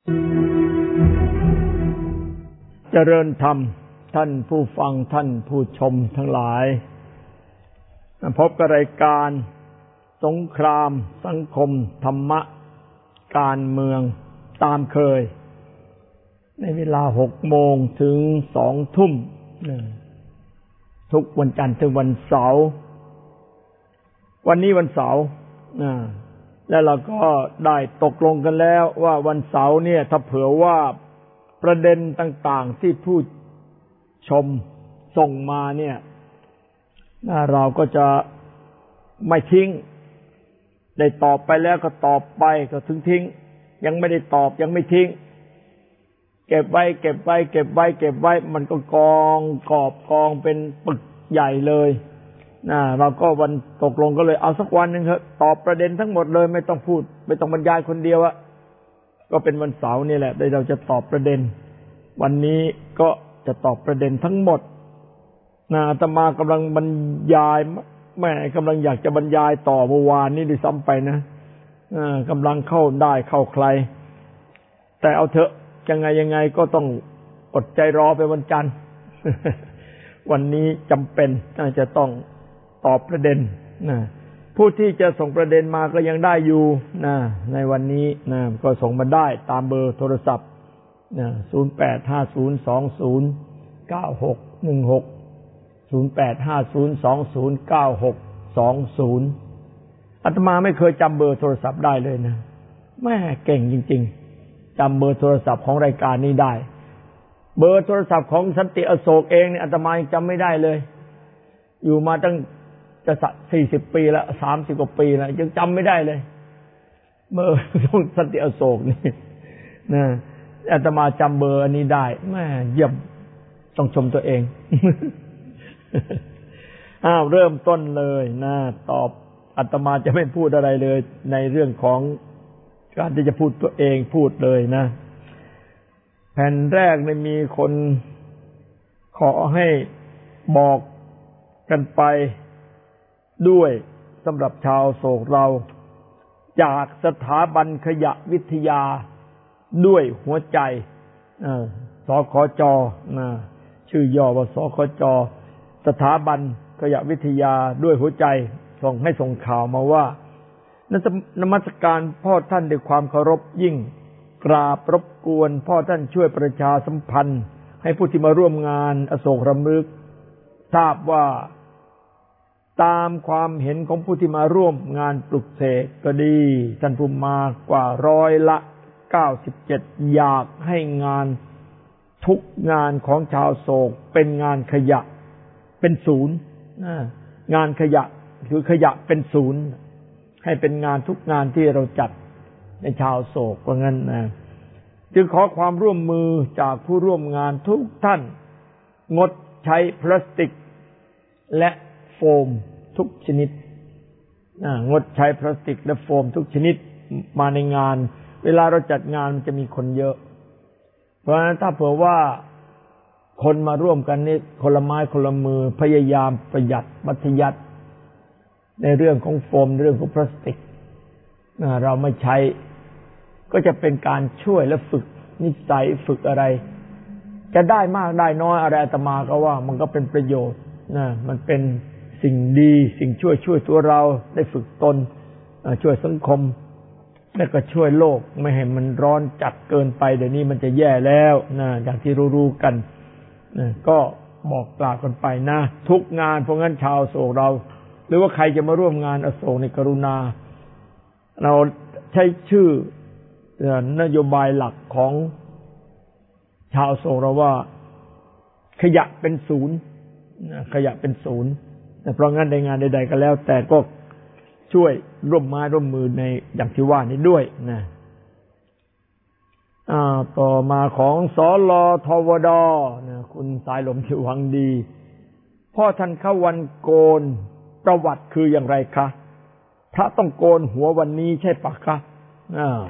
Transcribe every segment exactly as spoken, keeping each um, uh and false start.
เจริญธรรมท่านผู้ฟังท่านผู้ชมทั้งหลายพบกับรายการสงครามสังคมธรรมะการเมืองตามเคยในเวลาหกโมงถึงสองทุ่มทุกวันจันทร์ถึงวันเสาร์วันนี้วันเสาร์แล้วเราก็ได้ตกลงกันแล้วว่าวันเสาร์เนี่ยถ้าเผื่อว่าประเด็นต่างๆที่ผู้ชมส่งมาเนี่ยเราก็จะไม่ทิ้งได้ตอบไปแล้วก็ตอบไปก็ถึงทิ้งยังไม่ได้ตอบยังไม่ทิ้งเก็บไว้เก็บไว้เก็บไว้เก็บไว้มันก็กองกอบกองเป็นปึกใหญ่เลยนะเราก็วันตกลงก็เลยเอาสักวันนึงเถอะตอบประเด็นทั้งหมดเลยไม่ต้องพูดไม่ต้องบรรยายคนเดียวอะก็เป็นวันเสาร์นี่แหละเราจะตอบประเด็นวันนี้ก็จะตอบประเด็นทั้งหมดนะอาตมากำลังบรรยายแม่กำลังอยากจะบรรยายต่อเมื่อวานนี้ด้วยซ้ำไปนะกำลังเข้าได้เข้าใครแต่เอาเถอะยังไงยังไงก็ต้องอดใจรอไปวันจันทร์ วันนี้จำเป็นน่าจะต้องตอบประเด็นนะผู้ที่จะส่งประเด็นมาก็ยังได้อยู่นะในวันนี้นะก็ส่งมาได้ตามเบอร์โทรศัพท์นะศูนย์ แปด ห้า ศูนย์ สอง ศูนย์ เก้า หก หนึ่ง หก ศูนย์ แปด ห้า ศูนย์ สอง ศูนย์ เก้า หก สอง ศูนย์อาตมาไม่เคยจำเบอร์โทรศัพท์ได้เลยนะแม่เก่งจริงๆจำเบอร์โทรศัพท์ของรายการนี้ได้เบอร์โทรศัพท์ของสันติอโศกเองเนี่ยอาตมายังจำไม่ได้เลยอยู่มาตั้งจะสี่สิบปีแล้วสามสิบกว่าปีแล้วยังจำไม่ได้เลยเบอร์ของสันติอโศกนี่นะอาตมาจำเบอร์อันนี้ได้แม่เยี่ยมต้องชมตัวเอง อ้าวเริ่มต้นเลยนะตอบอาตมาจะไม่พูดอะไรเลยในเรื่องของการที่จะพูดตัวเองพูดเลยนะแผ่นแรกเนี่ยมีคนขอให้บอกกันไปด้วยสำหรับชาวโศกเราจากสถาบันขยะวิทยาด้วยหัวใจสคจนะชื่อย่อว่าสคจสถาบันขยะวิทยาด้วยหัวใจส่งให้ส่งข่าวมาว่านมัสการพ่อท่านด้วยความเคารพยิ่งกราบรบกวนพ่อท่านช่วยประชาสัมพันธ์ให้ผู้ที่มาร่วมงานอโศกรำลึกทราบว่าตามความเห็นของผู้ที่มาร่วมงานปลุกเสกก็ดีท่านผู้มากว่าร้อยละเก้าสิบเจ็ดอยากให้งานทุกงานของชาวโศกเป็นงานขยะเป็นศูนย์งานขยะคือขยะเป็นศูนย์ให้เป็นงานทุกงานที่เราจัดในชาวโศกว่างั้นนะจึงขอความร่วมมือจากผู้ร่วมงานทุกท่านงดใช้พลาสติกและโฟมทุกชนิดงดใช้พลาสติกและโฟมทุกชนิดมาในงานเวลาเราจัดงานมันจะมีคนเยอะเพราะฉะนั้นถ้าเผื่อว่าคนมาร่วมกันนี่คนละไม้คนละมือพยายามประหยัดมัธยัสถ์ในเรื่องของโฟมเรื่องของพลาสติกเราไม่ใช้ก็จะเป็นการช่วยและฝึกนิสัยฝึกอะไรจะได้มากได้น้อยอะไรอาตมาก็ว่ามันก็เป็นประโยชน์นะมันเป็นสิ่งดีสิ่งช่วยช่วยตัวเราได้ฝึกตนช่วยสังคมแล้วก็ช่วยโลกไม่ให้มันร้อนจัดเกินไปเดี๋ยวนี้มันจะแย่แล้วนะอย่างที่รู้ๆกันนะก็บอกกล่าวกันไปนะทุกงานเพราะงั้นชาวโศกเราหรือว่าใครจะมาร่วมงานอโศกในกรุณาเราใช้ชื่อนโยบายหลักของชาวโศกเราว่าขยะเป็นศูนย์ขยะเป็นศูนย์เพราะงั้นในงานใดๆก็แล้วแต่ก็ช่วยร่วมไม้ร่วมมือในอย่างที่ว่านี้ด้วยนะอ่าต่อมาของสลทวดนะคุณสายลมที่หวังดีพ่อท่านเข้าวันโกนประวัติคืออย่างไรคะพระต้องโกนหัววันนี้ใช่ปะคะอ่า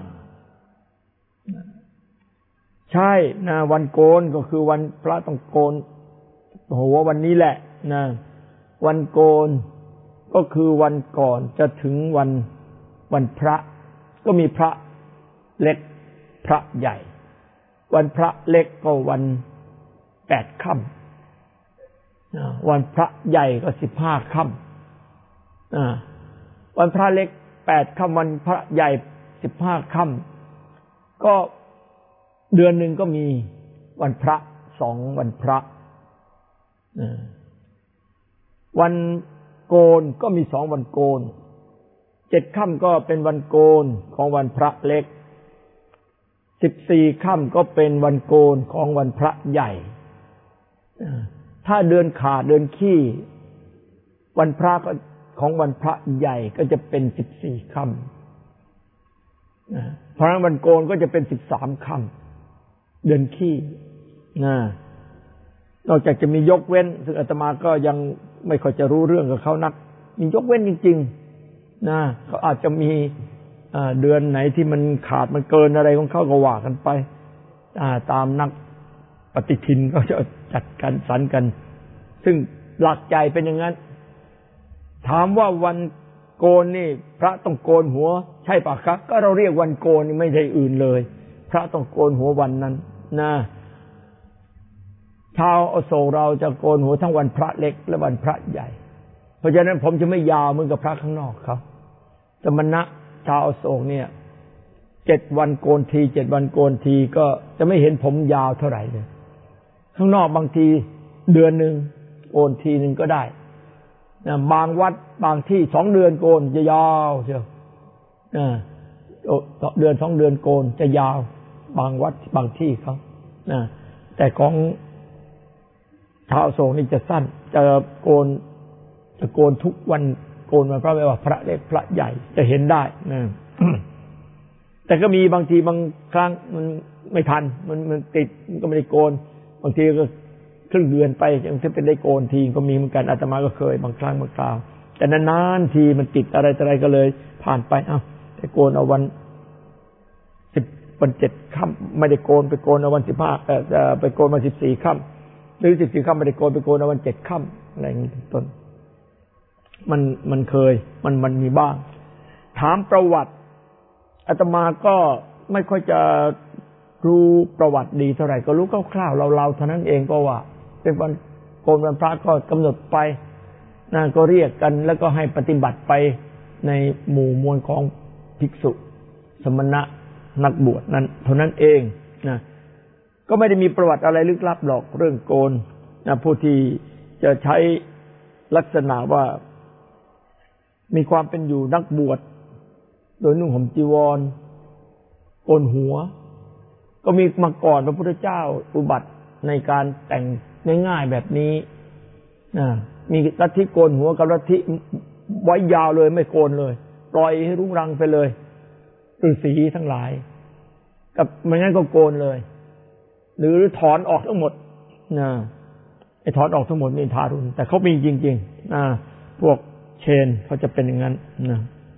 ใช่นะวันโกนก็คือวันพระต้องโกนหัววันนี้แหละนะวันโกนก็คือวันก่อนจะถึงวันวันพระก็มีพระเล็กพระใหญ่วันพระเล็กก็วันแปดค่ำวันพระใหญ่ก็สิบห้าค่ำวันพระเล็กแปดค่ำวันพระใหญ่สิบห้าค่ำก็เดือนหนึ่งก็มีวันพระสองวันพระวันโกนก็มีสองวันโกนเจ็ดค่ำก็เป็นวันโกนของวันพระเล็กสิบสี่ค่ำก็เป็นวันโกนของวันพระใหญ่ถ้าเดือนขาดเดือนขี้วันพระก็ของวันพระใหญ่ก็จะเป็นสิบสี่ค่ำเพราะฉะนั้นวันโกนก็จะเป็นสิบสามค่ำเดือนขี้นะนอกจากจะมียกเว้นซึ่งอาตมาก็ยังไม่ค่อยจะรู้เรื่องกับเขานักมียกเว้นจริงๆนะเขาอาจจะมีเดือนไหนที่มันขาดมันเกินอะไรของเขาก็ว่ากันไปตามนักปฏิทินก็จะจัดกันสรรกันซึ่งหลักใจเป็นอย่างนั้นถามว่าวันโกนนี่พระต้องโกนหัวใช่ปะครับก็เราเรียกวันโกนนี่ไม่ใช่อื่นเลยพระต้องโกนหัววันนั้นนะชาวอโศกเราจะโกนหัวทั้งวันพระเล็กและวันพระใหญ่เพราะฉะนั้นผมจะไม่ยาวเหมือนกับพระข้างนอกเขาสมณะชาวอโศกเนี่ยเจ็ดวันโกนทีเจ็ดวันโกนทีก็จะไม่เห็นผมยาวเท่าไหร่เลยข้างนอกบางทีเดือนหนึ่งโกนทีหนึ่งก็ได้นะบางวัดบางที่สองเดือนโกนจะยาวเชียวนะเดือนสองเดือนโกนจะยาวบางวัดบางที่เขานะแต่ของชาวอโศกนี่จะสั้นจะโกนจะโกนทุกวันโกนมาเพราะว่าพระเล็กพระใหญ่จะเห็นได้นะ แต่ก็มีบางทีบางครั้งมันไม่ทันมันมันติดมันก็ไม่ได้โกนบางทีก็ครึ่งเดือนไปยังถ้าเป็นได้โกนทีก็มีเหมือนกันอาตมาก็เคยบางครั้งบางคราวแต่นานๆทีมันติดอะไรอะไรก็เลยผ่านไปเอ้าไปโกนเอาวันสิบวันเจ็ดค่ำไม่ได้โกนไปโกนเอาวันสิบห้าเอ่อไปโกนวันสิบสี่ค่ำหรือสิบสี่ค่ำไม่ได้โกนไปโกนเอาวันเจ็ดค่ำอะไรอย่างนี้เป็นต้นมันมันเคยมันมันมีบ้างถามประวัติอาตมาก็ไม่ค่อยจะรู้ประวัติดีเท่าไหร่ก็รู้คร่าวๆเราๆเท่านั้นเองก็ว่าเป็นวันโกนวันพระก็กำหนดไปนะก็เรียกกันแล้วก็ให้ปฏิบัติไปในหมู่มวลของภิกษุสมณะนักบวชนั้นเท่านั้นเองนะก็ไม่ได้มีประวัติอะไรลึกลับหรอกเรื่องโกนนะผู้ที่จะใช้ลักษณะว่ามีความเป็นอยู่นักบวชโดยนุ่งห่มจีวรโกนหัวก็มีมาก่อนพระพุทธเจ้าอุบัติในการแต่งง่ายๆแบบนี้นะมีลัทธิโกนหัวกับลัทธิไว้ยาวเลยไม่โกนเลยปล่อยให้รุงรังไปเลยฤาษีทั้งหลายกับไม่งั้นก็โกนเลยหรือถอนออกทั้งหมดนะไอ้ถอนออกทั้งหมดนี่ทารุณแต่เขามีจริงๆนะพวกเชนเขาจะเป็นอย่างนั้นนะ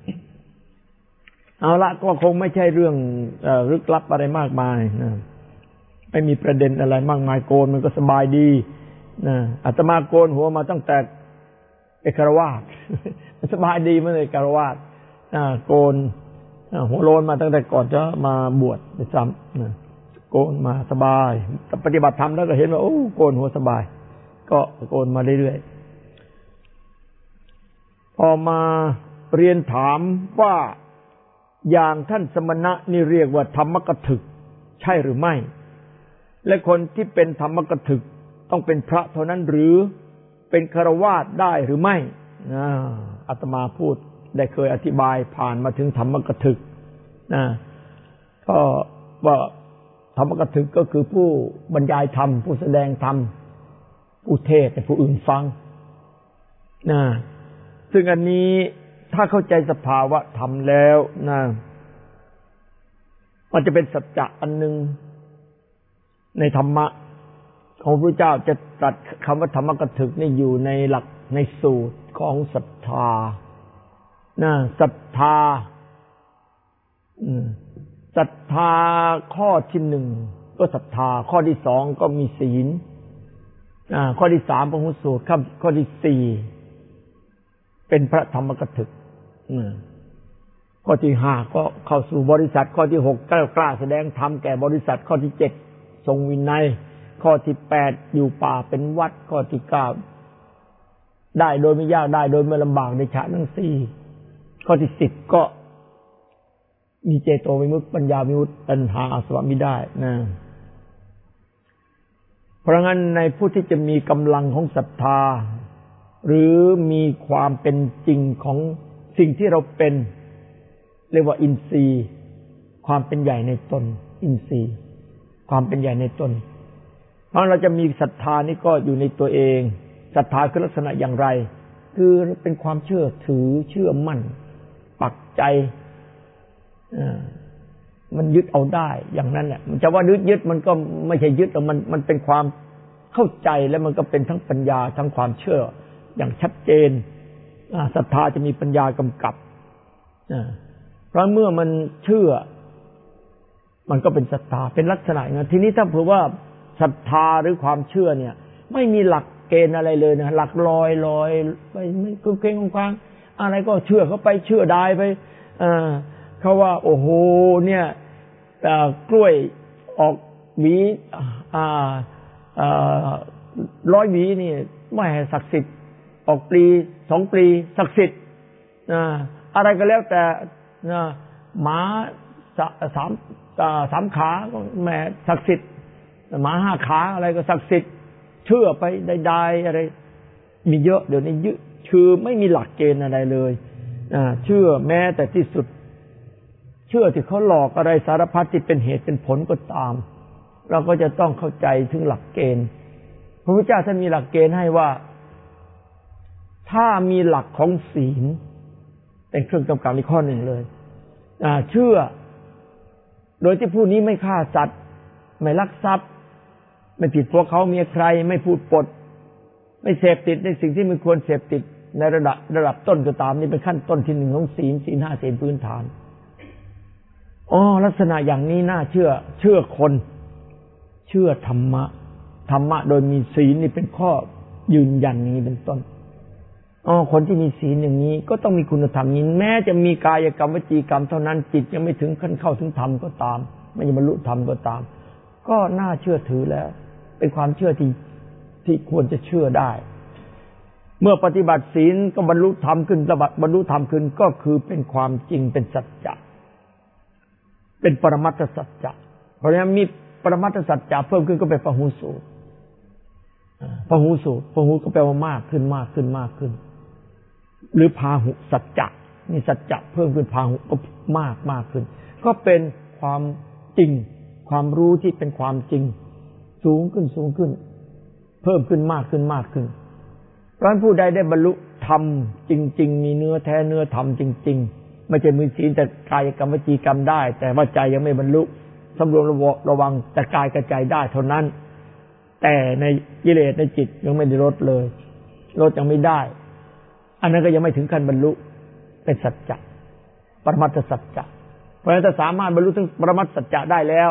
เอาละก็คงไม่ใช่เรื่องเอ่อลึกลับอะไรมากมายนะไม่มีประเด็นอะไรมากมายโกนมันก็สบายดีนะอาตมาโกนหัวมาตั้งแต่เอกรวาสสบายดีเมื่อเอกรวาสอ่าโกนหัวโลนมาตั้งแต่ก่อนจะมาบวชด้วยซ้ำนะโกนมาสบายปฏิบัติธรรมแล้วก็เห็นว่าโอ้โกนหัวสบายก็โกนมาเรื่อยๆพอมาเรียนถามว่าอย่างท่านสมณะนี่เรียกว่าธรรมกถึกใช่หรือไม่และคนที่เป็นธรรมกถึกต้องเป็นพระเท่านั้นหรือเป็นฆราวาสได้หรือไม่อาตมาพูดได้เคยอธิบายผ่านมาถึงธรรมกถึกนะก็ว่าธรรมกถึกก็คือผู้บรรยายธรรมผู้แสดงธรรมผู้เทศน์ให้ผู้อื่นฟังนะซึ่งอันนี้ถ้าเข้าใจสภาวะธรรมแล้วนะมันจะเป็นสัจจะอันหนึ่งในธรรมะของพระเจ้าจะตรัสคำว่าธรรมกถึกนี่อยู่ในหลักในสูตรของศรัทธานะศรัทธาศรัทธาข้อที่หนึ่งก็ศรัทธาข้อที่สองก็มีศีลข้อที่สามพระหุสูตรข้อที่สี่เป็นพระธรรมกถึกข้อที่ห้าก็เข้าสู่บริษัทข้อที่หกกล้ากล้าแสดงธรรมแก่บริษัทข้อที่เจ็ดทรงวินัยข้อที่แปดอยู่ป่าเป็นวัดข้อที่เก้าได้โดยไม่ยากได้โดยไม่ลำบากในฌานทั้งสี่ข้อที่สิบก็มีเจโตวิมุตติปัญญาวิมุตติตัณหาอาสวะมิได้นะเพราะงั้นในผู้ที่จะมีกำลังของศรัทธาหรือมีความเป็นจริงของสิ่งที่เราเป็นเรียกว่าอินทรีย์ความเป็นใหญ่ในตนอินทรีย์ความเป็นใหญ่ในตนเพราะเราจะมีศรัทธานี่ก็อยู่ในตัวเองศรัทธาคือลักษณะอย่างไรคือเป็นความเชื่อถือเชื่อมั่นปักใจมันยึดเอาได้อย่างนั้นแหละมันจะว่ายึดยึดมันก็ไม่ใช่ยึดแต่มันมันเป็นความเข้าใจแล้วมันก็เป็นทั้งปัญญาทั้งความเชื่ออย่างชัดเจนศรัทธาจะมีปัญญากำกับเพราะเมื่อมันเชื่อมันก็เป็นศรัทธาเป็นลักษณะอย่างนั้นทีนี้ถ้าเผื่อว่าศรัทธาหรือความเชื่อเนี่ยไม่มีหลักเกณฑ์อะไรเลยนะหลักลอยลอยไปไม่คือเก่งกลางอะไรก็เชื่อเขาไปเชื่อได้ไปเขาว่าโอ้โหเนี่ยกล้วยออกหวีร้อยหวีนี่ไม่ศักดิ์สิทธิ์ออกปลีสองปลีศักดิ์สิทธิ์อะไรก็แล้วแต่หมาสามสามขาก็แม่ศักดิ์สิทธิ์หมาห้าขาอะไรก็ศักดิ์สิทธิ์เชื่อไปได้ๆอะไรมีเยอะเดี๋ยวนี้เยอะคือไม่มีหลักเกณฑ์อะไรเลยเชื่อแม้แต่ที่สุดเชื่อที่เขาหลอกอะไรสารพัดที่เป็นเหตุเป็นผลก็ตามเราก็จะต้องเข้าใจถึงหลักเกณฑ์พระพุทธเจ้าท่านมีหลักเกณฑ์ให้ว่าถ้ามีหลักของศีลเป็นเครื่องกำกับในข้อหนึ่งเลยเชื่อโดยที่ผู้นี้ไม่ฆ่าสัตว์ไม่ลักทรัพย์ไม่ผิดผัวเขาเมียใครไม่พูดปดไม่เสพติดในสิ่งที่ไม่ควรเสพติดในระดับระดับต้นก็ตามนี่เป็นขั้นต้นที่หนึ่งของศีลศีลห้าศีลพื้นฐานอ๋อลักษณะอย่างนี้น่าเชื่อเชื่อคนเชื่อธรรมะธรรมะโดยมีศีลนี่เป็นข้อยืนยันนี้เป็นต้นอ๋อคนที่มีศีลอย่างนี้ก็ต้องมีคุณธรรมนี้แม้จะมีกายกรรมวจีกรรมเท่านั้นจิตยังไม่ถึงขั้นเข้าถึงธรรมก็ตามไม่บรรลุธรรมก็ตามก็น่าเชื่อถือแล้วเป็นความเชื่อที่ที่ควรจะเชื่อได้เมื่อปฏิบัติศีลก็บรรลุธรรมขึ้นบรรลุธรรมขึ้นก็คือเป็นความจริงเป็นสัจจะเป็นปรมัตถสัจจะเพราะฉะนั้นมีปรมัตถสัจจะเพิ่มขึ้นก็เป็นปหูสูตรปหูสูตรปหูก็แปลว่ามากขึ้นมากขึ้นมากขึ้นหรือพาหุสัจจะมีสัจจะเพิ่มขึ้นพาหุก็มากมากขึ้นก็เป็นความจริงความรู้ที่เป็นความจริงสูงขึ้นสูงขึ้นเพิ่มขึ้นมากขึ้นมากขึ้นเพราะฉะนั้นผู้ใดได้บรรลุธรรมจริงๆมีเนื้อแท้เนื้อธรรมจริงๆไม่ใช่มีศีลแต่กายกรรมวจีกรรมได้แต่ว่าใจยังไม่บรรลุสำรวมระวังแต่กายกับใจได้เท่านั้นแต่ในกิเลสในจิตยังไม่ได้ลดเลยลดยังไม่ได้อันนั้นก็ยังไม่ถึงขั้นบรรลุเป็นสัจจะปรมัตถสัจจะเพราะฉะนั้นถ้าสามารถบรรลุถึงปรมัตถสัจจะได้แล้ว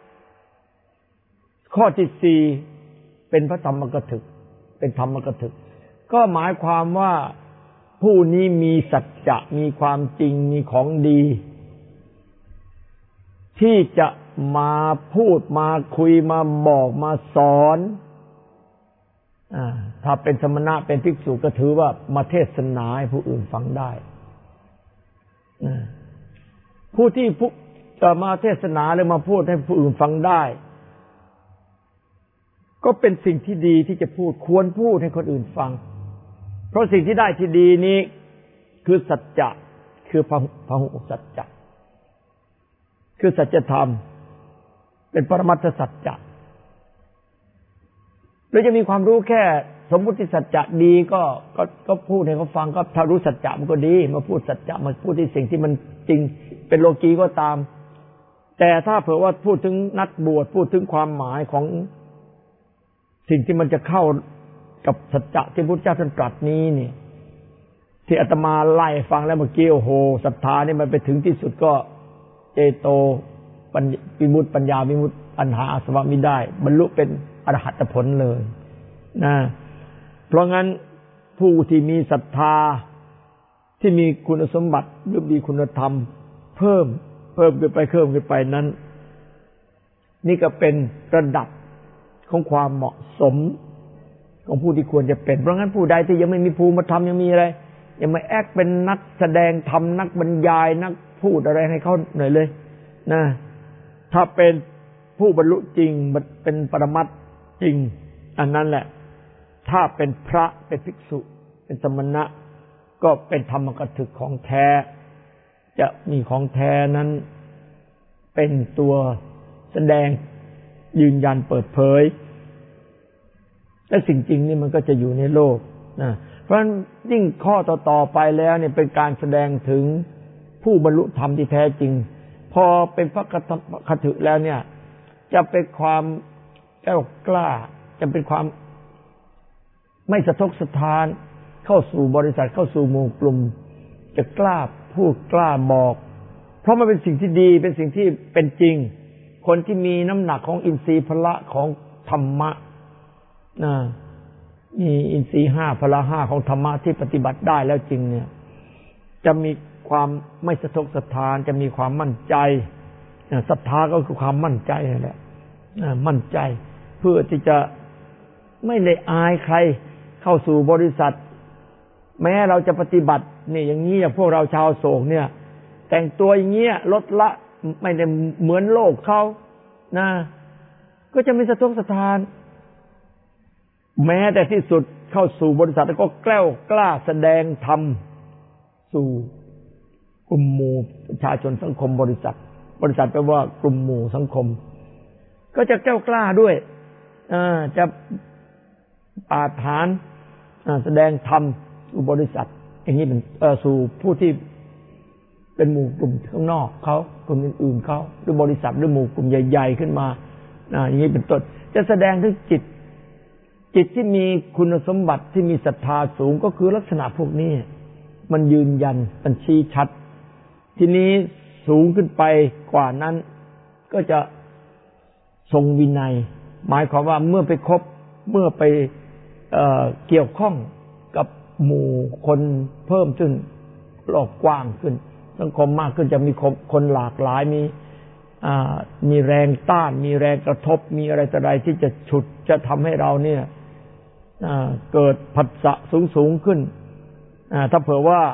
ข้อที่สี่เป็นพระธรรมกถึกเป็นธรรมกถึกก็หมายความว่าผู้นี้มีสัจจะมีความจริงมีของดีที่จะมาพูดมาคุยมาบอกมาสอนอ่าถ้าเป็นสมณะเป็นภิกษุก็ถือว่ามาเทศนาให้ผู้อื่นฟังได้ผู้ที่ผู้จะมาเทศนาหรือมาพูดให้ผู้อื่นฟังได้ก็เป็นสิ่งที่ดีที่จะพูดควรพูดให้คนอื่นฟังเพราะสิ่งที่ได้ที่ดีนี้คือสัจจะคือพหุสัจจะคือสัจธรรมเป็นปรมัตถสัจจะหรือจะมีความรู้แค่สมมุติสัจจะดีก็ก็ก็พูดให้เขาฟังก็ถ้ารู้สัจจะมันก็ดีมาพูดสัจจะมาพูดที่สิ่งที่มันจริงเป็นโลกีก็ตามแต่ถ้าเผื่อว่าพูดถึงนักบวชพูดถึงความหมายของสิ่งที่มันจะเข้ากับสัจจะที่พุทธเจ้าท่านตรัสนี้เนี่ยที่อาตมาไล่ฟังแล้วเมื่อกี้โอ้โหศรัทธานี่มันไปถึงที่สุดก็เจโตวิมุตติปัญญาวิมุตติอันหาอาสวะมิได้บรรลุเป็นอรหัตผลเลยนะเพราะงั้นผู้ที่มีศรัทธาที่มีคุณสมบัติหรือมีคุณธรรมเพิ่มเพิ่มขึ้นไปเพิ่มขึ้นไปนั้นนี่ก็เป็นระดับของความเหมาะสมของผู้ที่ควรจะเป็นเพราะงั้นผู้ใดที่ยังไม่มีภูมิธรรมยังมีอะไรยังไม่แอคเป็นนักแสดงธรรมนักบรรยายนักพูดอะไรให้เขาหน่อยเลยนะถ้าเป็นผู้บรรลุจริงเป็นปรมัตถ์จริงอันนั้นแหละถ้าเป็นพระเป็นภิกษุเป็นสมณะก็เป็นธรรมกถึกของแท้จะมีของแท้นั้นเป็นตัวแสดงยืนยันเปิดเผยและสิ่งจริงนี่มันก็จะอยู่ในโลกนะเพราะฉะนั้นยิ่งข้อต่อๆไปแล้วเนี่ยเป็นการแสดงถึงผู้บรรลุธรรมที่แท้จริงพอเป็นพระคถึแล้วเนี่ยจะเป็นความแกล้วกล้าจะเป็นความไม่สะทกสะท้านเข้าสู่บริษัทเข้าสู่หมู่กลุ่มจะกล้าพูดกล้าบอกเพราะมันเป็นสิ่งที่ดีเป็นสิ่งที่เป็นจริงคนที่มีน้ำหนักของอินทรีย์พละของธรรมะนะมีอินทรีย์ห้าพละห้าของธรรมะที่ปฏิบัติได้แล้วจริงเนี่ยจะมีความไม่สะทกสะท้านจะมีความมั่นใจศรัทธาก็คือความมั่นใจนั่นแหละมั่นใจเพื่อที่จะไม่ได้อายใครเข้าสู่บริษัทแม้เราจะปฏิบัตินี่อย่างนี้อย่างพวกเราชาวโศกเนี่ยแต่งตัวอย่างเงี้ยลดละไม่ได้เหมือนโลกเขานะก็จะไม่สะทกสะท้านแม้แต่ที่สุดเข้าสู่บริษัทแล้วก็แกล้วกล้าแสดงธรรมสู่กลุ่มหมู่ประชาชนสังคมบริษัทบริษัทแปลว่ากลุ่มหมู่สังคมก็จะแกล้วกล้าด้วยจะปาฐานแสดงธรรมสู่บริษัทอย่างนี้เป็นสู่ผู้ที่เป็นหมู่กลุ่มข้างนอกเขากลุ่มอื่นๆเขาหรือบริษัทหรือหมู่กลุ่มใหญ่ๆขึ้นมาอย่างนี้เป็นต้นจะแสดงถึงจิตจิตที่มีคุณสมบัติที่มีศรัทธาสูงก็คือลักษณะพวกนี้มันยืนยันมันชี้ชัดทีนี้สูงขึ้นไปกว่านั้นก็จะทรงวินัยหมายความว่าเมื่อไปคบเมื่อไปเอ่อเกี่ยวข้องกับหมู่คนเพิ่มขึ้นโลกกว้างขึ้นสังคมมากขึ้นจะมีคนหลากหลายมีอ่ามีแรงต้านมีแรงกระทบมีอะไรต่ออะไรที่จะฉุดจะทำให้เราเนี่ยเกิดผัสสะสูงๆขึ้นถ้าเผื่อว่า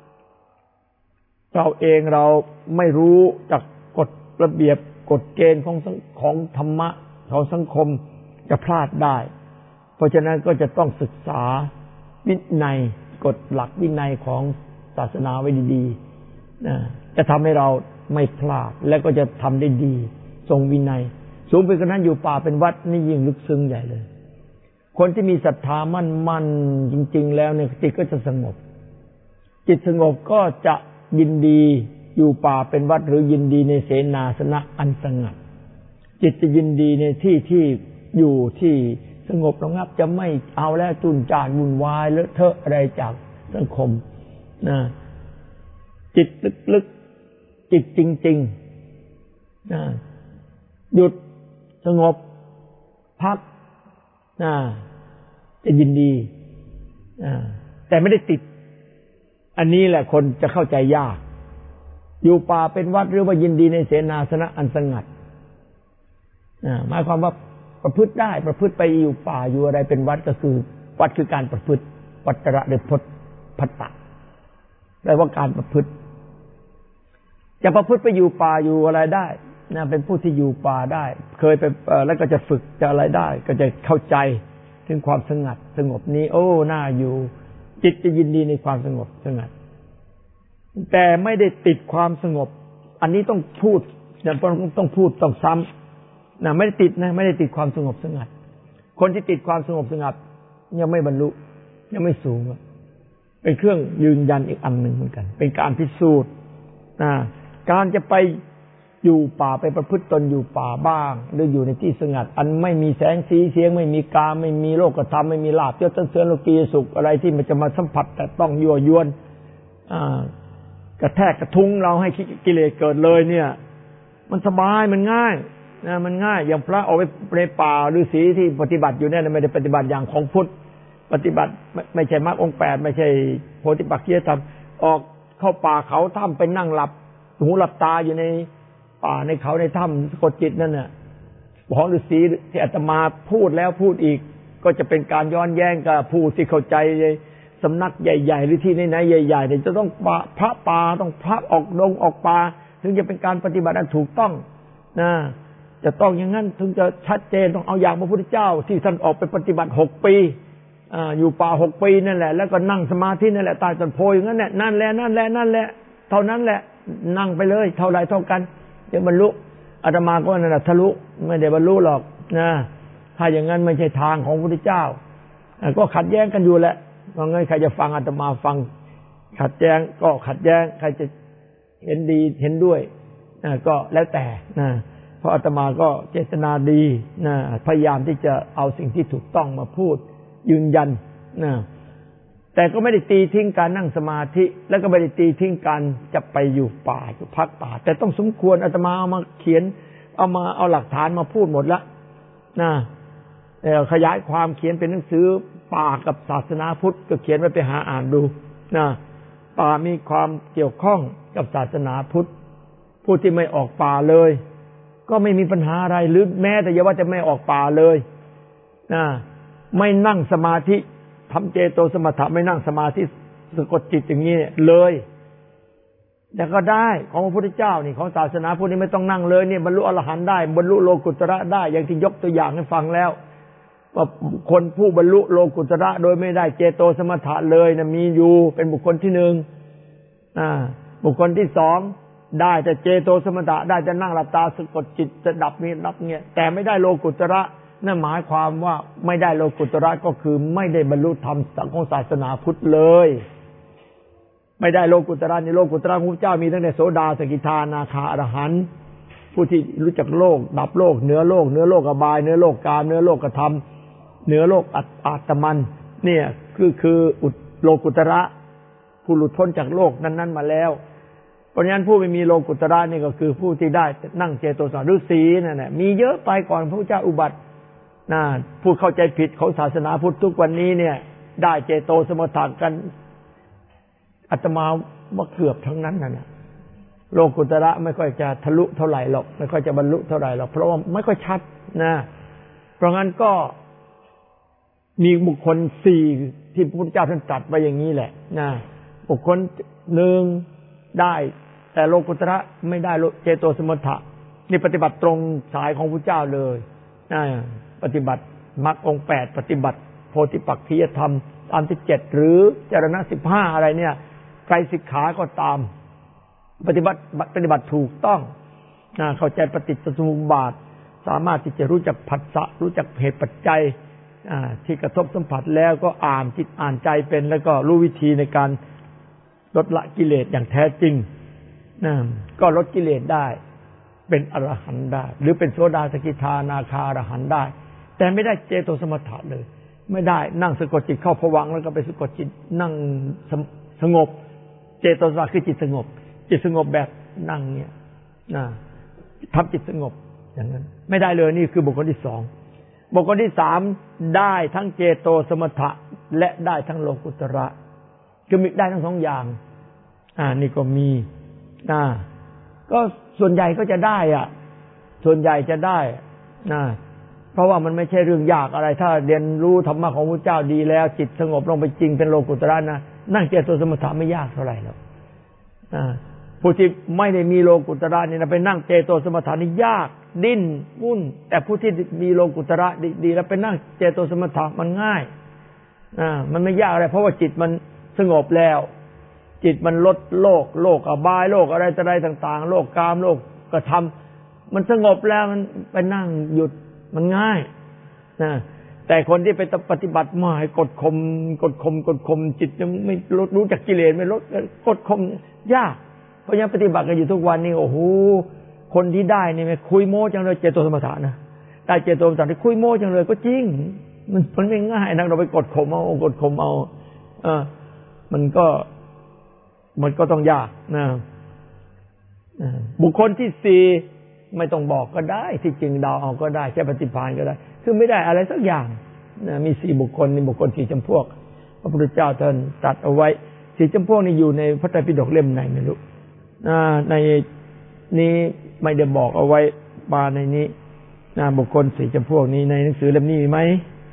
เราเองเราไม่รู้จากกฎระเบียบกฎเกณฑ์ของของธรรมะของสังคมจะพลาดได้เพราะฉะนั้นก็จะต้องศึกษาวินัยกฎหลักวินัยของศาสนาไว้ดีๆนะจะทำให้เราไม่พลาดและก็จะทำได้ดีทรงวินัยสูงไปกว่านั้นอยู่ป่าเป็นวัดนี่ยิ่งลึกซึ้งใหญ่เลยคนที่มีศรัทธามั่นๆจริงๆแล้วเนี่ยจิตก็จะสงบจิตสงบก็จะยินดีอยู่ป่าเป็นวัดหรือยินดีในเสนาสนะอันสงัดจิตจะยินดีในที่ที่อยู่ที่สงบระงับจะไม่เอาแล้วจุนจานวุ่นวายเลอะเทอะอะไรจากสังคมนะจิตลึกๆจิตจริงๆนะหยุดสงบพักนะจะยินดีนะแต่ไม่ได้ติดอันนี้แหละคนจะเข้าใจยากอยู่ป่าเป็นวัดหรือว่ายินดีในเสนาสนะอันสงัดนะหมายความว่าประพฤติได้ประพฤติไปอยู่ป่าอยู่อะไรเป็นวัดก็คือวัดคือการประพฤติวัตระหรือพจน์พัตตะแปลว่าการประพฤติจะประพฤติไปอยู่ป่าอยู่อะไรได้นะเป็นผู้ที่อยู่ป่าได้เคยไปแล้วก็จะฝึกจะอะไรได้ก็จะเข้าใจถึงความสงัดสงบนี้โอ้น่าอยู่จิตจะยินดีในความสงบสงัดแต่ไม่ได้ติดความสงบอันนี้ต้องพูดต้องต้องพูดต้องซ้ำนะไม่ได้ติดนะไม่ได้ติดความสงบสงัดคนที่ติดความสงบสงัดยังไม่บรรลุยังไม่สูงเป็นเครื่องยืนยันอีกอันหนึ่งเหมือนกันเป็นการพิสูจน์นะการจะไปอยู่ป่าไปประพฤติตนอยู่ป่าบ้างหรืออยู่ในที่สงัดอันไม่มีแสงสีเสียงไม่มีกามไม่มีโลกธรรมไม่มีลาภยศสรรเสริญโลกียสุขอะไรที่มันจะมาสัมผัสแต่ต้องยั่วยวนกระแทกกระทุ้งเราให้กิเลสเกิดเลยเนี่ยมันสบายมันง่ายนะมันง่ายอย่างพระเอาไปในป่าฤาษีที่ปฏิบัติอยู่เนี่ยไม่ได้ปฏิบัติอย่างของพุทธปฏิบัติไม่ใช่มรรคองค์แปดไม่ใช่โพธิปักขิยธรรมออกเข้าป่าเขาถ้ำไปนั่งหลับหูหลับตาอยู่ในป่าในเขาในถ้ำสะกดจิตนั่นน่ะของฤาษีที่อาตมาพูดแล้วพูดอีกก็จะเป็นการย้อนแย้งกับผู้ที่เข้าใจสำนักใหญ่ๆหรือที่ไหนๆใหญ่ๆเนี่ยจะต้องพระป่าต้องพระออกดงออกป่าถึงจะเป็นการปฏิบัติอันถูกต้องนะจะต้องอย่างนั้นถึงจะชัดเจนต้องเอาอย่างพระพุทธเจ้าที่ท่านออกไปปฏิบัติหกปีอ่าอยู่ป่าหกปีนั่นแหละแล้วก็นั่งสมาธินั่นแหละใต้ต้นโพอย่างนั้นแหละนั่นแหละนั่นแหละนั่นแหละเท่านั้นแหละนั่งไปเลยเท่าไรเท่ากันเดี๋ยวบรรลุอาตมาก็นั่นแหละทะลุไม่ได้บรรลุหรอกนะถ้าอย่างนั้นไม่ใช่ทางของพระพุทธเจ้าก็ขัดแย้งกันอยู่แหละเพราะงั้นใครจะฟังอาตมาฟังขัดแย้งก็ขัดแย้งใครจะเห็นดีเห็นด้วยนะก็แล้วแต่นะเพราะอาตมาก็เจตนาดีนะพยายามที่จะเอาสิ่งที่ถูกต้องมาพูดยืนยันนะแต่ก็ไม่ได้ตีทิ้งการนั่งสมาธิแล้วก็ไม่ได้ตีทิ้งการจะไปอยู่ป่าอยู่พักป่าแต่ต้องสมควรอาตมาเอามาเขียนเอามาเอาหลักฐานมาพูดหมดละนะขยายความเขียนเป็นหนังสือป่ากับศาสนาพุทธก็เขียนไว้ไปหาอ่านดูนะป่ามีความเกี่ยวข้องกับศาสนาพุทธผู้ที่ไม่ออกป่าเลยก็ไม่มีปัญหาอะไรหรือแม้แต่อย่าว่าจะไม่ออกป่าเลยนะไม่นั่งสมาธิทำเจโตสมถะไม่นั่งสมาธิสะกดจิตอย่างนี้เลยแต่ก็ได้ของพระพุทธเจ้านี่ของศาสนาพุทธนี่ไม่ต้องนั่งเลยเนี่ยบรรลุอรหันต์ได้บรรลุโลกุตระได้อย่างที่ยกตัวอย่างให้ฟังแล้วว่าคนผู้บรรลุโลกุตระโดยไม่ได้เจโตสมถะเลยนะมีอยู่เป็นบุคคลที่หนึ่งอ่าบุคคลที่สองได้แต่เจโตสมถะได้จะนั่งหลับตาสะกดจิตจะดับนี้ดับเนี่ยแต่ไม่ได้โลกุตระนั่นหมายความว่าไม่ได้โลกุตระก็คือไม่ได้บรรลุธรรมของศาสนาพุทธเลยไม่ได้โลกุตระในโลกุตระของพระเจ้ามีตั้งแต่โสดาสกิทานาคาอรหันต์ผู้ที่รู้จักโลกดับโลกเหนือโลกเหนือโลกอบายเหนือโลกกามเหนือโลกธรรมเหนือโลกอาตมันเนี่ยคือคือโลกุตระผู้หลุดพ้นจากโลกนั้นๆมาแล้วเพราะฉะนั้นผู้ไม่มีโลกุตระนี่ก็คือผู้ที่ได้นั่งเจโตสมถะฤาษีนั่นแหละมีเยอะไปก่อนพระพุทธเจ้าอุบัตินะผู้เข้าใจผิดของศาสนาพุทธทุกวันนี้เนี่ยได้เจโตสมถะกันอาตมาว่าเกือบทั้งนั้นนะโลกุตระไม่ค่อยจะทะลุเท่าไหร่หรอกไม่ค่อยจะบรรลุเท่าไหร่หรอกเพราะว่าไม่ค่อยชัดนะเพราะงั้นก็มีบุคคลสี่ที่พระพุทธเจ้าท่านตรัสไว้อย่างนี้แหละนะบุคคลหนึ่งได้แต่โลกุตระไม่ได้เจโตสมถะนี่ปฏิบัติตรงสายของพระเจ้าเลยนะปฏิบัติมรรคองค์แปดปฏิบัติโพธิปักขิยธรรมตามที่เจ็ดหรือจรณะสิบห้าอะไรเนี่ยไกรสิกขาก็ตามปฏิบัติปฏิบัติถูกต้องนะเข้าใจปฏิจจสมุปบาทสามารถที่จะรู้จักผัสสะรู้จักเหตุปัจจัยที่กระทบสัมผัสแล้วก็อ่านจิตอ่านใจเป็นแล้วก็รู้วิธีในการลดละกิเลสอย่างแท้จริงนะก็ลดกิเลสได้เป็นอรหันต์ได้หรือเป็นโสดาสกิทานาคาอรหันต์ได้แต่ไม่ได้เจโตสมถะเลยไม่ได้นั่งสะกดจิตเข้าภวังค์แล้วก็ไปสะกดจิตนั่งสงบเจโตสมถะคือจิตสงบจิตสงบแบบนั่งเนี่ยนะทำจิตสงบอย่างนั้นไม่ได้เลยนี่คือบุคคลที่สองบุคคลที่สามได้ทั้งเจโตสมถะและได้ทั้งโลกุตระคือมีได้ทั้งสองอย่างอ่านี่ก็มีนะก็ส่วนใหญ่ก็จะได้อ่ะส่วนใหญ่จะได้นะเพราะว่ามันไม่ใช่เรื่องยากอะไรถ้าเรียนรู้ธรรมะของพระเจ้าดีแล้วจิตสงบลงไปจริงเป็นโลกุตระนะนั่งเจโตสมถะไม่ยากเท่าไหร่หรอกอ่าผู้ที่ไม่ได้มีโลกุตระนี่นะไปนั่งเจโตสมถะนี่ยากดิ้นวุ่นแต่ผู้ที่มีโลกุตระดีๆแล้วไปนั่งเจโตสมถะมันง่ายอ่ามันไม่ยากอะไรเพราะว่าจิตมันสงบแล้วจิตมันลดโลกโลกอบายโลกอะไรต่ออะไรต่างๆโลกกามโลกกระทำมันสงบแล้วมันไปนั่งหยุดมันง่ายนะแต่คนที่ไปปฏิบัติมาให้กดข่มกดข่มกดข่มจิตยังไม่ลดรู้จักกิเลสไม่ลดกดข่มยากเพราะยังปฏิบัติกันอยู่ทุกวันนี้โอ้โหคนที่ได้นี่ไม่คุยโม้จังเลยเจโตสมถะนะได้เจโตสมถะที่คุยโม้จังเลยก็จริงมันมันไม่ง่ายนะเราไปกดข่มเอากดข่มเอาเออมันก็มันก็ต้องยากนะบุคคลที่สี่ไม่ต้องบอกก็ได้ที่จริงเดาเอาก็ได้ใช้ปฏิภาณก็ได้คือไม่ได้อะไรสักอย่างนะมีสี่บุคคลนี่บุคคลสี่จำพวกพระพุทธเจ้าท่านตรัสเอาไว้สี่จำพวกนี่อยู่ในพระไตรปิฎกเล่มไหนไม่รู้ในนี้ไม่ได้บอกเอาไว้มาในนี้บุคคลสี่จำพวกนี้ในหนังสือเล่มนี้มีไหม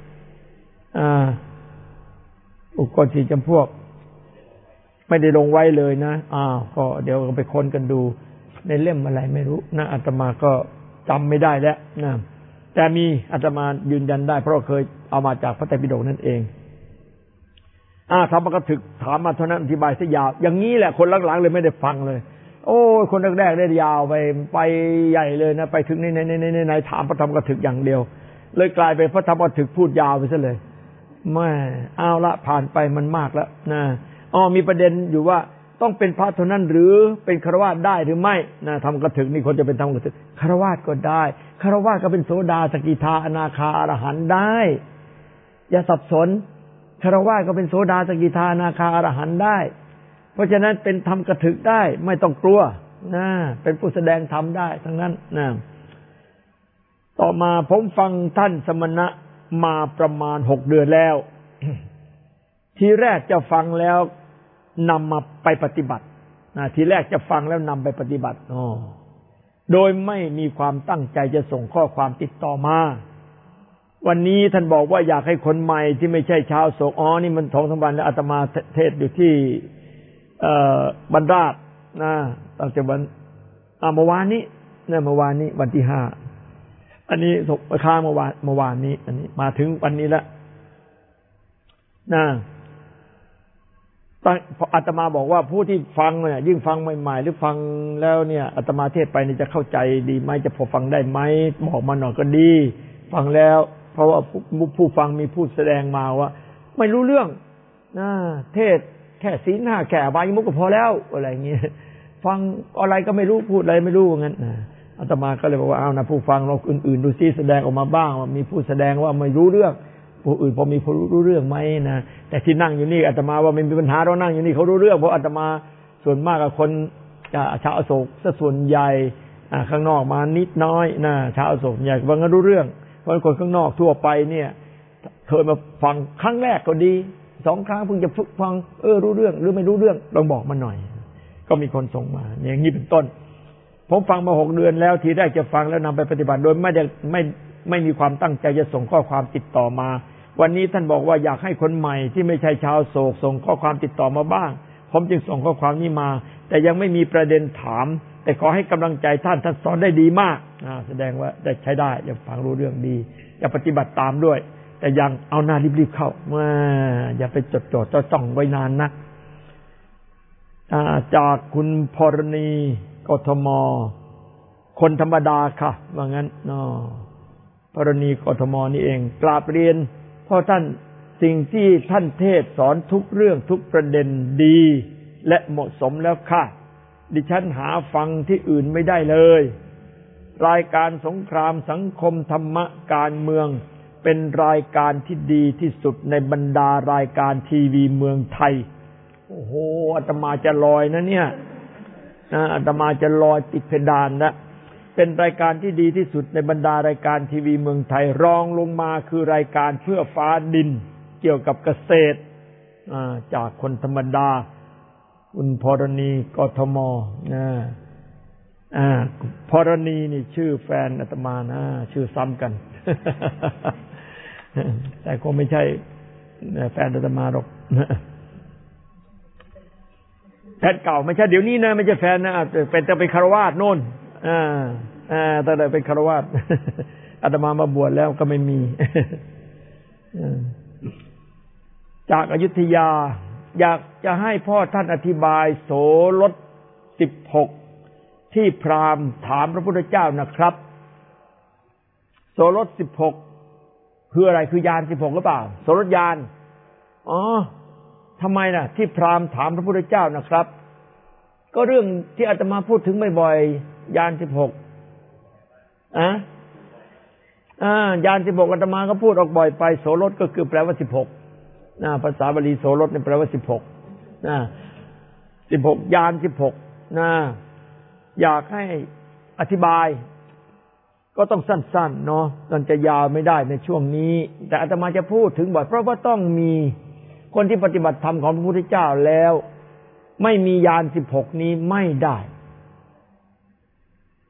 บุคคลสี่จำพวกไม่ได้ลงไว้เลยนะอ้าวก็เดี๋ยวไปค้นกันดูในเล่มอะไรไม่รู้นะอาตมาก็จำไม่ได้แล้วนะแต่มีอาตมายืนยันได้เพราะเคยเอามาจากพระไตรปิฎกนั่นเองอ่าธรรมกถึกถามมาเท่านั้นอธิบายซะยาวอย่างนี้แหละคนหลังๆเลยไม่ได้ฟังเลยโอ้คนแรกๆได้ยาวไปไปใหญ่เลยนะไปถึงในในในในในถามพระธรรมกถึกอย่างเดียวเลยกลายเป็นพระธรรมกถึกพูดยาวไปซะเลยแม่เอาละผ่านไปมันมากแล้วนะอ๋อมีประเด็นอยู่ว่าต้องเป็นพระเท่านั้นหรือเป็นฆราวาสได้หรือไม่นะธรรมกถึกนี่คนจะเป็นธรรมกถึกฆราวาสก็ได้ฆราวาสก็เป็นโสดาสกิทาอนาคาอรหันต์ได้อย่าสับสนฆราวาสก็เป็นโสดาสกิทาอนาคาอรหันต์ได้เพราะฉะนั้นเป็นธรรมกถึกได้ไม่ต้องกลัวนะเป็นผู้แสดงธรรมได้ทั้งนั้นนะต่อมาผมฟังท่านสมณะมาประมาณหกเดือนแล้ว ทีแรกจะฟังแล้วนำมาไปปฏิบัตินะทีแรกจะฟังแล้วนำไปปฏิบัติอ๋อโดยไม่มีความตั้งใจจะส่งข้อความติดต่อมาวันนี้ท่านบอกว่าอยากให้คนใหม่ที่ไม่ใช่ชาวโศกอ๋อนี่มันท้องทั้งวันแล้วอาตมาเทศอยู่ที่เอ่อบรรดานะตั้งแต่วันอ่าเมื่อวานนี้เนี่ยเมื่อวานนี้วันที่ห้าอันนี้ค้างเมื่อวานเมื่อวานนี้อันนี้มาถึงวันนี้แล้วนะอาตมาบอกว่าผู้ที่ฟังเนี่ยยิ่งฟังใหม่ๆหรือฟังแล้วเนี่ยอาตมาเทศไปนี่จะเข้าใจดีไหมจะพอฟังได้ไหมบอกมาหน่อยก็ดีฟังแล้วเพราะว่าผู้ฟังมีผู้แสดงมาว่าไม่รู้เรื่องนะเทศแค่ศีลห้าแค่อบายมุขก็พอแล้วอะไรอย่างเงี้ยฟังอะไรก็ไม่รู้พูดอะไรไม่รู้งั้นนะอาตมาก็เลยบอกว่าเอานะผู้ฟังเราอื่นๆดูซิแสดงออกมาบ้างว่ามีผู้แสดงว่าไม่รู้เรื่องผู้อื่นพอมีผู้รู้เรื่องไหมนะแต่ที่นั่งอยู่นี่อาตมาว่าไม่มีปัญหาเรานั่งอยู่นี่เขารู้เรื่องเพราะอาตมาส่วนมากกับคนชาวอโศกซะส่วนใหญ่ข้างนอกมานิดน้อยนะชาวอโศกใหญ่บางก็รู้เรื่องเพราะคนข้างนอกทั่วไปเนี่ยเคยมาฟังครั้งแรกก็ดีสองครั้งเพิ่งจะฝึกฟังเออรู้เรื่องหรือไม่รู้เรื่องลองบอกมาหน่อยก็มีคนส่งมาอย่างนี้เป็นต้นผมฟังมาหกเดือนแล้วทีแรกจะฟังแล้วนำไปปฏิบัติโดยไม่ได้ไม่ไม่มีความตั้งใจจะส่งข้อความติดต่อมาวันนี้ท่านบอกว่าอยากให้คนใหม่ที่ไม่ใช่ชาวโศกส่งข้อความติดต่อมาบ้างผมจึงส่งข้อความนี้มาแต่ยังไม่มีประเด็นถามแต่ขอให้กำลังใจท่านท่านสอนได้ดีมากแสดงว่าได้ใช้ได้ยังฟังรู้เรื่องดีจะปฏิบัติตามด้วยแต่ยังเอาหน้ารีบๆเข้ามาอย่าไปจดจ่อจ้องไว้นานนักจากคุณพรณีกทมคนธรรมดาค่ะว่างั้นเนาะพรณีกทมนี่เองกราบเรียนพ่อท่านสิ่งที่ท่านเทศสอนทุกเรื่องทุกประเด็นดีและเหมาะสมแล้วค่ะดิฉันหาฟังที่อื่นไม่ได้เลยรายการสงครามสังคมธรรมะการเมืองเป็นรายการที่ดีที่สุดในบรรดารายการทีวีเมืองไทยโอ้โหอาตมาจะลอยนะเนี่ยนะอาตมาจะลอยติดเพดานนะเป็นรายการที่ดีที่สุดในบรรดารายการทีวีเมืองไทยรองลงมาคือรายการเพื่อฟ้าดินเกี่ยวกับเกษตรจากคนธรรมดาคุณพรณีกทมนะอ่าพรณีนี่ชื่อแฟนอาตมานะชื่อซ้ำกัน แต่ก็ไม่ใช่แฟนอาตมาหรอกแฟนเก่าไม่ใช่เดี๋ยวนี้นะไม่ใช่แฟนนะเป็นแต่เป็นคารวาสโน่นอ่าอ่าแต่เป็นคารวาสอาตมามาบวชแล้วก็ไม่มีจากอยุธยาอยากจะให้พ่อท่านอธิบายโสรสสิบหกที่พราหมณ์ถามพระพุทธเจ้านะครับโสรสสิบหกคืออะไรคือยานสิบหกหรือเปล่าโสรสยานอ๋อทำไมน่ะที่พราหมณ์ถามพระพุทธเจ้านะครับก็เรื่องที่อาตมาพูดถึงบ่อยๆยานสิบหกอ่ะอ่ายานสิบหกอาตมาก็พูดออกบ่อยไปโสรสก็คือแปลว่าสิบหกนะภาษาบาลีโสรสนี่แปลว่าสิบหกนะสิบหกยานสิบหกนะอยากให้อธิบายก็ต้องสั้นๆเนาะมันจะยาวไม่ได้ในช่วงนี้แต่อาตมาจะพูดถึงบ่อยเพราะว่าต้องมีคนที่ปฏิบัติธรรมของพระพุทธเจ้าแล้วไม่มียานสิบหกนี้ไม่ได้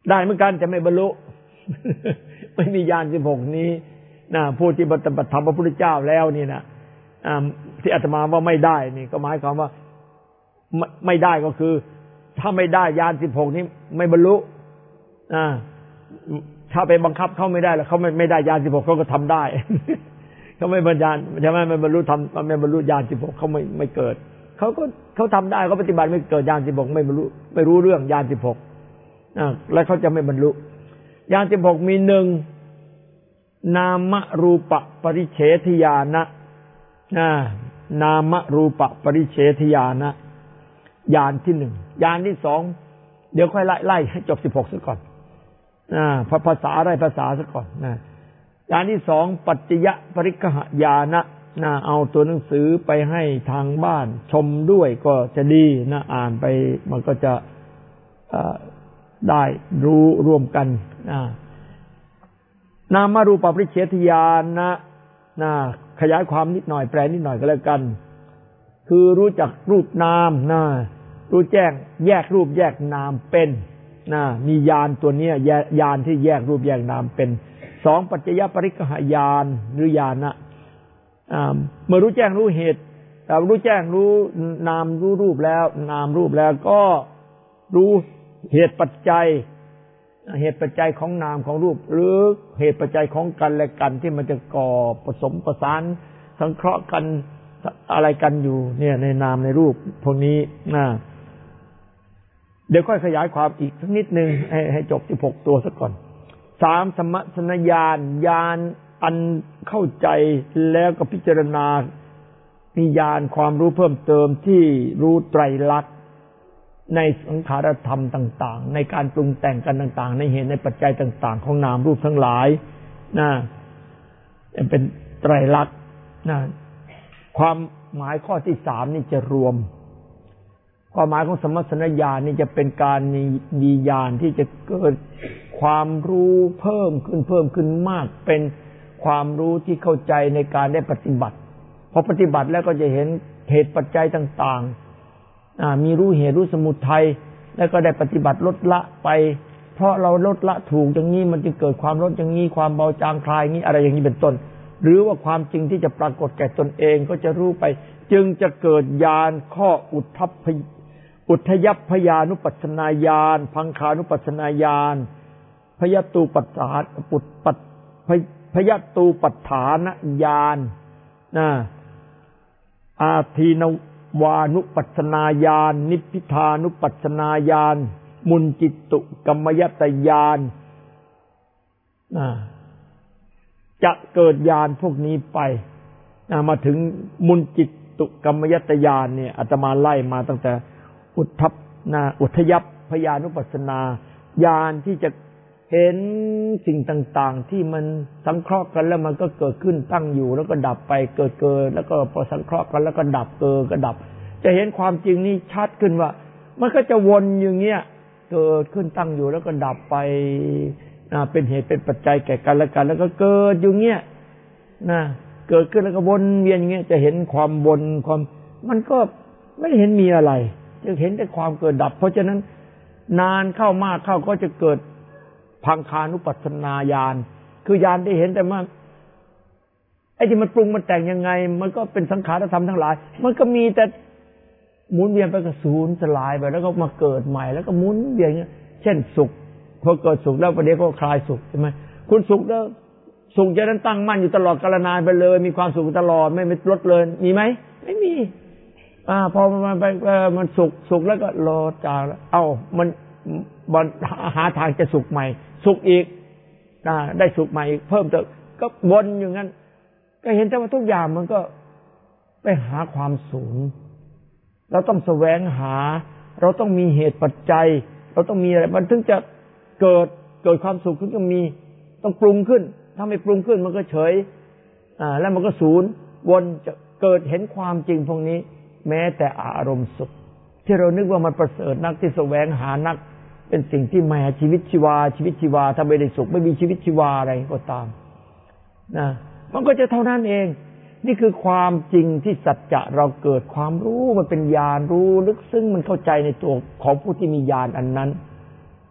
ได้เหมือนกันจะไม่บรรลุไม่มีญาณสิบหกนี้นะผู้ที่ปฏิบัติธรรมพระพุทธเจ้าแล้วนี่นะที่อาตมาว่าไม่ได้นี่ก็หมายความว่าไม่ไม่ได้ก็คือถ้าไม่ได้ญาณสิบหกนี้ไม่บรรลุอ่าถ้าไปบังคับเขาไม่ได้แล้วเขาไม่ไม่ได้ญาณสิบหกเขาก็ทำได้เขาไม่บรรญาณใช่ไหมไม่บรรลุทำไม่บรรลุญาณสิบหกเขาไม่ไม่เกิดเขาก็เขาทำได้เขาปฏิบัติไม่เกิดญาณสิบหกไม่บรรลุไม่รู้เรื่องญาณสิบหกอ่าแล้วเขาจะไม่บรรลุญาณสิบหกมีหนึ่งนามรูปปริเฉทญาณะอ่านามรูปปริเฉทญาณะญาณที่หนึ่งญาณที่สองเดี๋ยวค่อยไล่ไล่ให้จบสิบหกซะก่อนอ่าภาษาอะไรภาษาซะก่อนนะญาณที่สองปัจจยปริกหญาณะนะเอาตัวหนังสือไปให้ทางบ้านชมด้วยก็จะดีนะอ่านไปมันก็จะได้รู้ร่วมกันนะนามรูปปริเฉทญาณะนะขยายความนิดหน่อยแปลนิดหน่อยก็แล้วกันคือรู้จักรูปนามนะรู้แจ้งแยกรูปแยกนามเป็นนะมีญาณตัวเนี้ยญาณที่แยกรูปแยกนามเป็นสองปัจจยปริกหญาณหรือญาณะเมื่อรู้แจ้งรู้เหตุรู้แจ้งรู้นามรู้รูปแล้วนามรูปแล้วก็รู้เหตุปัจจัยเหตุปัจจัยของนามของรูปหรือเหตุปัจจัยของกันและกันที่มันจะก่อผสมประสานสังเคราะห์กันอะไรกันอยู่เนี่ยในนามในรูปพวกนี้นะเดี๋ยวค่อยขยายความอีกสักนิดนึงให้ให้จบสิบหกตัวซะก่อนสามสมัชนญาณญาณอันเข้าใจแล้วก็พิจารณามีญาณความรู้เพิ่มเติมที่รู้ไตรลักษณ์ในสังขารธรรมต่างๆในการปรุงแต่งกันต่างๆในเหตุในปัจจัยต่างๆของนามรูปทั้งหลายนะเป็นไตรลักษณ์นะความหมายข้อที่สามนี่จะรวมความหมายของสมัชนญาณนี่จะเป็นการมีมีญาณที่จะเกิดความรู้เพิ่มขึ้นเพิ่มขึ้นมากเป็นความรู้ที่เข้าใจในการได้ปฏิบัติพอปฏิบัติแล้วก็จะเห็นเหตุปัจจัยต่างๆมีรู้เหตุรู้สมุทัยแล้วก็ได้ปฏิบัติลดละไปเพราะเราลดละถูกอย่างนี้มันจะเกิดความลดอย่างนี้ความเบาจางคลายนี้อะไรอย่างนี้เป็นต้นหรือว่าความจริงที่จะปรากฏแก่ตนเองก็จะรู้ไปจึงจะเกิดญาณข้ออุทธัพพอุทยัพพยานุปัสสนาญาณพังคานุปัสสนาญาณพยตูปัฏฐานปุตปัฏพยตูปัฏฐานญาณนะอาทีนวานุปัสสนาญาณนิพพิทานุปัสสนาญาณมุนจิตุกัมมยตญาณนะจะเกิดญาณพวกนี้ไปนะมาถึงมุนจิตุกัมมยตญาณเนี่ยอาตมาไล่มาตั้งแต่อุทธัพนะอุทยัพพยานุปัสสนาญาณที่จะเห็นสิ่งต่างๆที่มันสังเคราะห์กันแล้วมันก็เกิดขึ้นตั้งอยู่แล้วก็ดับไปเกิดเกิดแล้วก็พอสังเคราะห์กันแล้วก็ดับเกิดก็ดับจะเห็นความจริงนี้ชัดขึ้นว่ามันก็จะวนอย่างเงี้ยเกิดขึ้นตั้งอยู่แล้วก็ดับไปเป็นเหตุเป็นปัจจัยแก่กันและกันแล้วก็เกิดอยู่เงี้ยนะเกิดขึ้นแล้วก็วนเวียนอย่างเงี้ยจะเห็นความวนความมันก็ไม่เห็นมีอะไรจะเห็นแต่ความเกิดดับเพราะฉะนั้นนานเข้ามากเข้าก็จะเกิดพังคานุปัสสนาญาณคือญาณได้เห็นแต่ว่าไอ้ที่มันปรุงมันแต่งยังไงมันก็เป็นสังขารธรรมทั้งหลายมันก็มีแต่หมุนเวียนไปกับศูนย์สลายไปแล้วก็มาเกิดใหม่แล้วก็หมุนเวียนอย่างเงี้ยเช่นสุขพอเกิดสุขแล้วประเดี๋ยวก็คลายสุขใช่ไหมคุณสุขแล้วสุขจะนั้นตั้งมั่นอยู่ตลอดกาลนานไปเลยมีความสุขตลอดไม่ไม่ลดเลยมีไหมไม่มีอ่าพอมันไปมันสุขสุขแล้วก็รอจางเอ้ามันมันหาทางจะสุขใหม่สุขอีกอ่าได้สุขใหม่อีกเพิ่มเติมก็วนอย่างนั้นก็เห็นแต่ว่าทุกอย่างมันก็ไปหาความศูนย์เราต้องแสวงหาเราต้องมีเหตุปัจจัยเราต้องมีอะไรมันถึงจะเกิดเกิดความสุขถึงจะมีต้องปรุงขึ้นถ้าไม่ปรุงขึ้นมันก็เฉยอ่าแล้วมันก็ศูนย์วนจะเกิดเห็นความจริงพวกนี้แม้แต่อารมณ์สุขที่เรานึกว่ามันประเสริฐนักที่แสวงหานักเป็นสิ่งที่แหมชีวิตชีวาชีวิตชีวาถ้าไม่ได้สุขไม่มีชีวิตชีวาอะไรก็ตามนะมันก็จะเท่านั้นเองนี่คือความจริงที่สัจจะเราเกิดความรู้มันเป็นญาณรู้ลึกซึ้งมันเข้าใจในตัวของผู้ที่มีญาณอันนั้น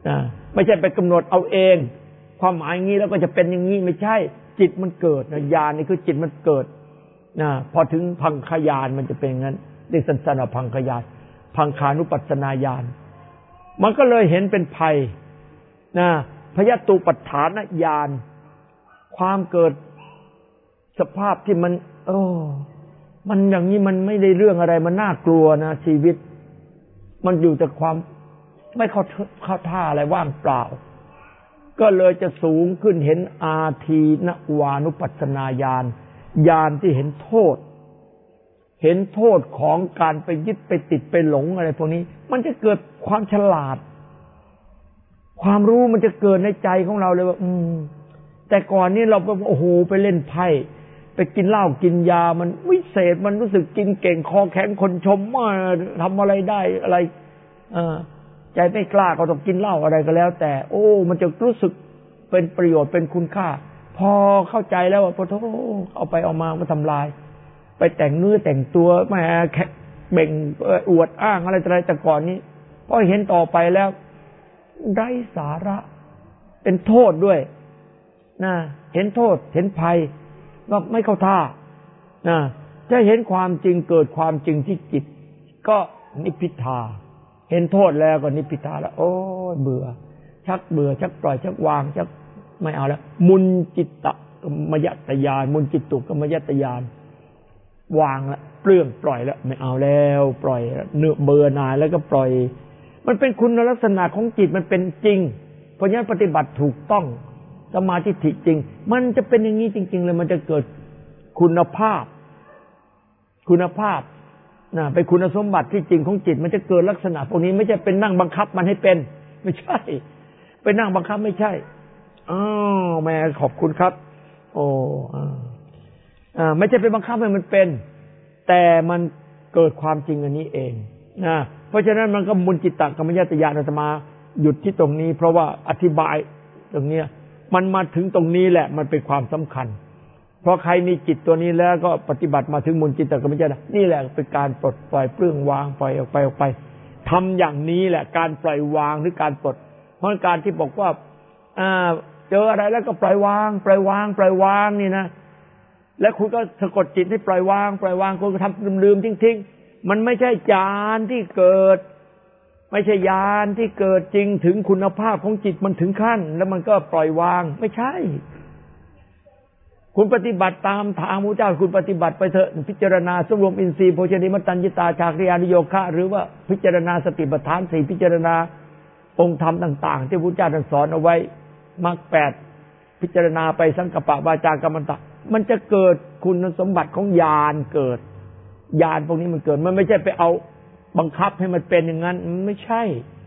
นะไม่ใช่ไปกำหนดเอาเองความหมายอย่างนี้แล้วก็จะเป็นอย่างนี้ไม่ใช่จิตมันเกิดนะญาณนี่คือจิตมันเกิดนะพอถึงพังคญาณมันจะเป็นงั้นเรียกสั้นๆว่าพังคญาณพังคานุปัสสนาญาณมันก็เลยเห็นเป็นภัยนะพยตุปัฏฐานญาณความเกิดสภาพที่มันโอ้มันอย่างนี้มันไม่ได้เรื่องอะไรมันน่ากลัวนะชีวิตมันอยู่แต่ความไม่เข้าเข้าท่าอะไรว่างเปล่าก็เลยจะสูงขึ้นเห็นอาทีนวานุปัสสนาญาณญาณที่เห็นโทษเห็นโทษของการไปยึดไปติดไปหลงอะไรพวกนี้มันจะเกิดความฉลาดความรู้มันจะเกิดในใจของเราเลยว่าอืมแต่ก่อนนี้เราไปโอ้โหไปเล่นไพ่ไปกินเหล้ากินยามันวิเศษมันรู้สึกกินเก่งคอแข็งคนชมว่าทำอะไรได้อะไรเออใจไม่กล้าก็ต้องกินเหล้าอะไรก็แล้วแต่โอ้มันจะรู้สึกเป็นประโยชน์เป็นคุณค่าพอเข้าใจแล้วว่าพอโธ่เอาไปเอามาก็ทำลายไปแต่งเนื้อแต่งตัวแหมเบ่งอวดอ้างอะไรอะไรแต่ก่อนนี้พอเห็นต่อไปแล้วไร้สาระเป็นโทษด้วยนะเห็นโทษเห็นภัยว่าไม่เข้าท่านะจะเห็นความจริงเกิดความจริงที่จิตก็นิพพิทาเห็นโทษแล้วก็นิพพิทาแล้วโอ้เบื่อชักเบื่อชักปล่อยชักวางชักไม่เอาแล้วมุนจิตตะมยตญาณมุนจิตตุกมยตญาณวางละเปลื้องปล่อยแล้วไม่เอาแล้วปล่อยเนื้อเบื่อหน่ายแล้วก็ปล่อยมันเป็นคุณลักษณะของจิตมันเป็นจริงเพราะฉะนั้นปฏิบัติถูกต้องสมาธิจริงมันจะเป็นอย่างนี้จริงๆเลยมันจะเกิดคุณภาพคุณภาพนะเป็นคุณสมบัติที่จริงของจิตมันจะเกิดลักษณะพวกนี้ไม่ใช่เป็นนั่งบังคับมันให้เป็นไม่ใช่ไปนั่งบังคับไม่ใช่อ้าวแม่ขอบคุณครับโอ้อ่าไม่ใช่ไปบังคับให้มันเป็นแต่มันเกิดความจริงอันนี้เองนะเพราะฉะนั้นมันก็มุนจิตตกรรมญาตญาณอาตมาหยุดที่ตรงนี้เพราะว่าอธิบายตรงเนี้ยมันมาถึงตรงนี้แหละมันเป็นความสำคัญเพราะใครมีจิตตัวนี้แล้วก็ปฏิบัติมาถึงมุนจิตตกรรมญาณนี่แหละเป็นการปลดปล่อยเปลื้องวางปล่อยออกไปออกไปทำอย่างนี้แหละการปล่อยวางหรือการปลดเพราะการที่บอกว่าอ่าเจออะไรแล้วก็ปล่อยวางปล่อยวางปล่อยวางนี่นะแล้วคุณก็สะกดจิตให้ปล่อยวางปล่อยวางคุณก็ทำลืมๆทิ้งๆมันไม่ใช่ญาณที่เกิดไม่ใช่ญาณที่เกิดจริงถึงคุณภาพของจิตมันถึงขั้นแล้วมันก็ปล่อยวางไม่ใช่คุณปฏิบัติตามทางพระเจ้าคุณปฏิบัติไปเถอะพิจารณาสำรวมอินทรีย์โภชนิมัตตัญญิตาชาคริยานุโยคะหรือว่าพิจารณาสติปัฏฐานสี่พิจารณาองค์ธรรมต่างๆที่พระเจ้าท่านสอนเอาไว้มรรคแปดพิจารณาไปสังกัปปะวาจากัมมันตะมันจะเกิดคุณสมบัติของญาณเกิดญาณพวกนี้มันเกิดมันไม่ใช่ไปเอาบังคับให้มันเป็นอย่างนั้นมันไม่ใช่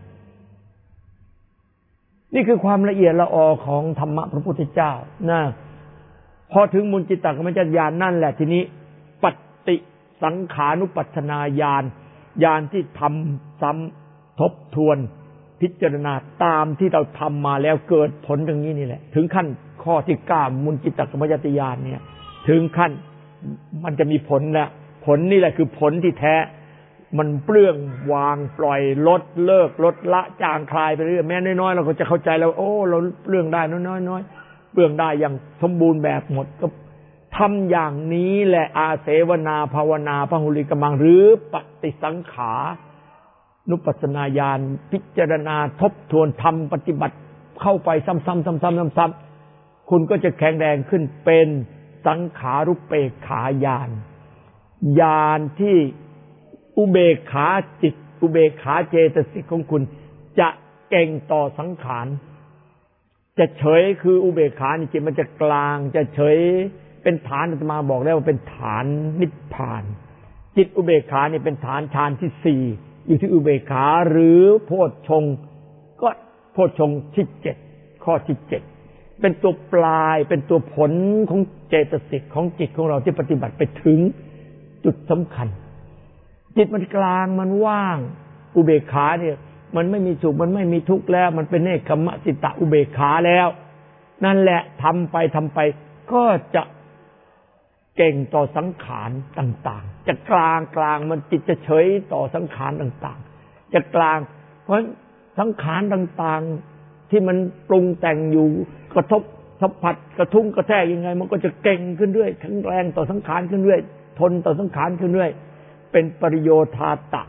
นี่คือความละเอียดละออของธรรมะพระพุทธเจ้านะพอถึงมุนจิตตกรรมญาณนั่นแหละทีนี้ปฏิสังขานุปัสสนาญาณญาณที่ทำซ้ำทบทวนพิจารณาตามที่เราทำมาแล้วเกิดผลอย่างนี้นี่แหละถึงขั้นข้อที่เก้ามุนจิตตกรรมญาณเนี่ยถึงขั้นมันจะมีผลแล้วผลนี่แหละคือผลที่แท้มันเปลื้องวางปล่อยลดเลิกลดละจางคลายไปเรื่อยแม้น้อยๆเราก็จะเข้าใจแล้วโอ้เราเปลื้องได้น้อยๆเปลื้องได้อย่างสมบูรณ์แบบหมดก็ทำอย่างนี้แหละอาเสวนาภาวนาพหุลิกมังหรือปฏิสังขานุปัสสนาญาณพิจารณาทบทวนทำปฏิบัติเข้าไปซ้ำๆซ้ำๆซ้ำๆคุณก็จะแข็งแรงขึ้นเป็นสังขารุปเปกขาญาณญาณที่อุเบกขาจิตอุเบกขาเจตสิกของคุณจะเก่งต่อสังขารจะเฉยคืออุเบกขาจิตมันจะกลางจะเฉยเป็นฐานอาตมาบอกแล้วว่าเป็นฐานนิพพานจิตอุเบกขานี่เป็นฐานฌานที่สี่อยู่ที่อุเบกขาหรือโพชฌงค์ก็โพชฌงค์ที่เจ็ดข้อที่เจ็ดเป็นตัวปลายเป็นตัวผลของเจตสิกของจิตของเราที่ปฏิบัติไปถึงจุดสำคัญจิตมันกลางมันว่างอุเบกขาเนี่ยมันไม่มีสุขมันไม่มีทุกข์แล้วมันเป็นเนกขัมมะสิตะอุเบกขาแล้วนั่นแหละทำไปทำไปก็จะเก่งต่อสังขารต่างๆจะกลางกลางมันจิตจะเฉยต่อสังขารต่างๆจะกลางเพราะสังขารต่างๆที่มันปรุงแต่งอยู่กระทบสัมผัสกระทุ้งกระแทกยังไงมันก็จะเก่งขึ้นเรื่อยแข็งแรงต่อสังขารขึ้นเรื่อยทนต่อสังขารขึ้นเรื่อยเป็นปริโยธาตะ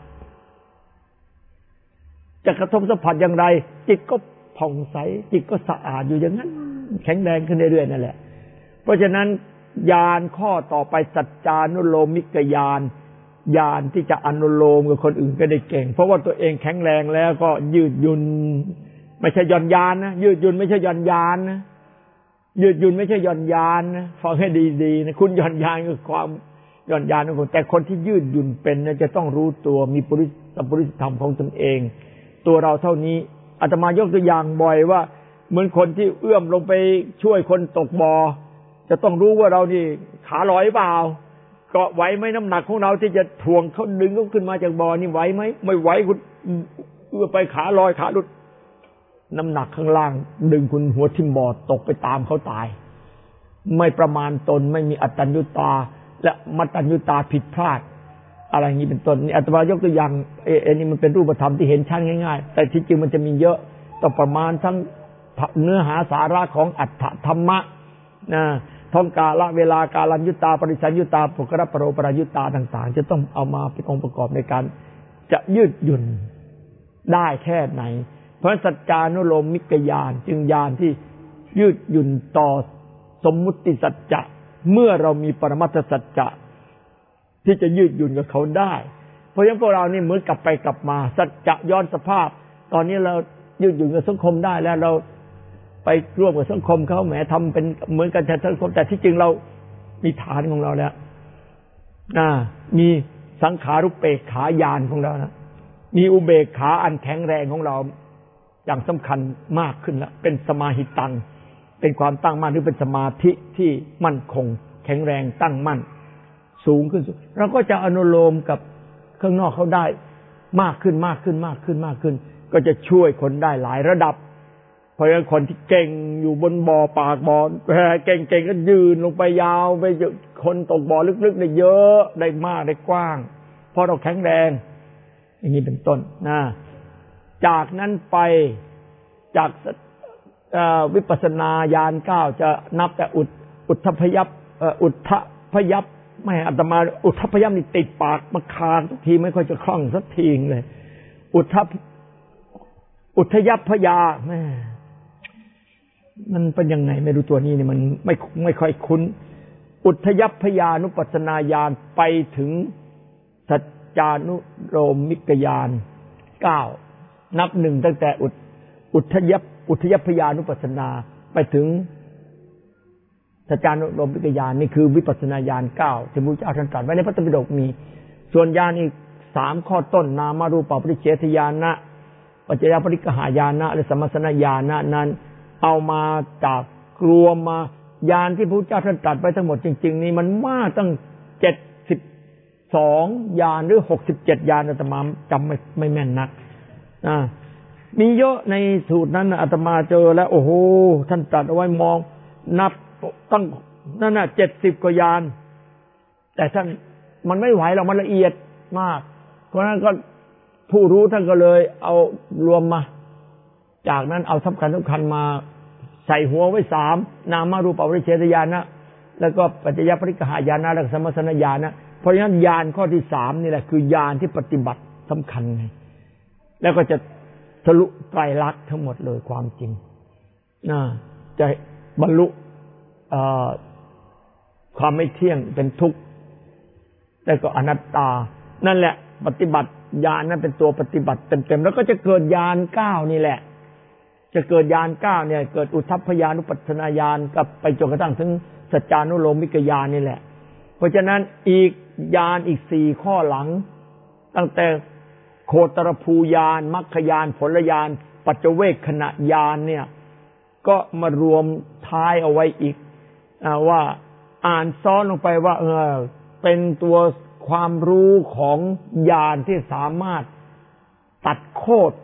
จะกระทบสัมผัสอย่างไรจิตก็ผ่องใสจิตก็สะอาดอยู่อย่างนั้นแข็งแรงขึ้นเรื่อยๆนั่นแหละเพราะฉะนั้นญาณข้อต่อไปสัจจานุโลมิกญาณญาณที่จะอนุโลมกับคนอื่นก็ได้เก่งเพราะว่าตัวเองแข็งแรงแล้วก็ยืดหยุ่นไม่ใช่ย่อนยานนะยืดหยุ่นไม่ใช่ย่อนยานนะยืดหยุ่นไม่ใช่ย่อนยานนะฟังให้ดีๆนะคุณย่อนยานคือความย่อนยานของคนแต่คนที่ยืดหยุ่นเป็นนะจะต้องรู้ตัวมีปริสัมปริธรรมของตนเองตัวเราเท่านี้อาตมายกตัวอย่างบ่อยว่าเหมือนคนที่เอื้อมลงไปช่วยคนตกบ่อจะต้องรู้ว่าเรานี่ขาลอยเปล่าก็ไหวไหมน้ำหนักของเราที่จะถ่วงเขาดึงเขาขึ้นมาจากบ่อนี่ไหวไหมไม่ไหวคุณเอื้อไปขาลอยขาหลุดน้ำหนักข้างล่างดึงคุณหัวทิ่มบ่อตกไปตามเขาตายไม่ประมาณตนไม่มีอัตตัญญุตาและมัตตัญญุตาผิดพลาดอะไรอย่างนี้เป็นต้นนี่อาตมายกตัวอย่างเออนี่มันเป็นรูปธรรมที่เห็นชัดง่ายๆแต่ที่จริงมันจะมีเยอะต้องประมาณทั้งเนื้อหาสาระของอัตถธรรมะนะท่องกาลเวลากาลัญยุตาปริสัญยุตาปุคระปโรปรายุตาต่างๆจะต้องเอามาเป็นองค์ประกอบในการจะยืดหยุ่นได้แค่ไหนเพราะสัจจานุโลมมิกญาณจึงญาณที่ยืดหยุ่นต่อสมมุติสัจจะเมื่อเรามีปรมัตถสัจจะที่จะยืดหยุ่นกับเขาได้เพราะฉะนั้นพวกเรานี่เหมือนกลับไปกลับมาสัจจะย้อนสภาพตอนนี้เรายืดหยุ่นกับสังคมได้แล้วเราไปร่วมกับสังคมเขาแหมทำเป็นเหมือนกันแต่สังคมแต่ที่จริงเรามีฐานของเราแล้วนะมีสังขารุปเปกขายานของเรานะมีอุเบกขาอันแข็งแรงของเราอย่างสำคัญมากขึ้นแล้วเป็นสมาหิตังเป็นความตั้งมั่นหรือเป็นสมาธิที่มั่นคงแข็งแรงตั้งมั่นสูงขึ้นเราก็จะอนุโลมกับข้างนอกเขาได้มากขึ้นมากขึ้นมากขึ้นมากขึ้นก็จะช่วยคนได้หลายระดับเพราะฉะนั้นคนที่เก่งอยู่บนบ่อปากบ่อเก่งๆก็ยืนลงไปยาวไปคนตกบ่อลึกๆได้เยอะได้มากได้กว้างเพราะเราแข็งแรงอย่างนี้เป็นต้นนะจากนั้นไปจากวิปัสสนาญาณเก้าจะนับแต่อุทอุทธพยัพอุทธพยัพไม่อาตมาอุทธพยัพนี่ติดปากมาคาทุกทีไม่ค่อยจะคล่องสักทีเลยอุทธอุทธยัพพยาแม่มันเป็นยังไงไม่รู้ตัวนี้นี่มันไม่ไม่ค่อยคุ้นอุทธยัพพยานุปัสสนาญาณไปถึงสัจจานุโลมิกญาณเก้านับหนึ่งตั้งแต่อุทอุทธยัพอุทธยัพพยานุปัสสนาไปถึงสัจจานุโลมิกญาณนี่คือวิปัสสนาญาณเก้าที่พระพุทธเจ้าท่านตรัสไว้ในพระไตรปิฎกมีส่วนญาณอีกสามข้อต้นนามารูปปริเฉทญาณนะปัจจยปริกหายานะและสัมมัสสนญาณนั้นเอามาจากรวมมาญาณที่พระพุทธเจ้าท่านตรัสไว้ทั้งหมดจริงๆนี่มันมากตั้งเจ็ดสิบสองญาณหรือหกสิบเจ็ดญาณอาตมาจำไม่ไม่แม่นนักอ่ามีเยอะในสูตรนั้นอาตมาเจอแล้วโอ้โหท่านตรัสเอาไว้มองนับตั้งนั่นน่ะเจ็ดสิบกว่าญาณแต่ท่านมันไม่ไหวหรอกมันละเอียดมากเพราะฉะนั้นก็ผู้รู้ท่านก็เลยเอารวมมาจากนั้นเอาสำคัญสำคัญมาใส่หัวไว้สามนามารูปปริเฉทญาณนะแล้วก็ปัจจยปริกหายานะและสัมมัสสนญาณนะเพราะฉะนั้นญาณข้อที่สามนี่แหละคือญาณที่ปฏิบัติสำคัญไงแล้วก็จะทะลุไตรลักษณ์ทั้งหมดเลยความจริงนะจะบรรลุความไม่เที่ยงเป็นทุกข์แล้วก็อนัตตานั่นแหละปฏิบัติญาณนั้นเป็นตัวปฏิบัติเต็มๆแล้วก็จะเกิดญาณเก้านี่แหละจะเกิดญาณเก้าเนี่ยเกิดอุทธัพพยานุปัสสนาญาณกับไปจนกระทั่งถึงสัจจานุโลมิกญาณนี่แหละเพราะฉะนั้นอีกญาณอีกสี่ข้อหลังตั้งแต่โคตรภูญาณมรรคญาณผลญาณปัจเจเวคขณะญาณเนี่ยก็มารวมท้ายเอาไว้อีกว่าอ่านซ้อนลงไปว่าเออเป็นตัวความรู้ของญาณที่สามารถตัดโคตร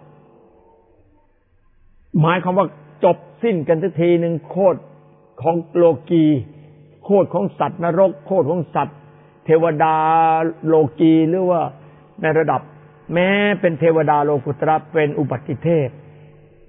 หมายความว่าจบสิ้นกันทันทีหนึ่งโคตรของโลกีโคตรของสัตว์นรกโคตรของสัตว์เทวดาโลกีหรือว่าในระดับแม้เป็นเทวดาโลกุตระเป็นอุบัติเทพ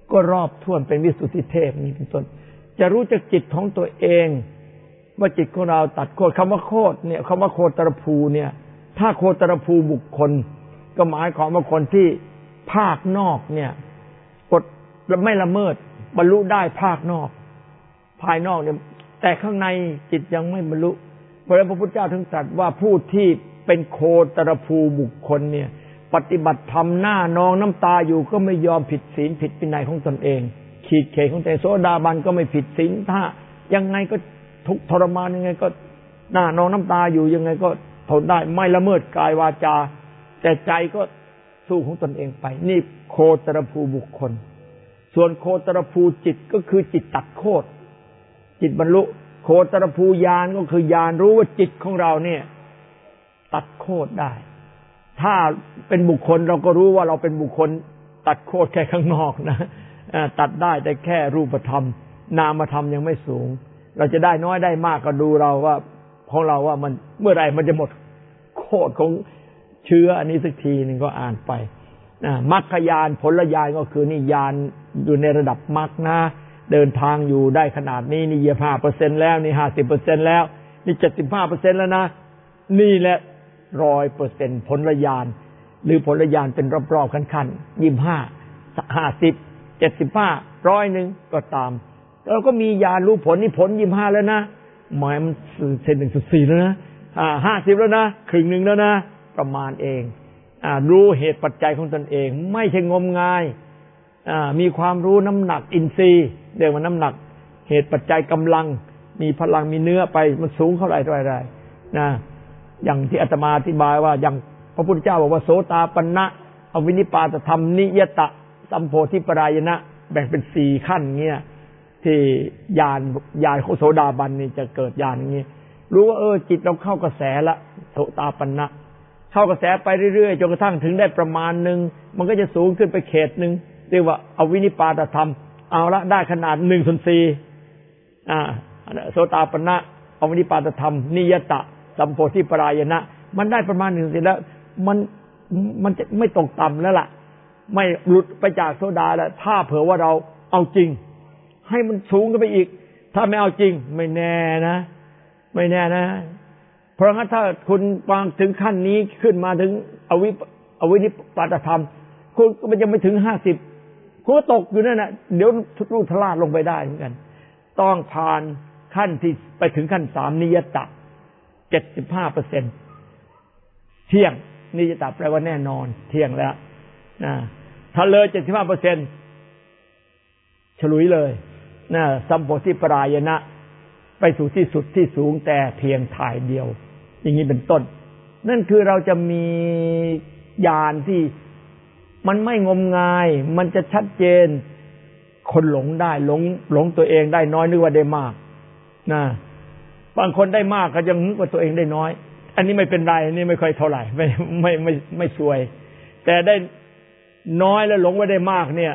ก็รอบถ้วนเป็นวิสุทธิเทพนี่เป็นต้นจะรู้จักจิตของตัวเองว่าจิตของเราตัดโคตรคำว่าโคตรเนี่ยคำว่าโคตรภูเนี่ยถ้าโคตรภูบุคคลก็หมายความว่าคนที่ภาคนอกเนี่ยกดไม่ละเมิดบรรลุได้ภาคนอกภายนอกเนี่ยแต่ข้างในจิตยังไม่บรรลุเพราะฉะนั้นพระพุทธเจ้าถึงตรัสว่าผู้ที่เป็นโคตรภูบุคคลเนี่ยปฏิบัติธรรมหน้านองน้ำตาอยู่ก็ไม่ยอมผิดศีลผิดวินัยของตนเองขีดเขตของแต่โสดาบันก็ไม่ผิดศีลถ้ายังไงก็ทุกทรมานยังไงก็หน้านองน้ำตาอยู่ยังไงก็ทนได้ไม่ละเมิดกายวาจาแต่ใจก็สู้ของตนเองไปนี่โคตรภูบุคคลส่วนโคตรภูจิตก็คือจิตตัดโคตรจิตบรรลุโคตรภูญาณก็คือญาณรู้ว่าจิตของเราเนี่ยตัดโคตรได้ถ้าเป็นบุคคลเราก็รู้ว่าเราเป็นบุคคลตัดโคตรแค่ข้างนอกนะตัดได้แต่แค่รูปธรรมนามธรรมยังไม่สูงเราจะได้น้อยได้มากก็ดูเราว่าของเราว่ามันเมื่อไหร่มันจะหมดโคตรของเชื้ออันนี้สักทีนึงก็อ่านไปนะมรรคญาณผลญาณก็คือนี่ญาณอยู่ในระดับมรรคนะเดินทางอยู่ได้ขนาดนี้นี่ยี่สิบห้าเปอร์เซ็นต์แล้วนี่ห้าสิบเปอร์เซ็นต์แล้วนี่เจ็ดสิบห้าเปอร์เซ็นต์แล้วนะนี่แหละร้อยเปอร์เซ็นต์ผลญาณหรือผลญาณเป็นรอบๆขั้นๆยี่สิบห้าห้าสิบเจ็ดสิบห้าร้อยหนึ่งก็ตามแล้วก็มีญาณรู้ผลนี่ผลยี่สิบห้าแล้วนะหมายมันเซนหนึ่งจุดสี่แล้วนะอ่าห้าสิบแล้วนะครึ่งหนึ่งแล้วนะประมาณเองอ่ารู้เหตุปัจจัยของตนเองไม่ใช่งมงายอ่ามีความรู้น้ำหนักอินทรีย์เรียกว่าน้ำหนักเหตุปัจจัยกำลังมีพลังมีเนื้อไปมันสูงเท่าไหร่เท่าไหร่นะอย่างที่อาตมาอธิบายว่าอย่างพระพุทธเจ้าบอกว่าโสตาปันนะอวินิปาตธรรมนิยตะสัมโพธิปรายณะแบ่งเป็นสี่ขั้นเงี้ยที่ญาณญาณของโสดาบันนี่จะเกิดญาณอย่างนี้รู้ว่าเออจิตเราเข้ากระแสละโสตาปันนะเข้ากระแสไปเรื่อยๆจนกระทั่งถึงได้ประมาณนึงมันก็จะสูงขึ้นไปเขตนึงเรียกว่าอวินิปาตธรรมเอาละได้ขนาดหนึ่งส่วนสี่อ่าโสตาปันนะอวินิปาตธรรมนิยตะสัมโพธิปรายณะมันได้ประมาณหนึ่งส่วนสี่แล้วมันมันจะไม่ตกต่ำแล้วล่ะไม่หลุดไปจากโสดาแล้วถ้าเผื่อว่าเราเอาจริงให้มันสูงขึ้นไปอีกถ้าไม่เอาจริงไม่แน่นะไม่แน่นะเพราะงั้นถ้าคุณวางถึงขั้นนี้ขึ้นมาถึงอวิอวินิปาตธรรมคุณก็มันยังไม่ถึงห้าสิบคุณก็ตกอยู่นั่นน่ะเดี๋ยวทุลุทลาดลงไปได้เหมือนกันต้องผ่านขั้นที่ไปถึงขั้นสามนิยตะเจ็ดสิบห้าเปอร์เซ็นต์เที่ยงนิยตะแปลว่าแน่นอนเที่ยงแล้วนะถ้าเลยเจ็ดสิบห้าเปอร์เซ็นต์ฉลุยเลยนะสัมโพธิปรายณะไปสู่ที่สุดที่สูงแต่เพียงถ่ายเดียวอย่างนี้เป็นต้นนั่นคือเราจะมีญาณที่มันไม่งมงายมันจะชัดเจนคนหลงได้หลงหลงตัวเองได้น้อยนึกว่าได้มากนะบางคนได้มากก็ยังนึกว่าตัวเองได้น้อยอันนี้ไม่เป็นไรอันนี้ไม่ค่อยเท่าไหร่ไม่ไม่ไม่ไม่ซวยแต่ได้น้อยแล้วหลงว่าได้มากเนี่ย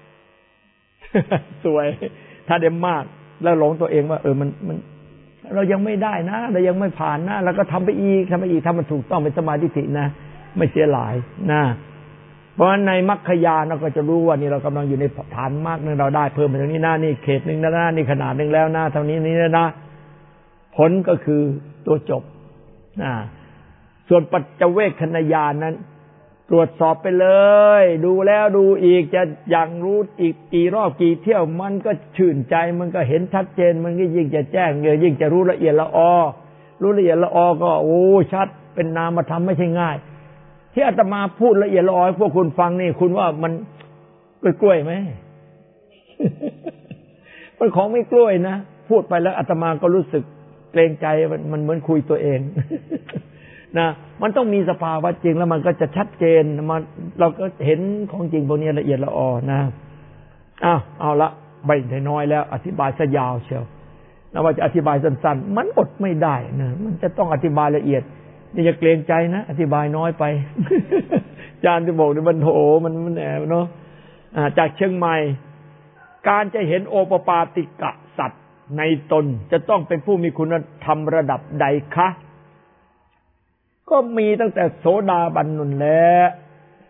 สวยถ้าได้มากแล้วหลงตัวเองว่าเออมันมันเรายังไม่ได้นะเรายังไม่ผ่านนะแล้วก็ทำไปอีกทำไปอีกทำมันถูกต้องเป็นสมาธินะไม่เสียหลายนะเพราะฉะนั้นในมรรคญาณเราก็จะรู้ว่านี่เรากำลังอยู่ในฐานมรรคนึงเราได้เพิ่มไปตรงนี้นะนี่เขตนึงนะนะนี่ขนาดนึงแล้วนะเท่านี้นี้นะผลก็คือตัวจบนะส่วนปัจจเวคขณญาณนั้นตรวจสอบไปเลยดูแล้วดูอีกจะอย่างรู้อีกกี่รอบกี่เที่ยวมันก็ชื่นใจมันก็เห็นชัดเจนมันก็ยิ่งจะแจ้งเยอะยิ่งจะรู้ละเอียดละออรู้ละเอียดละออก็โอ้ชัดเป็นนามธรรมไม่ใช่ง่ายที่อาตมาพูดละเอียดละออให้พวกคุณฟังนี่คุณว่ามันกล้วยๆไหม มันของไม่กล้วยนะพูดไปแล้วอาตมาก็รู้สึกเกรงใจมันเหมือนคุยตัวเอง นะมันต้องมีสภาวะจริงแล้วมันก็จะชัดเจนมันเราก็เห็นของจริงพวกนี้ละเอียดละออนะอ้าวเอาละใบน้อยแล้วอธิบายซะยาวเชียวนะว่าจะอธิบายสั้นๆมันอดไม่ได้นะมันจะต้องอธิบายละเอียดนี่จะเกรงใจนะอธิบายน้อยไปอาจารย์จะบอกเนี่ยมันโหมันมันแอบเนาะจากเชียงใหม่การจะเห็นโอปปาติกะสัตว์ในตนจะต้องเป็นผู้มีคุณธรรมระดับใดคะก็มีตั้งแต่โสดาบันนุ่นแหละ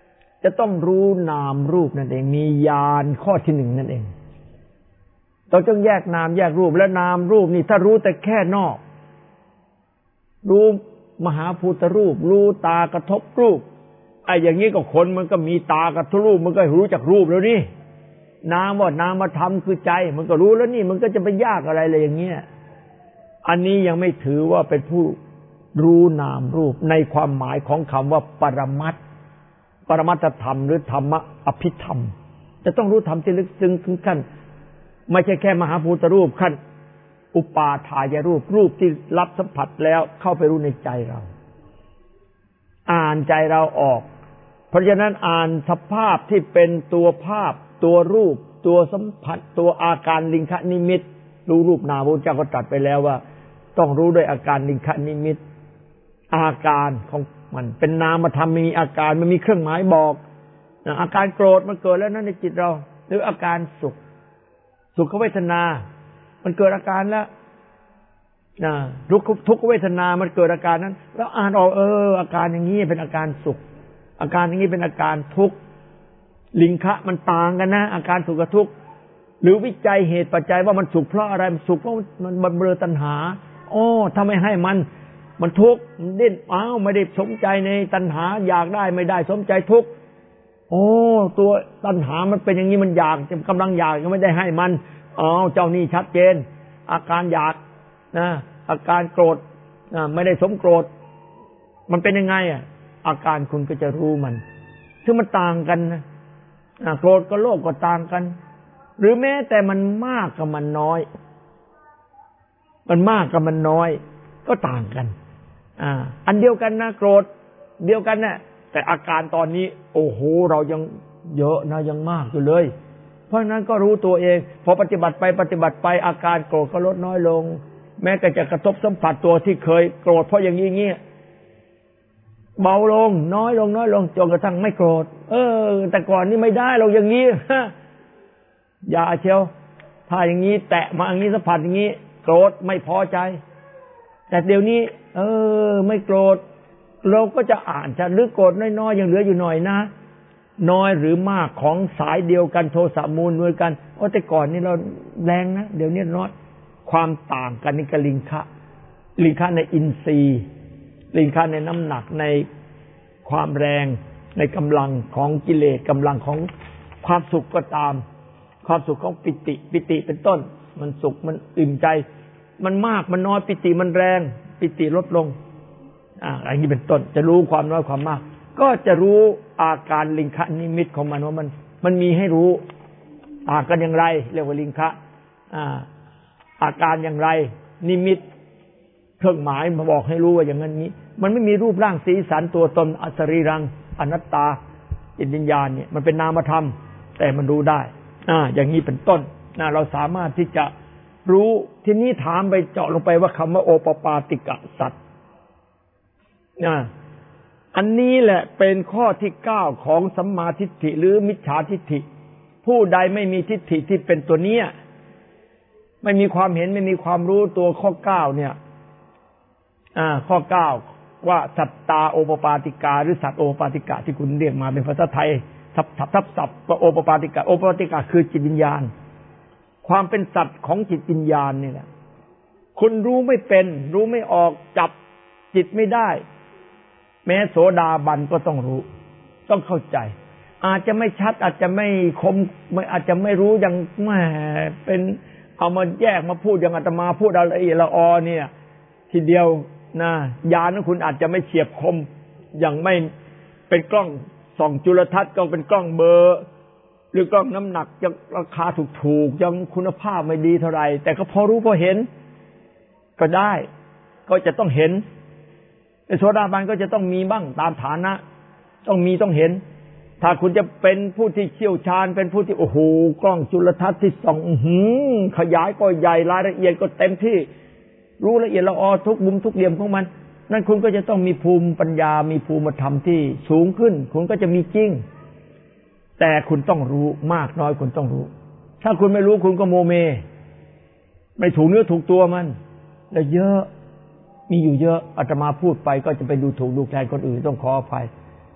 จะต้องรู้นามรูปนั่นเองมีญาณข้อที่หนึ่งนั่นเองเราต้องแยกนามแยกรูปและนามรูปนี่ถ้ารู้แต่แค่นอกรู้มหาภูตรูปรู้ตากระทบรูปไอ้อย่างนี้ก็คนมันก็มีตากระทบรูปมันก็รู้จักรูปแล้วนี่นามว่านามธรรมคือใจมันก็รู้แล้วนี่มันก็จะไปยากอะไรเลยอย่างเงี้ยอันนี้ยังไม่ถือว่าเป็นผู้รู้นามรูปในความหมายของคำว่าปรมัตถ์ปรมัตถธรรมหรือธรรมะอภิธรรมจะต้องรู้ธรรมที่ลึกซึ้งถึงขั้นไม่ใช่แค่มหาภูตรูปขั้นอุปาทายรูปรูปที่รับสัมผัสแล้วเข้าไปรู้ในใจเราอ่านใจเราออกเพราะฉะนั้นอ่านสภาพที่เป็นตัวภาพตัวรูปตัวสัมผัสตัวอาการลิงคนิมิตรู้รูปนามพระเจ้าก็ตรัสไปแล้วว่าต้องรู้ด้วยอาการลิงคนิมิตอาการของมันเป็นนามธรรมมีอาการมันมีเครื่องหมายบอกอาการโกรธมันเกิดแล้วนั่นในจิตเราหรืออาการสุขสุขเวทนามันเกิดอาการแล้วนะทุกทุกเวทนามันเกิดอาการนั้นแล้วอ่านออกเอออาการอย่างนี้เป็นอาการสุขอาการอย่างนี้เป็นอาการทุกข์ลิงคะมันต่างกันนะอาการสุขกับทุกข์หรือวิจัยเหตุปัจจัยว่ามันสุขเพราะอะไรมันสุขเพราะมันบำเรอตัณหาอ๋อถ้าไม่ให้มันมันทุกข์มันดิ้นอ้าวไม่ได้สมใจในตัณหาอยากได้ไม่ได้สมใจทุกข์โอ้ตัวตัณหามันเป็นอย่างนี้มันอยากกำลังอยากยังไม่ได้ให้มันอ๋อเจ้านี่ชัดเจนอาการอยากนะอาการโกรธนะไม่ได้สมโกรธมันเป็นยังไงอ่ะอาการคุณก็จะรู้มันซึ่งมันต่างกันนะโกรธกับโลภก็ต่างกันหรือแม้แต่มันมากกับมันน้อยมันมากกับมันน้อยก็ต่างกันอ่าอันเดียวกันนะโกรธเดียวกันนะแต่อาการตอนนี้โอ้โหเรายังเยอะนะยังมากอยู่เลยเพราะฉะนั้นก็รู้ตัวเองพอปฏิบัติไปปฏิบัติไปอาการโกรธก็ลดน้อยลงแม้ก็จะกระทบสัมผัสตัวที่เคยโกรธเพราะอย่างนี้เงี้ยเบาลงน้อยลงน้อยลงจนกระทั่งไม่โกรธเออแต่ก่อนนี่ไม่ได้เราอย่างนี้อย่าเชียวถ้าอย่างนี้แตะมาอย่างนี้สัมผัสอย่างนี้โกรธไม่พอใจแต่เดี๋ยวนี้เออไม่โกรธเราก็จะอ่านจะลึกโกรธน้อยๆยังเหลืออยู่หน่อยนะน้อยหรือมากของสายเดียวกันโทสะมูลเหมือนกันโอ้แต่ก่อนนี่เราแรงนะเดี๋ยวนี้น้อยความต่างกันนี่กับลิงคะลิงคะในอินทรีย์ลิงคะในน้ำหนักในความแรงในกำลังของกิเลสกำลังของความสุขก็ตามความสุขของปิติปิติเป็นต้นมันสุขมันอิ่มใจมันมากมันน้อยปิติมันแรงปิติลดลงอ่าอันนี้เป็นต้นจะรู้ความน้อยความมากก็จะรู้อาการลิงคะนิมิตของมันว่ามันมันมีให้รู้อาการอย่างไรเรียกว่าลิงคะอ่าอาการอย่างไรนิมิตเครื่องหมายมาบอกให้รู้ว่าอย่างนั้นนี้มันไม่มีรูปร่างสีสันตัวตนอสรีรังอนัตตาจิตวิญญาณเนี่ยมันเป็นนามธรรมแต่มันรู้ได้อ่าอย่างนี้เป็นต้นนะเราสามารถที่จะรู้ทีนี้ถามไปเจาะลงไปว่าคำว่าโอปปาติกะสัตว์นะอันนี้แหละเป็นข้อที่เก้าของสัมมาทิฏฐิหรือมิจฉาทิฏฐิผู้ใดไม่มีทิฏฐิที่เป็นตัวเนี้ยไม่มีความเห็นไม่มีความรู้ตัวข้อเก้าเนี่ยอ่าข้อเก้าว่าสัตตาโอปปาติกาหรือสัตว์โอปปาติกะที่คุณเรียกมาเป็นภาษาไทยทับทับทับศัพท์ว่าโอปปาติกะโอปปาติกะคือจิตวิญญาณความเป็นสัตว์ของจิตวิญญาณนี่แหละคุณรู้ไม่เป็นรู้ไม่ออกจับจิตไม่ได้แม้โสดาบันก็ต้องรู้ต้องเข้าใจอาจจะไม่ชัดอาจจะไม่คมไม่อาจจะไม่รู้อย่างแหมเป็นเอามาแยกมาพูดอย่างอาตมาพูดอะไรละออเนี่ยทีเดียวนะญาณของคุณอาจจะไม่เฉียบคมอย่างไม่เป็นกล้องส่องจุลทรรศน์ก็เป็นกล้องเบอร์หรือกล้องน้ำหนักยังราคาถูกๆยังคุณภาพไม่ดีเท่าไหร่แต่ก็พอรู้พอเห็นก็ได้ก็จะต้องเห็นในโสดาบันก็จะต้องมีบ้างตามฐานะต้องมีต้องเห็นถ้าคุณจะเป็นผู้ที่เชี่ยวชาญเป็นผู้ที่โอ้โหกล้องจุลทรรศน์ที่ส่องอื้อหือขยายก็ใหญ่รายละเอียดก็เต็มที่รู้ละเอียดละออทุกมุมทุกเหลี่ยมของมันนั่นคุณก็จะต้องมีภูมิปัญญามีภูมิธรรมที่สูงขึ้นคุณก็จะมีจริงแต่คุณต้องรู้มากน้อยคุณต้องรู้ถ้าคุณไม่รู้คุณก็โมเมไม่ถูกเนื้อถูกตัวมันแล้วเยอะมีอยู่เยอะอาตมาพูดไปก็จะไปดูถูกดูแคลนคนอื่นต้องขออภัย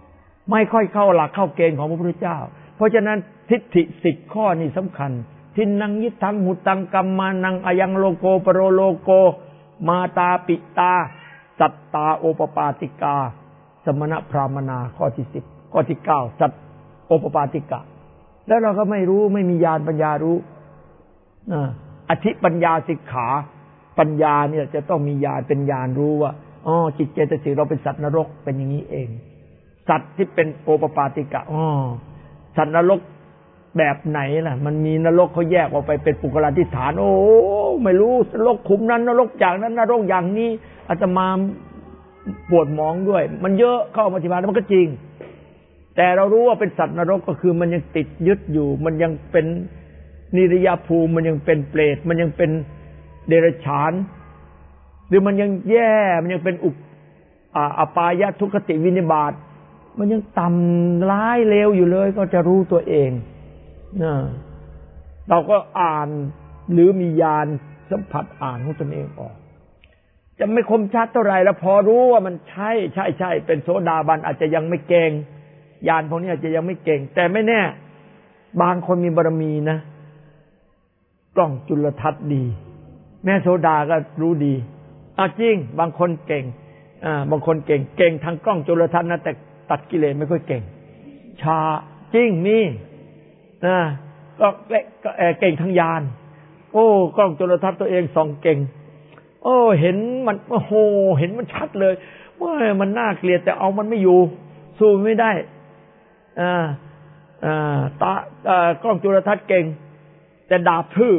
ไม่ค่อยเข้าหลักเข้าเกณฑ์ของพระพุทธเจ้าเพราะฉะนั้นทิฏฐิสิบข้อนี่สำคัญทินังยิทังหุตังกัมมานังอายังโลโกปโรโลโกมาตาปิตาสัตตาโอปปาติกาสมณพราหมนาข้อที่สิบข้อที่เก้าสัตโอปปาติกะแล้วเราก็ไม่รู้ไม่มีญาณปัญญารู้อธิปัญญาสิกขาปัญญาเนี่ยจะต้องมีญาณเป็นญาณรู้ว่าอ๋อจิตเจตสิกเราเป็นสัตว์นรกเป็นอย่างนี้เองสัตว์ที่เป็นโอปปาติกะอ๋อสัตว์นรกแบบไหนล่ะมันมีนรกเขาแยกออกไปเป็นปุกลาธิฐานโอ้ไม่รู้นรกขุมนั้นนรกอย่างนั้นนรกอย่างนี้อาตมาปวดหมองด้วยมันเยอะเข้ามาอธิบายแล้วมันก็จริงแต่เรารู้ว่าเป็นสัตว์นรกก็คือมันยังติดยึดอยู่มันยังเป็นนิรยภูมิมันยังเป็นเปรตมันยังเป็นเดรัจฉานหรือมันยังแย่มันยังเป็นอุปอปายทุกขติวินิบาตมันยังต่ำร้ายเลวอยู่เลยก็จะรู้ตัวเองนะเราก็อ่านหรือมีญาณสัมผัสอ่านของตนเองออกจะไม่คมชัดเท่าไหร่แล้วพอรู้ว่ามันใช่ใช่ใช่เป็นโสดาบันอาจจะยังไม่เก่งญาณพวกนี้อาจจะยังไม่เก่งแต่ไม่แน่บางคนมีบารมีนะกล้องจุลทรรศน์ดีแม่โสดาก็รู้ดีอ่ะจริงบางคนเก่งอ่าบางคนเก่งเก่งทางกล้องจุลทรรศน์นะแต่ตัดกิเลสไม่ค่อยเก่งชาจริงมีนะก็เก่งทางญาณโอ้กล้องจุลทรรศน์ตัวเองส่องเก่งโอ้เห็นมันโอ้โหเห็นมันชัดเลยว่ามันน่าเกลียดแต่เอามันไม่อยู่สู้ไม่ได้อ่าอ่าตาอ่ากล้องจุลทรรศน์เก่งแต่ดาบทื่อ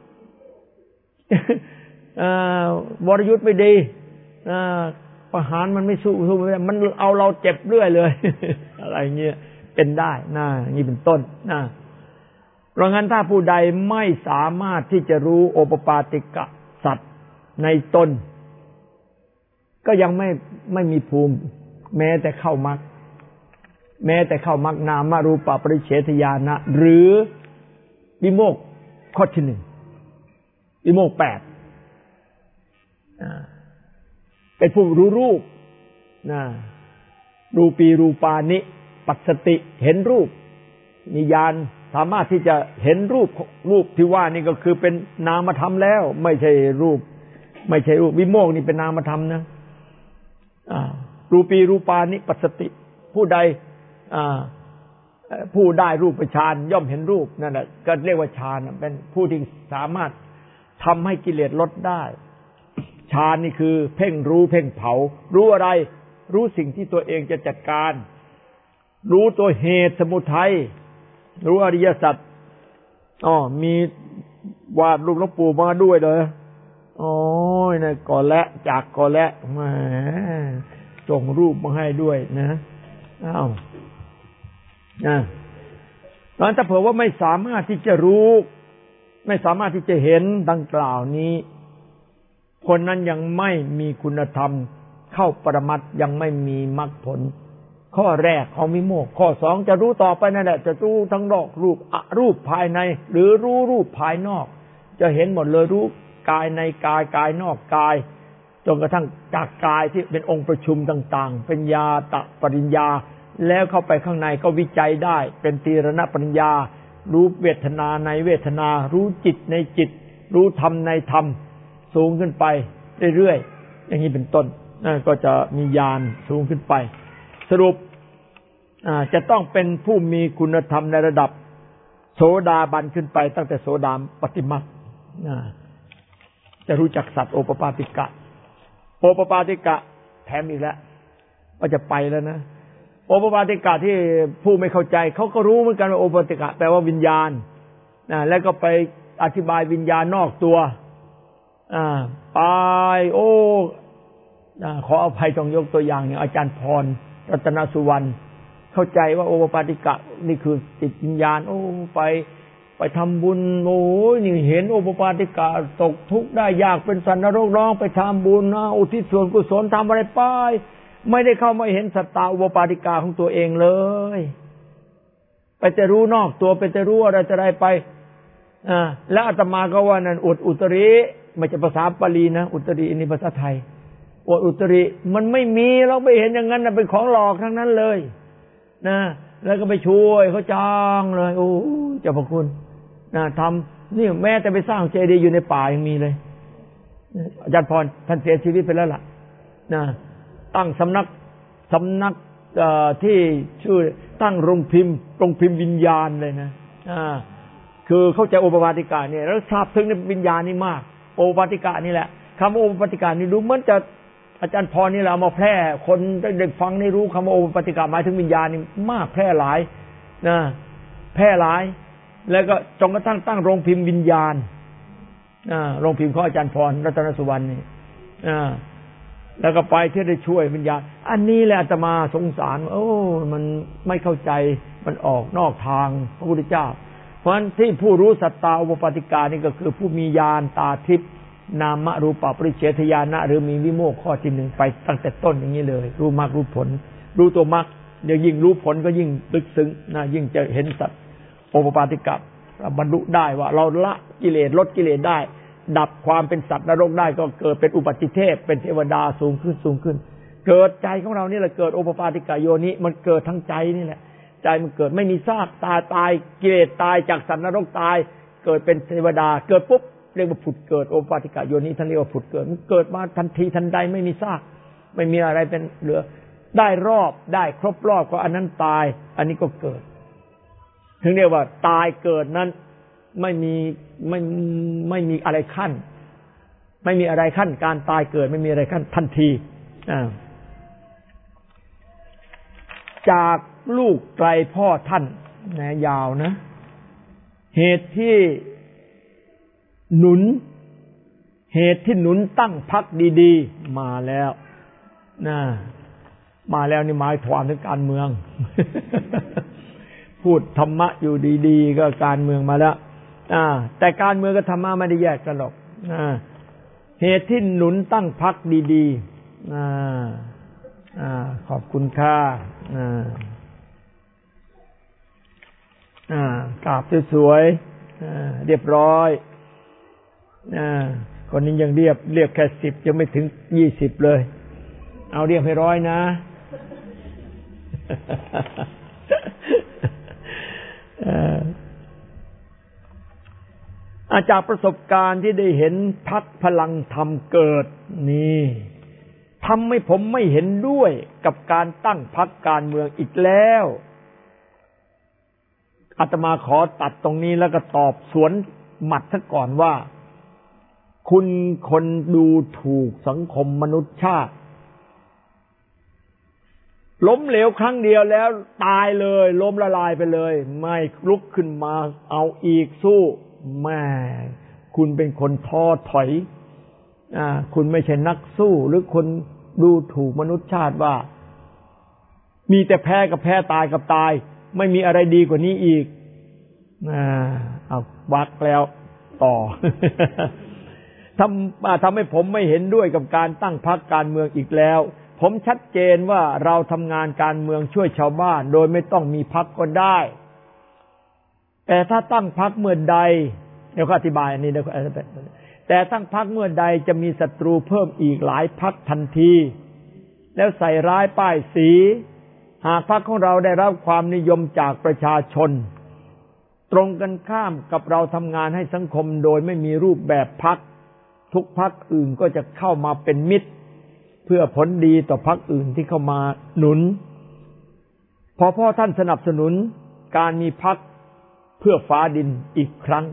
อ่าวรยุทธ์ไม่ดีอ่าประหารมันไม่สู้สู้ไม่ได้มันเอาเราเจ็บเรื่อยเลยอะไรเงี้ยเป็นได้นะอย่างนี้เป็นต้นนะเพราะงั้นถ้าผู้ใดไม่สามารถที่จะรู้โอปปาติกะสัตว์ในตนก็ยังไม่ไม่มีภูมิแม้แต่เข้ามรรคแม้แต่เข้ามรรคนามารูปปริเฉทญาณะหรือวิโมกข์ข้อที่หนึ่งวิโมกข์แปดเป็นผู้รู้รูปนะรูปีรูปานิปัสสติเห็นรูปมีญาณสามารถที่จะเห็นรูปรูปที่ว่านี่ก็คือเป็นนามธรรมแล้วไม่ใช่รูปไม่ใช่รูปวิโมกข์นี่เป็นนามธรรมนะอ่ารูปีรูปานิปัสสติผู้ใดอ่าผู้ได้รูปฌานย่อมเห็นรูปนั่นแหละก็เรียกว่าฌานเป็นผู้ที่สามารถทำให้กิเลสลดได้ฌานนี่คือเพ่งรู้เพ่งเผารู้อะไรรู้สิ่งที่ตัวเองจะจัดการรู้ตัวเหตุสมุทัยรู้อริยสัจอ๋อมีวาดรูปหลวงปู่มาด้วยเลยโอ้ยนะก่อนและจากก่อนและแหมส่งรูปมาให้ด้วยนะอ้าวนะงั้นถ้าเผื่อว่าไม่สามารถที่จะรู้ไม่สามารถที่จะเห็นดังกล่าวนี้คนนั้นยังไม่มีคุณธรรมเข้าปรมัตถ์ยังไม่มีมรรคผลข้อแรกของวิโมกข์ข้อสองจะรู้ต่อไปนั่นแหละจะรู้ทั้งนอกรูปอรูปภายในหรือรู้รูปภายนอกจะเห็นหมดเลยรู้กายในกายกายนอกกายจนกระทั่งจากกายที่เป็นองค์ประชุมต่างๆเป็นญาตปริญญาแล้วเข้าไปข้างในก็วิจัยได้เป็นตีรณปัญญารู้เวทนาในเวทนารู้จิตในจิตรู้ธรรมในธรรมสูงขึ้นไปเรื่อยๆอย่างนี้เป็นต้นนั่นก็จะมีญาณสูงขึ้นไปสรุปจะต้องเป็นผู้มีคุณธรรมในระดับโสดาบันขึ้นไปตั้งแต่โสดาปฏิมรรคจะรู้จักสัตว์โอปปาติกะโอปปาติกะแถมอีกแล้วก็จะไปแล้วนะโอปปาติกะที่ผู้ไม่เข้าใจเขาก็รู้เหมือนกันว่าโอปปาติกะแปลว่าวิญญาณนะแล้วก็ไปอธิบายวิญญาณนอกตัวอ่าไปโอ้ขออภัยต้องยกตัวอย่างอย่างอาจารย์พรรัตนสุวรรณเข้าใจว่าโอปปาติกะนี่คือจิตวิญญาณโอ้ไปไปทำบุญโอ้ยนี่เห็นโอปปาติกะตกทุกข์ได้ยากเป็นสันนรกร้องไปทำบุญนะอุทิศส่วนกุศลทำอะไรไปไม่ได้เข้ามาเห็นสัตตาโอปปาติกะของตัวเองเลยไปจะรู้นอกตัวไปจะรู้อะไรจะได้ไปอ่าแล้วอาตมาก็ว่านั่นอุดอุตริไม่ใช่ภาษาบาลีนะอุตรินี่ภาษาไทยอวดอุตริมันไม่มีเราไม่เห็นอย่างนั้นนะเป็นของหลอกทั้งนั้นเลยนะแล้วก็ไปช่วยเขาจ้างเลยโอ้เจ้าพระคุณนะทำนี่แม้แต่ไปสร้างเจดีย์อยู่ในป่ายังมีเลยอาจารย์พรท่านเสียชีวิตไปแล้วล่ะนะตั้งสำนักสำนักที่ชื่อตั้งโรงพิมพ์โรงพิมพ์วิญญาณเลยนะอ่าคือเข้าใจโอปปาติกะเนี่ยแล้วทราบถึงในวิญญาณนี่มากโอปปาติกะนี่แหละคำว่าโอปปาติกะนี่ดูเหมือนจะอาจารย์พรนี่แหละเอามาแพร่คนเด็กฟังนี่รู้คำว่าโอปปาติกะหมายถึงวิญญาณนี่มากแพร่หลายนะแพร่หลายแล้วก็จงกระทั่งตั้งโรงพิมพ์วิญญาณอ่าโรงพิมพ์ของอาจารย์พรรัตนสุวรรณนี่อ่าแล้วก็ไปที่ได้ช่วยวิญญาณอันนี้แหละอาตมาสงสารโอ้มันไม่เข้าใจมันออกนอกทางพระพุทธเจ้าเพราะฉะนั้นที่ผู้รู้สัตตาโอปปาติกานี่ก็คือผู้มีญาณตาทิพย์นามรูปปริเฉทญาณะหรือมีวิโมกข์ข้อที่หนึ่งไปตั้งแต่ต้นอย่างนี้เลยรู้มรรครู้ผลรู้ตัวมรรคเดี๋ยวยิ่งรู้ผลก็ยิ่งลึกซึ้งนะยิ่งจะเห็นสัตว์โอปปาติกะบรรลุได้ว่าเราละกิเลสลดกิเลสได้ดับความเป็นสัตว์นรกได้ก็เกิดเป็นอุบัติเทพเป็นเทวดาสูงขึ้นสูงขึ้นเกิดใจของเรานี่แหละเกิดโอปปาติกะโยนิมันเกิดทั้งใจนี่แหละใจมันเกิดไม่มีซากตายตายกิเลสตายจากสัตว์นรกตายเกิดเป็นเทวดาเกิดปุ๊บเรียกว่าผุดเกิดโอปปาติกะโยนิท่านเรียกว่าผุดเกิดมันเกิดมาทันทีทันใดไม่มีซากไม่มีอะไรเป็นเหลือได้รอบได้ครบรอบก็อันนั้นตายอันนี้ก็เกิดถึงเรียกว่าตายเกิดนั้นไม่มีไม่ไม่มีอะไรขั้นไม่มีอะไรขั้นการตายเกิดไม่มีอะไรขั้นทันทีจากลูกไตรพ่อท่านนะยาวนะเหตุที่หนุนเหตุที่หนุนตั้งพรรคดีๆมาแล้วนะมาแล้วนี่หมายความถึงการเมือง พูดธรรมะอยู่ดีๆก็การเมืองมาแล้วอ่าแต่การเมืองกับธรรมะไม่ได้แยกกันหรอกอ่าเหตุที่หนุนตั้งพรรคดีๆอ่าอ่าขอบคุณค่ะอ่าอ่ากราบสวยๆอ่าเรียบร้อยอ่าคนนี้ยังเรียบเรียบแค่สิบยังไม่ถึงยี่สิบเลยเอาเรียบให้ร้อยนะอาจากประสบการณ์ที่ได้เห็นพรรคพลังธรรมเกิดนี่ทำให้ผมไม่เห็นด้วยกับการตั้งพรรคการเมืองอีกแล้วอาตมาขอตัดตรงนี้แล้วก็ตอบสวนหมัดซะก่อนว่าคุณคนดูถูกสังคมมนุษยชาติล้มเหลวครั้งเดียวแล้วตายเลยล้มละลายไปเลยไม่ลุกขึ้นมาเอาอีกสู้แม่คุณเป็นคนท้อถอยอ่าคุณไม่ใช่นักสู้หรือคนดูถูกมนุษยชาติว่ามีแต่แพ้กับแพ้ตายกับตายไม่มีอะไรดีกว่านี้อีกอ่าเอาวักแล้วต่อ ทำทำให้ผมไม่เห็นด้วยกับการตั้งพรรคการเมืองอีกแล้วผมชัดเจนว่าเราทำงานการเมืองช่วยชาวบ้านโดยไม่ต้องมีพรรคก็ได้แต่ถ้าตั้งพรรคเมื่อใดเดี๋ยวก็อธิบายอันนี้เดี๋ยวแต่ตั้งพรรคเมื่อใดจะมีศัตรูเพิ่มอีกหลายพรรคทันทีแล้วใส่ร้ายป้ายสีหากพรรคของเราได้รับความนิยมจากประชาชนตรงกันข้ามกับเราทำงานให้สังคมโดยไม่มีรูปแบบพรรคทุกพรรคอื่นก็จะเข้ามาเป็นมิตรเพื่อผลดีต่อพรรคอื่นที่เข้ามาหนุนพอพ่อท่านสนับสนุนการมีพรรคเพื่อฟ้าดินอีกครั้ง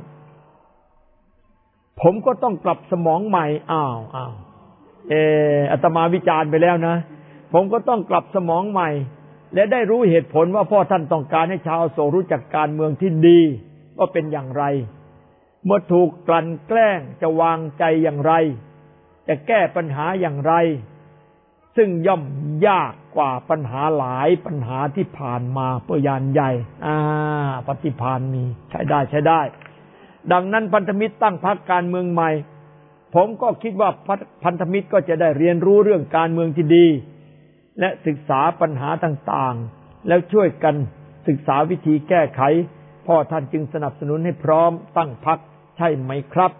ผมก็ต้องกลับสมองใหม่อ้าวอ้าวเอออาตมาวิจารณ์ไปแล้วนะผมก็ต้องกลับสมองใหม่และได้รู้เหตุผลว่าพ่อท่านต้องการให้ชาวโศกรู้จักการเมืองที่ดีว่าเป็นอย่างไรเมื่อถูกกลั่นแกล้งจะวางใจอย่างไรจะแก้ปัญหาอย่างไรซึ่งย่อมยากกว่าปัญหาหลายปัญหาที่ผ่านมาเพื่อยานใหญ่อ่าปฏิภาณมีใช้ได้ใช้ได้ดังนั้นพันธมิตรตั้งพรรคการเมืองใหม่ผมก็คิดว่าพันธมิตรก็จะได้เรียนรู้เรื่องการเมืองที่ดีและศึกษาปัญหาต่างๆแล้วช่วยกันศึกษาวิธีแก้ไขพ่อท่านจึงสนับสนุนให้พร้อมตั้งพรรคใช่ไหมครับ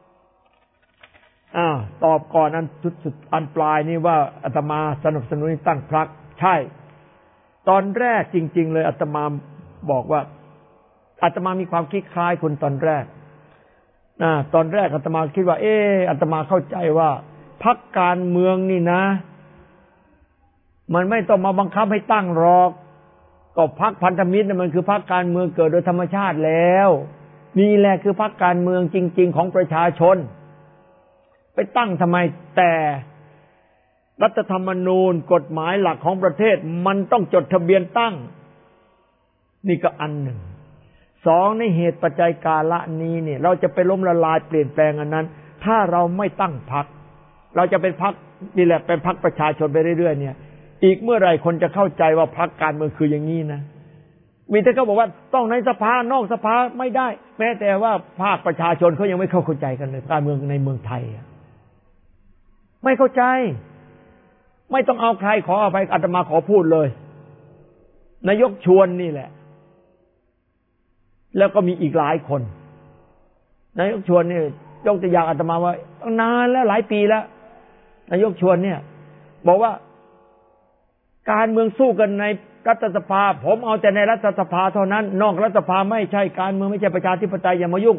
อ่าตอบก่อนอันสุดๆอันปลายนี่ว่าอาตมาสนับสนุนให้ตั้งพรรคใช่ตอนแรกจริงๆเลยอาตมาบอกว่าอาตมามีความคิดคล้ายคนตอนแรกนะตอนแรกอาตมาคิดว่าเอออาตมาเข้าใจว่าพรรคการเมืองนี่นะมันไม่ต้องมาบังคับให้ตั้งหรอกก็พรรคพันธมิตรมันคือพรรคการเมืองเกิดโดยธรรมชาติแล้วนี่แหละคือพรรคการเมืองจริงๆของประชาชนไปตั้งทำไมแต่รัฐธรรมนูญกฎหมายหลักของประเทศมันต้องจดทะเบียนตั้งนี่ก็อันหนึ่งสองในเหตุปัจจัยกาลนี้เนี่ยเราจะไปล้มละลายเปลี่ยนแปลงอันนั้นถ้าเราไม่ตั้งพรรคเราจะเป็นพรรคนี่แหละเป็นพรรคประชาชนไปเรื่อยๆเนี่ยอีกเมื่อไหร่คนจะเข้าใจว่าพรรคการเมืองคืออย่างนี้นะมีแต่เขาบอกว่าต้องในสภานอกสภาไม่ได้แม้แต่ว่าภาคประชาชนเขายังไม่เข้าใจกันเลยการเมืองในเมืองไทยไม่เข้าใจไม่ต้องเอาใครขออภัยอาตมาขอพูดเลยนายกชวนนี่แหละแล้วก็มีอีกหลายคนนายกชวนนี่ยกตัวอย่างอาตมาว่านานแล้วหลายปีแล้วนายกชวนเนี่ยบอกว่าการเมืองสู้กันในรัฐสภาผมเอาแต่ในรัฐสภาเท่านั้นนอกรัฐสภาไม่ใช่การเมืองไม่ใช่ประชาธิปไตยอย่ามายุ่ง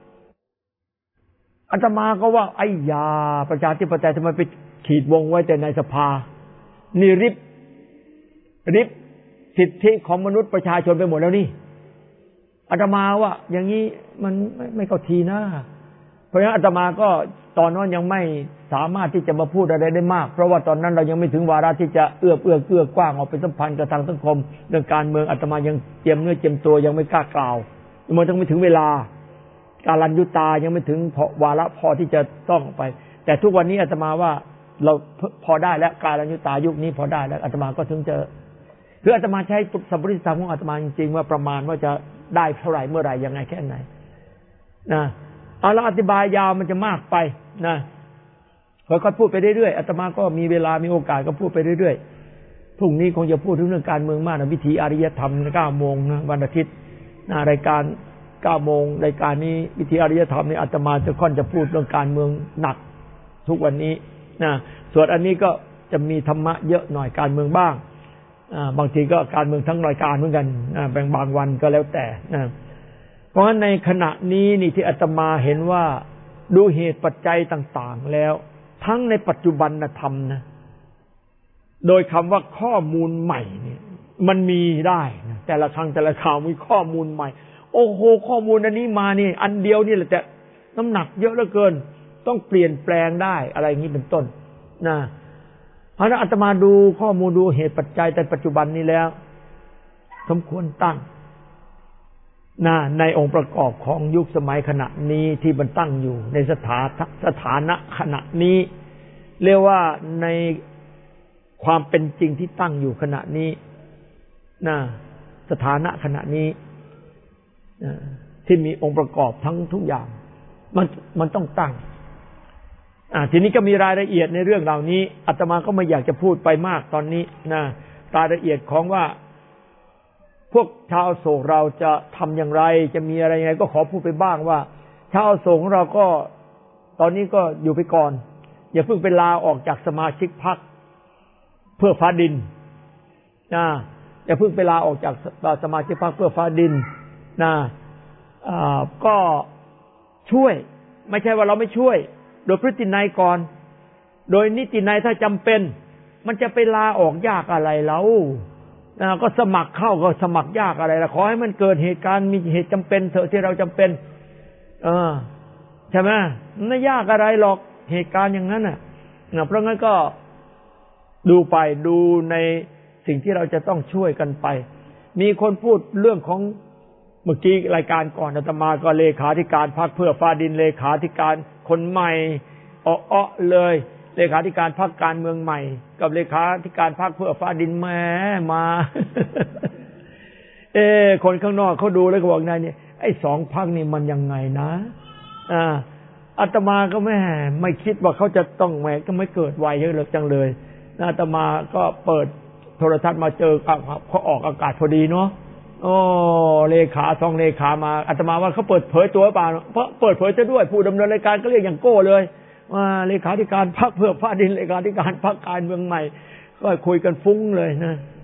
อาตมาก็ว่าไอ้ยาประชาธิปไตยทำไมไปขีดวงไว้แต่ในสภานี่ริบริบสิทธิของมนุษย์ประชาชนไปหมดแล้วนี่อาตมาว่าอย่างนี้มันไม่ไม่เข้าทีนะเพราะฉะนั้นอาตมาก็ตอนนั้นยังไม่สามารถที่จะมาพูดอะไรได้มากเพราะว่าตอนนั้นเรายังไม่ถึงวาระที่จะเอื้อเอื้อเกื้อกว้างออกเป็นสัมพันธ์กับทางสังคมเรื่องการเมืองอาตมายังเจียมเนื้อเจียมตัวยังไม่กล้ากล่าวมันต้องไม่ถึงเวลาการรันยุตายังไม่ถึงพอวาระพอที่จะต้องไปแต่ทุกวันนี้อาตมาว่าเราพอได้แล้วการรันยุตายุคนี้พอได้แล้วอาตมาก็ถึงจะคืออาตมาใช้สัมปริธรรมของอาตมาจริงๆว่าประมาณว่าจะได้เท่าไหร่เมื่อไหร่ยังไงแค่ไหนนะเอาละอธิบายยาวมันจะมากไปนะค่อยๆพูดไปเรื่อยๆอาตมาก็มีเวลามีโอกาสก็พูดไปเรื่อยๆพรุ่งนี้คงจะพูดถึงเรื่องการเมืองมากนะวิถีอารยธรรมเก้าโมงนะวันอาทิตย์นะรายการเก้าโมงรายการนี้วิถีอารยธรรมนี่อาตมาจะค่อนจะพูดเรื่องการเมืองหนักทุกวันนี้นะส่วนอันนี้ก็จะมีธรรมะเยอะหน่อยการเมืองบ้างบางทีก็การเมืองทั้งรายการเหมือนกันแบ่งบางวันก็แล้วแต่นะเพราะฉะนั้นในขณะนี้นี่ที่อาตมาเห็นว่าดูเหตุปัจจัยต่างๆแล้วทั้งในปัจจุบันธรรมนะโดยคำว่าข้อมูลใหม่เนี่ยมันมีได้นะแต่ละครั้งแต่ละคราวมีข้อมูลใหม่โอ้โหข้อมูลอันนี้มานี่อันเดียวนี่แหละแต่น้ำหนักเยอะเหลือเกินต้องเปลี่ยนแปลงได้อะไรอย่างนี้เป็นต้นนะเพราะฉะนั้นอาตมาดูข้อมูลดูเหตุปัจจัยในปัจจุบันนี้แล้วสมควรตั้งนะในองค์ประกอบของยุคสมัยขณะนี้ที่มันตั้งอยู่ในสถาสถานะขณะนี้เรียกว่าในความเป็นจริงที่ตั้งอยู่ขณะนี้นะสถานะขณะนี้นะที่มีองค์ประกอบทั้งทุกอย่างมันมันต้องตั้งอ่าทีนี้ก็มีรายละเอียดในเรื่องเหล่านี้อาตมาก็ไม่อยากจะพูดไปมากตอนนี้นะรายละเอียดของว่าพวกชาวโศกเราจะทำอย่างไรจะมีอะไรยังไงก็ขอพูดไปบ้างว่าชาวโศกของเราก็ตอนนี้ก็อยู่ไปก่อนอย่าเพิ่งไปลาออกจากสมาชิกพรรคเพื่อฟ้าดินนะอย่าเพิ่งไปลาออกจากสมาชิกพรรคเพื่อฟ้าดินนะอ่าก็ช่วยไม่ใช่ว่าเราไม่ช่วยโดยพฤตินัยก่อนโดยนิตินัยถ้าจำเป็นมันจะไปลาออกยากอะไรแล้วก็สมัครเข้าก็สมัครยากอะไรล่ะขอให้มันเกิดเหตุการณ์มีเหตุจำเป็นเถอะที่เราจำเป็นเออใช่ไหมไม่ยากอะไรหรอกเหตุการณ์อย่างนั้นน่ะเพราะงั้นก็ดูไปดูในสิ่งที่เราจะต้องช่วยกันไปมีคนพูดเรื่องของเมื่อกี้รายการก่อนอาตมาก็เลขาธิการพรรคเพื่อฟ้าดินเลขาธิการคนใหม่อ้อๆเลยเลขาธิการพรรคการเมืองใหม่กับเลขาธิการพรรคเพื่อฟ้าดินแม้มา เออคนข้างนอกเขาดูแล้วก็บอกนายเนี่ยไอ้สองพรรคนี่มันยังไงนะอ่าอาตมาก็แม่ไม่คิดว่าเขาจะต้องแหมก็ไม่เกิดไวเยอะเลยจังเลยอาตมาก็เปิดโทรทัศน์มาเจอเขาออกอากาศพอดีเนาะโอ้เลขาสองเลขามาอาตมาว่าเขาเปิดเผยตัวเปล่าเพราะเปิดเผยจะด้วยผู้ดำเนินรายการก็เรียกอย่างโก้เลยว่าเลขาธิการพรรคเพื่อฟ้าดินเลขาธิการพรรคการเมืองใหม่ก็คุยกันฟุ้งเลยนะ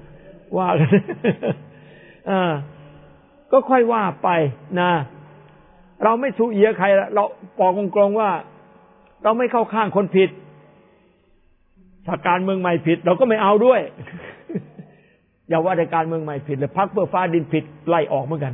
ว่ากันอ่าก็ค่อยว่าไปนะเราไม่สู้เอียใครเราบอกตรงๆว่าเราไม่เข้าข้างคนผิดถ้าการเมืองใหม่ผิดเราก็ไม่เอาด้วยอย่าว่าแต่การเมืองใหม่ผิดเลยพรรคเพื่อฟ้าดินผิดไล่ออกเหมือนกัน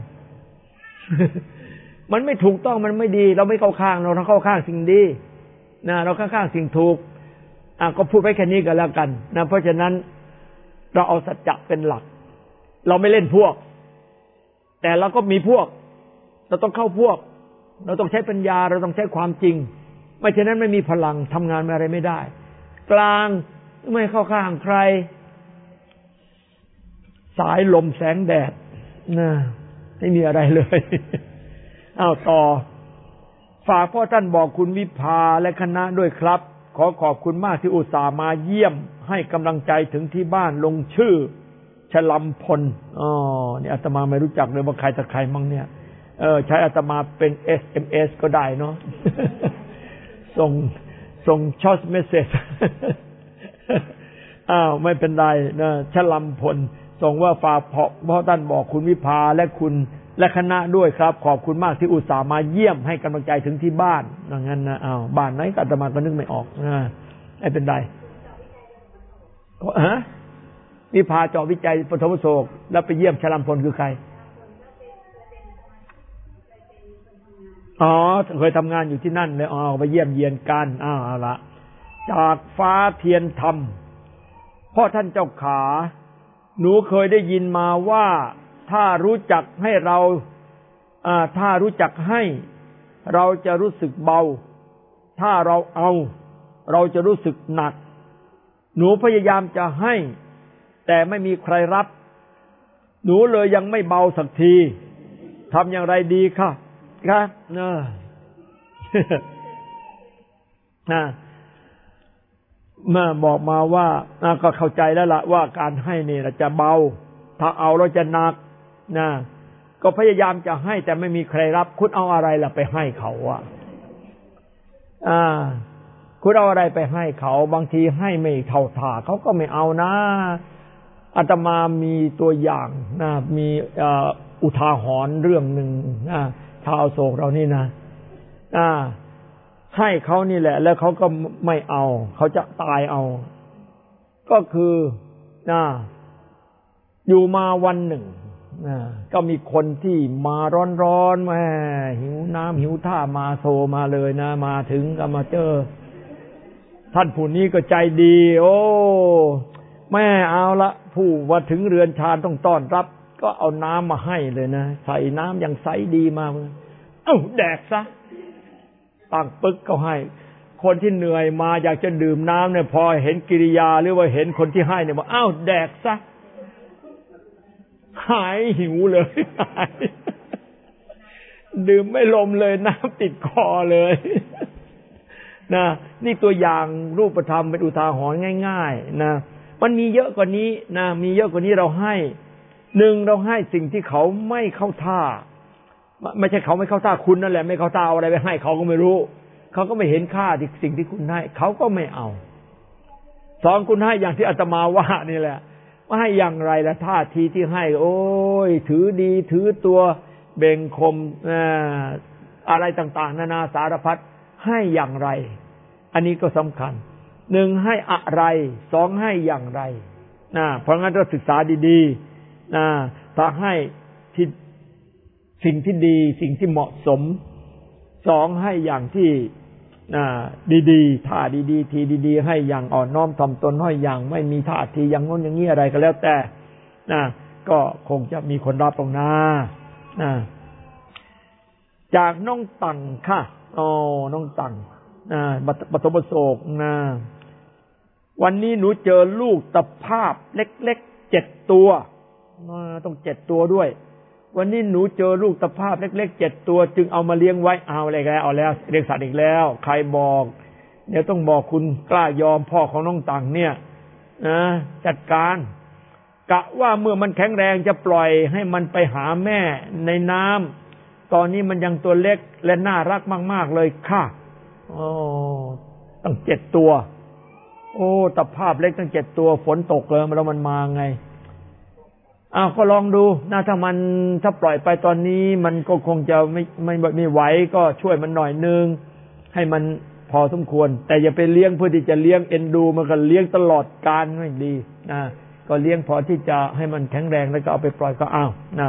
มันไม่ถูกต้องมันไม่ดีเราไม่เข้าข้างเราต้องเข้าข้างสิ่งดีนะเราเข้าข้างสิ่งถูกอ่ะก็พูดไว้แค่นี้ก็แล้วกันนะเพราะฉะนั้นเราเอาสัจจะเป็นหลักเราไม่เล่นพวกแต่เราก็มีพวกเราต้องเข้าพวกเราต้องใช้ปัญญาเราต้องใช้ความจริงไม่เช่นนั้นไม่มีพลังทำงานอะไรไม่ได้กลางไม่เข้าข้างใครสายลมแสงแดดนะไม่มีอะไรเลยอ้าวต่อฝากพ่อท่านบอกคุณวิภาและคณะด้วยครับขอขอบคุณมากที่อุตส่าห์มาเยี่ยมให้กำลังใจถึงที่บ้านลงชื่อฉลำพลอ๋อนี่อาตมาไม่รู้จักเลยว่าใครแต่ใครมั่งเนี่ยเออใช้อาตมาเป็น เอส เอ็ม เอส ก็ได้เนาะส่งส่งช็อตเมสเสจอ้าวไม่เป็นไรนะฉลำพลส่งว่าฝากพ่อท่านบอกคุณวิภาและคุณและคณะด้วยครับขอบคุณมากที่อุตส่าห์มาเยี่ยมให้กำลังใจถึงที่บ้านอย่างนั้นนะอ้าวบ้านไหนก็อาตมาก็นึกไม่ออกนะไม่เป็นไรฮะวิภาเจาะวิจัยปฐมโศกแล้วไปเยี่ยมฉลำพลคือใครอ๋อเคยทำงานอยู่ที่นั่นเลยอ๋อไปเยี่ยมเยียนกันอ้าวเอาละจากฟ้าเทียนธรรมพ่อท่านเจ้าขาหนูเคยได้ยินมาว่าถ้ารู้จักให้เราอ่าถ้ารู้จักให้เราจะรู้สึกเบาถ้าเราเอาเราจะรู้สึกหนักหนูพยายามจะให้แต่ไม่มีใครรับหนูเลยยังไม่เบาสักทีทำอย่างไรดีคะครับเนอะนะมาบอกมาว่าก็เข้าใจแล้วล่ะว่าการให้นี่จะเบาถ้าเอาเราจะหนักนะก็พยายามจะให้แต่ไม่มีใครรับคุณเอาอะไรล่ะไปให้เขาอ่ะอ่าคุณเอาอะไรไปให้เขาบางทีให้ไม่เท่าท่าเขาก็ไม่เอานะอาตมามีตัวอย่างนะมีอุทาหรณ์เรื่องหนึ่งนะชาวโศกเรานี่นะอ่าให้เขานี่แหละแล้วเขาก็ไม่เอาเขาจะตายเอาก็คือนะอยู่มาวันหนึ่งนะก็มีคนที่มาร้อนๆแหมหิวน้ำหิวท่ามาโซมาเลยนะมาถึงก็มาเจอท่านผู้นี้ก็ใจดีโอ้แม่เอาละผู้ว่าถึงเรือนชานต้องต้อนรับก็เอาน้ำมาให้เลยนะใส่น้ำอย่างใสดีมาเอ้าแดกซะตั้งปึ๊กก็ให้คนที่เหนื่อยมาอยากจะดื่มน้ำเนี่ยพอเห็นกิริยาหรือว่าเห็นคนที่ให้เนี่ยบอกอ้าวแดกซะหายหิวเลยดื่มไม่ลมเลยน้ำติดคอเลยนะนี่ตัวอย่างรูปธรรมเป็นอุทาหรณ์ง่ายๆนะมันมีเยอะกว่านี้นะมีเยอะกว่านี้เราให้หนึ่งเราให้สิ่งที่เขาไม่เข้าท่าไม่ใช่เขาไม่เข้าท่าคุณนั่นแหละไม่เข้าท่าเอาอะไรไปให้เขาก็ไม่รู้เขาก็ไม่เห็นค่าที่สิ่งที่คุณให้เขาก็ไม่เอาสองคุณให้อย่างที่อาตมาว่านี่แหละว่าให้อย่างไรละท่าทีที่ให้โอ้ยถือดีถือตัวเบ่งคมอะไรต่างๆนานาสารพัดให้อย่างไรอันนี้ก็สำคัญหนึ่งให้อะไรสองให้อย่างไรนะเพราะงั้นเราศึกษาดีๆนะถ้าให้ที่สิ่งที่ดีสิ่งที่เหมาะสมสองให้อย่างที่ดีๆท่าดีๆทีดีๆให้อย่างอ่อนน้อมถ่อมตนให้อย่างไม่มีท่าทีอย่างโน้นอย่างนี้อะไรก็แล้วแต่นะก็คงจะมีคนรับตรงหน้านะจากน้องตังค่ะอ๋อน้องตังนะปฐมโศกนะวันนี้หนูเจอลูกตะภาพเล็กๆเจ็ดตัวต้องเจ็ดตัวด้วยวันนี้หนูเจอลูกตะภาพเล็กๆเจ็ดตัวจึงเอามาเลี้ยงไว้เอาอะไรกันเอาแล้วเลี้ยงสัตว์อีกแล้วใครบอกเดี๋ยวต้องบอกคุณกล้ายอมพ่อของน้องตังเนี่ยนะจัดการกะว่าเมื่อมันแข็งแรงจะปล่อยให้มันไปหาแม่ในน้ำตอนนี้มันยังตัวเล็กและน่ารักมากๆเลยค่ะโอ้ตั้งเจ็ดตัวโอ้ตะภาพเล็กตั้งเจ็ดตัวฝนตกเลยแล้วมันมาไงอ้าวก็ลองดูนะถ้ามันถ้าปล่อยไปตอนนี้มันก็คงจะไม่ไม่ไม่ไหวก็ช่วยมันหน่อยนึงให้มันพอสมควรแต่อย่าไปเลี้ยงเพื่อที่จะเลี้ยงเอ็นดูมันก็เลี้ยงตลอดกาลไม่ดีนะก็เลี้ยงพอที่จะให้มันแข็งแรงแล้วก็เอาไปปล่อยก็อ้าวนะ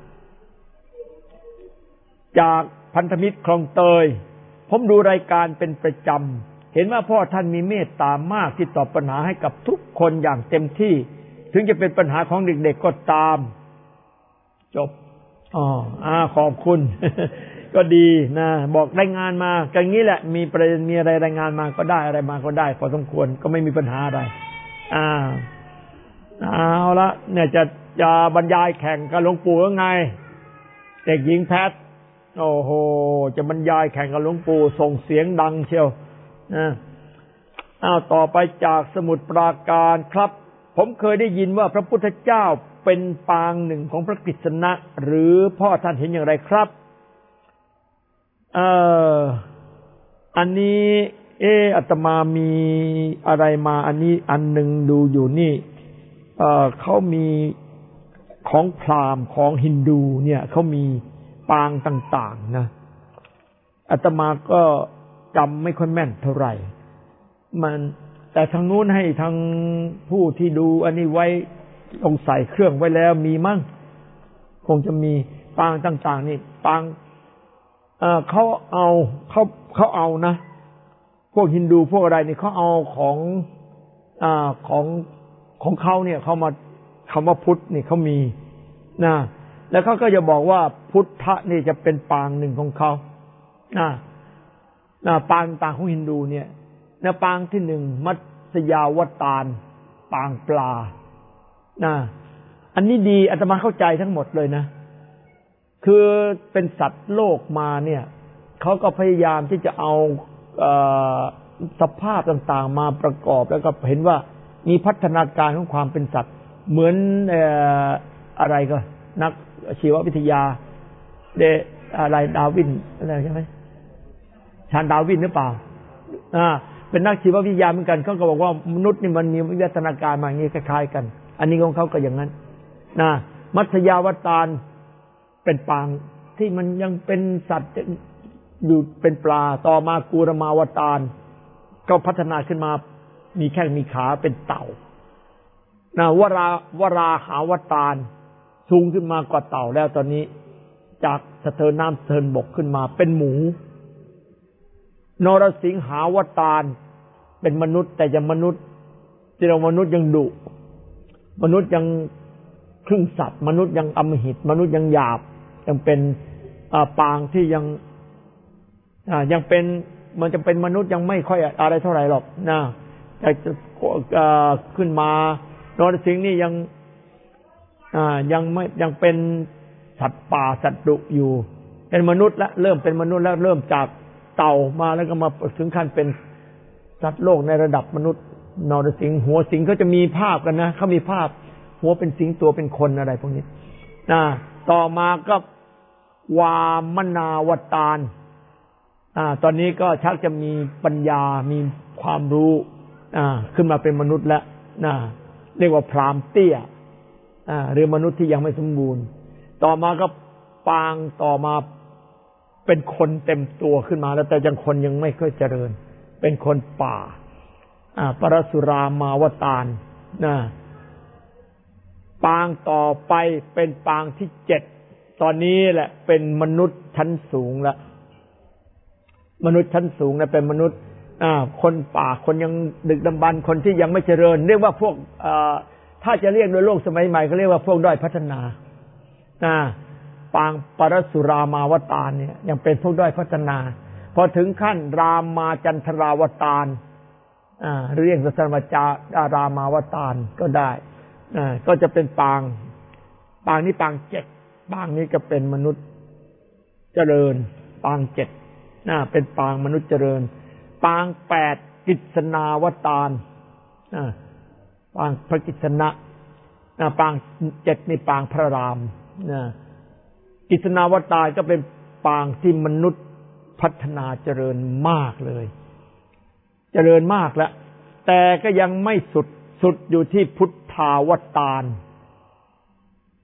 จากพันธมิตรคลองเตยผมดูรายการเป็นประจำเห็นว่าพ่อท่านมีเมตตามากที่ตอบปัญหาให้กับทุกคนอย่างเต็มที่ถึงจะเป็นปัญหาของเด็กๆก็ตามจบอ๋ออ่าขอบคุณ ก็ดีนะบอกรายงานมาอย่างนี้แหละมีประเด็นมีอะไรรายงานมาก็ได้อะไรมาก็ได้พอสมควรก็ไม่มีปัญหาอะไรอ่าเอาละเนี่ยจะจะบรรยายแข่งกับหลวงปู่ยังไงเด็กหญิงแพทโอ้โหจะบรรยายแข่งกับหลวงปู่ส่งเสียงดังเชียวนะอ้าวต่อไปจากสมุทรปราการครับผมเคยได้ยินว่าพระพุทธเจ้าเป็นปางหนึ่งของพระกฤษณะหรือพ่อท่านเห็นอย่างไรครับเอ่ออันนี้เอออาตมามีอะไรมาอันนี้อันหนึ่งดูอยู่นี่เอ่อเขามีของพราหมณ์ของฮินดูเนี่ยเขามีปางต่างๆนะอาตมาก็จำไม่ค่อยแม่นเท่าไหร่มันแต่ทางนู้นให้ทางผู้ที่ดูอันนี้ไว้ลงใส่เครื่องไว้แล้วมีมั้งคงจะมีปางต่างๆนี่ปางเอ่อเขาเอาเขาเขาเอานะพวกฮินดูพวกอะไรนี่เขาเอาของอ่าของของเขาเนี่ยเขามาคำว่าพุทธนี่เขามีนะแล้วเขาก็จะบอกว่าพุทธะนี่จะเป็นปางหนึ่งของเขานะนะปางต่างของฮินดูเนี่ยนะปางที่หนึ่งมัตสยาวตารปางปลานะอันนี้ดีอาตมาเข้าใจทั้งหมดเลยนะคือเป็นสัตว์โลกมาเนี่ยเขาก็พยายามที่จะเอาเอ่อสภาพต่างๆมาประกอบแล้วก็เห็นว่ามีพัฒนาการของความเป็นสัตว์เหมือนเอ่ออะไรก็นักชีววิทยาเดอะไรดาวินอะไรใช่ไหมชาญดาวินหรือเปล่าอ่าเป็นนักชีววิทยาเหมือนกันเขาก็บอกว่ามนุษย์นี่มันมีวิวัฒนาการมาอย่างนี้คล้ายๆกันอันนี้ของเขาก็อย่างนั้นนะมัตสยาวตารเป็นปางที่มันยังเป็นสัตว์อยู่เป็นปลาต่อมากูรมาวตารก็พัฒนาขึ้นมามีแข้งมีขาเป็นเต่านะวราวราหาวตารสูงขึ้นมากว่าเต่าแล้วตอนนี้จากสะเทินน้ำสะเทินบกขึ้นมาเป็นหมูนรสิงหาวตารเป็นมนุษย์แต่ยังมนุษย์ที่เรามนุษย์ยังดุมนุษย์ยังครึ่งสัตว์มนุษย์ยังอำมหิตมนุษย์ยังหยาบยังเป็นปางที่ยังยังเป็นมันจะเป็นมนุษย์ยังไม่ค่อยอะไรเท่าไหร่หรอกนะแต่ขึ้นมานรสิงห์นี่ยังยังไม่ยังเป็นสัตว์ป่าสัตว์ดุอยู่เป็นมนุษย์แล้วเริ่มเป็นมนุษย์แล้วเริ่มจากเต่ามาแล้วก็มาถึงขั้นเป็นสัตว์โลกในระดับมนุษย์นรสิงห์หัวสิงห์เขาจะมีภาพกันนะเขามีภาพหัวเป็นสิงห์ตัวเป็นคนอะไรพวกนี้นะต่อมาก็วามนาวตารอ่าตอนนี้ก็ชักจะมีปัญญามีความรู้อ่าขึ้นมาเป็นมนุษย์แล้วนะเรียกว่าพรามเตี้ยอ่าหรือมนุษย์ที่ยังไม่สมบูรณ์ต่อมาก็ปางต่อมาเป็นคนเต็มตัวขึ้นมาแล้วแต่ยังคนยังไม่ค่อยเจริญเป็นคนป่าอ่าปรสุรามาวตารนะปางต่อไปเป็นปางที่เจ็ดตอนนี้แหละเป็นมนุษย์ชั้นสูงแล้วมนุษย์ชั้นสูงนะเป็นมนุษย์อ่าคนป่าคนยังดึกดำบรรพ์คนที่ยังไม่เจริญเรียกว่าพวกอ่าถ้าจะเรียกโดยโลกสมัยใหม่ก็เรียกว่าพวกด้อยพัฒนาอ่าปางปรสุรามาวตารเนี่ยยังเป็นพวกด้อยพัฒนาพอถึงขั้นรามาจันทราวตารอ่าเรียกสัมมาจารามาวตารก็ได้อ่าก็จะเป็นปางปางนี้ปางเจ็ดปางนี้ก็เป็นมนุษย์เจริญปางเจ็ดน่าเป็นปางมนุษย์เจริญปางแปดกิษณาวตารอ่าปางพระกิษณะอ่าปางเจ็ดนี่ปางพระรามนะกิษณาวตารก็เป็นปางที่มนุษย์พัฒนาเจริญมากเลยเจริญมากแล้วแต่ก็ยังไม่สุดสุดอยู่ที่พุทธาวตาร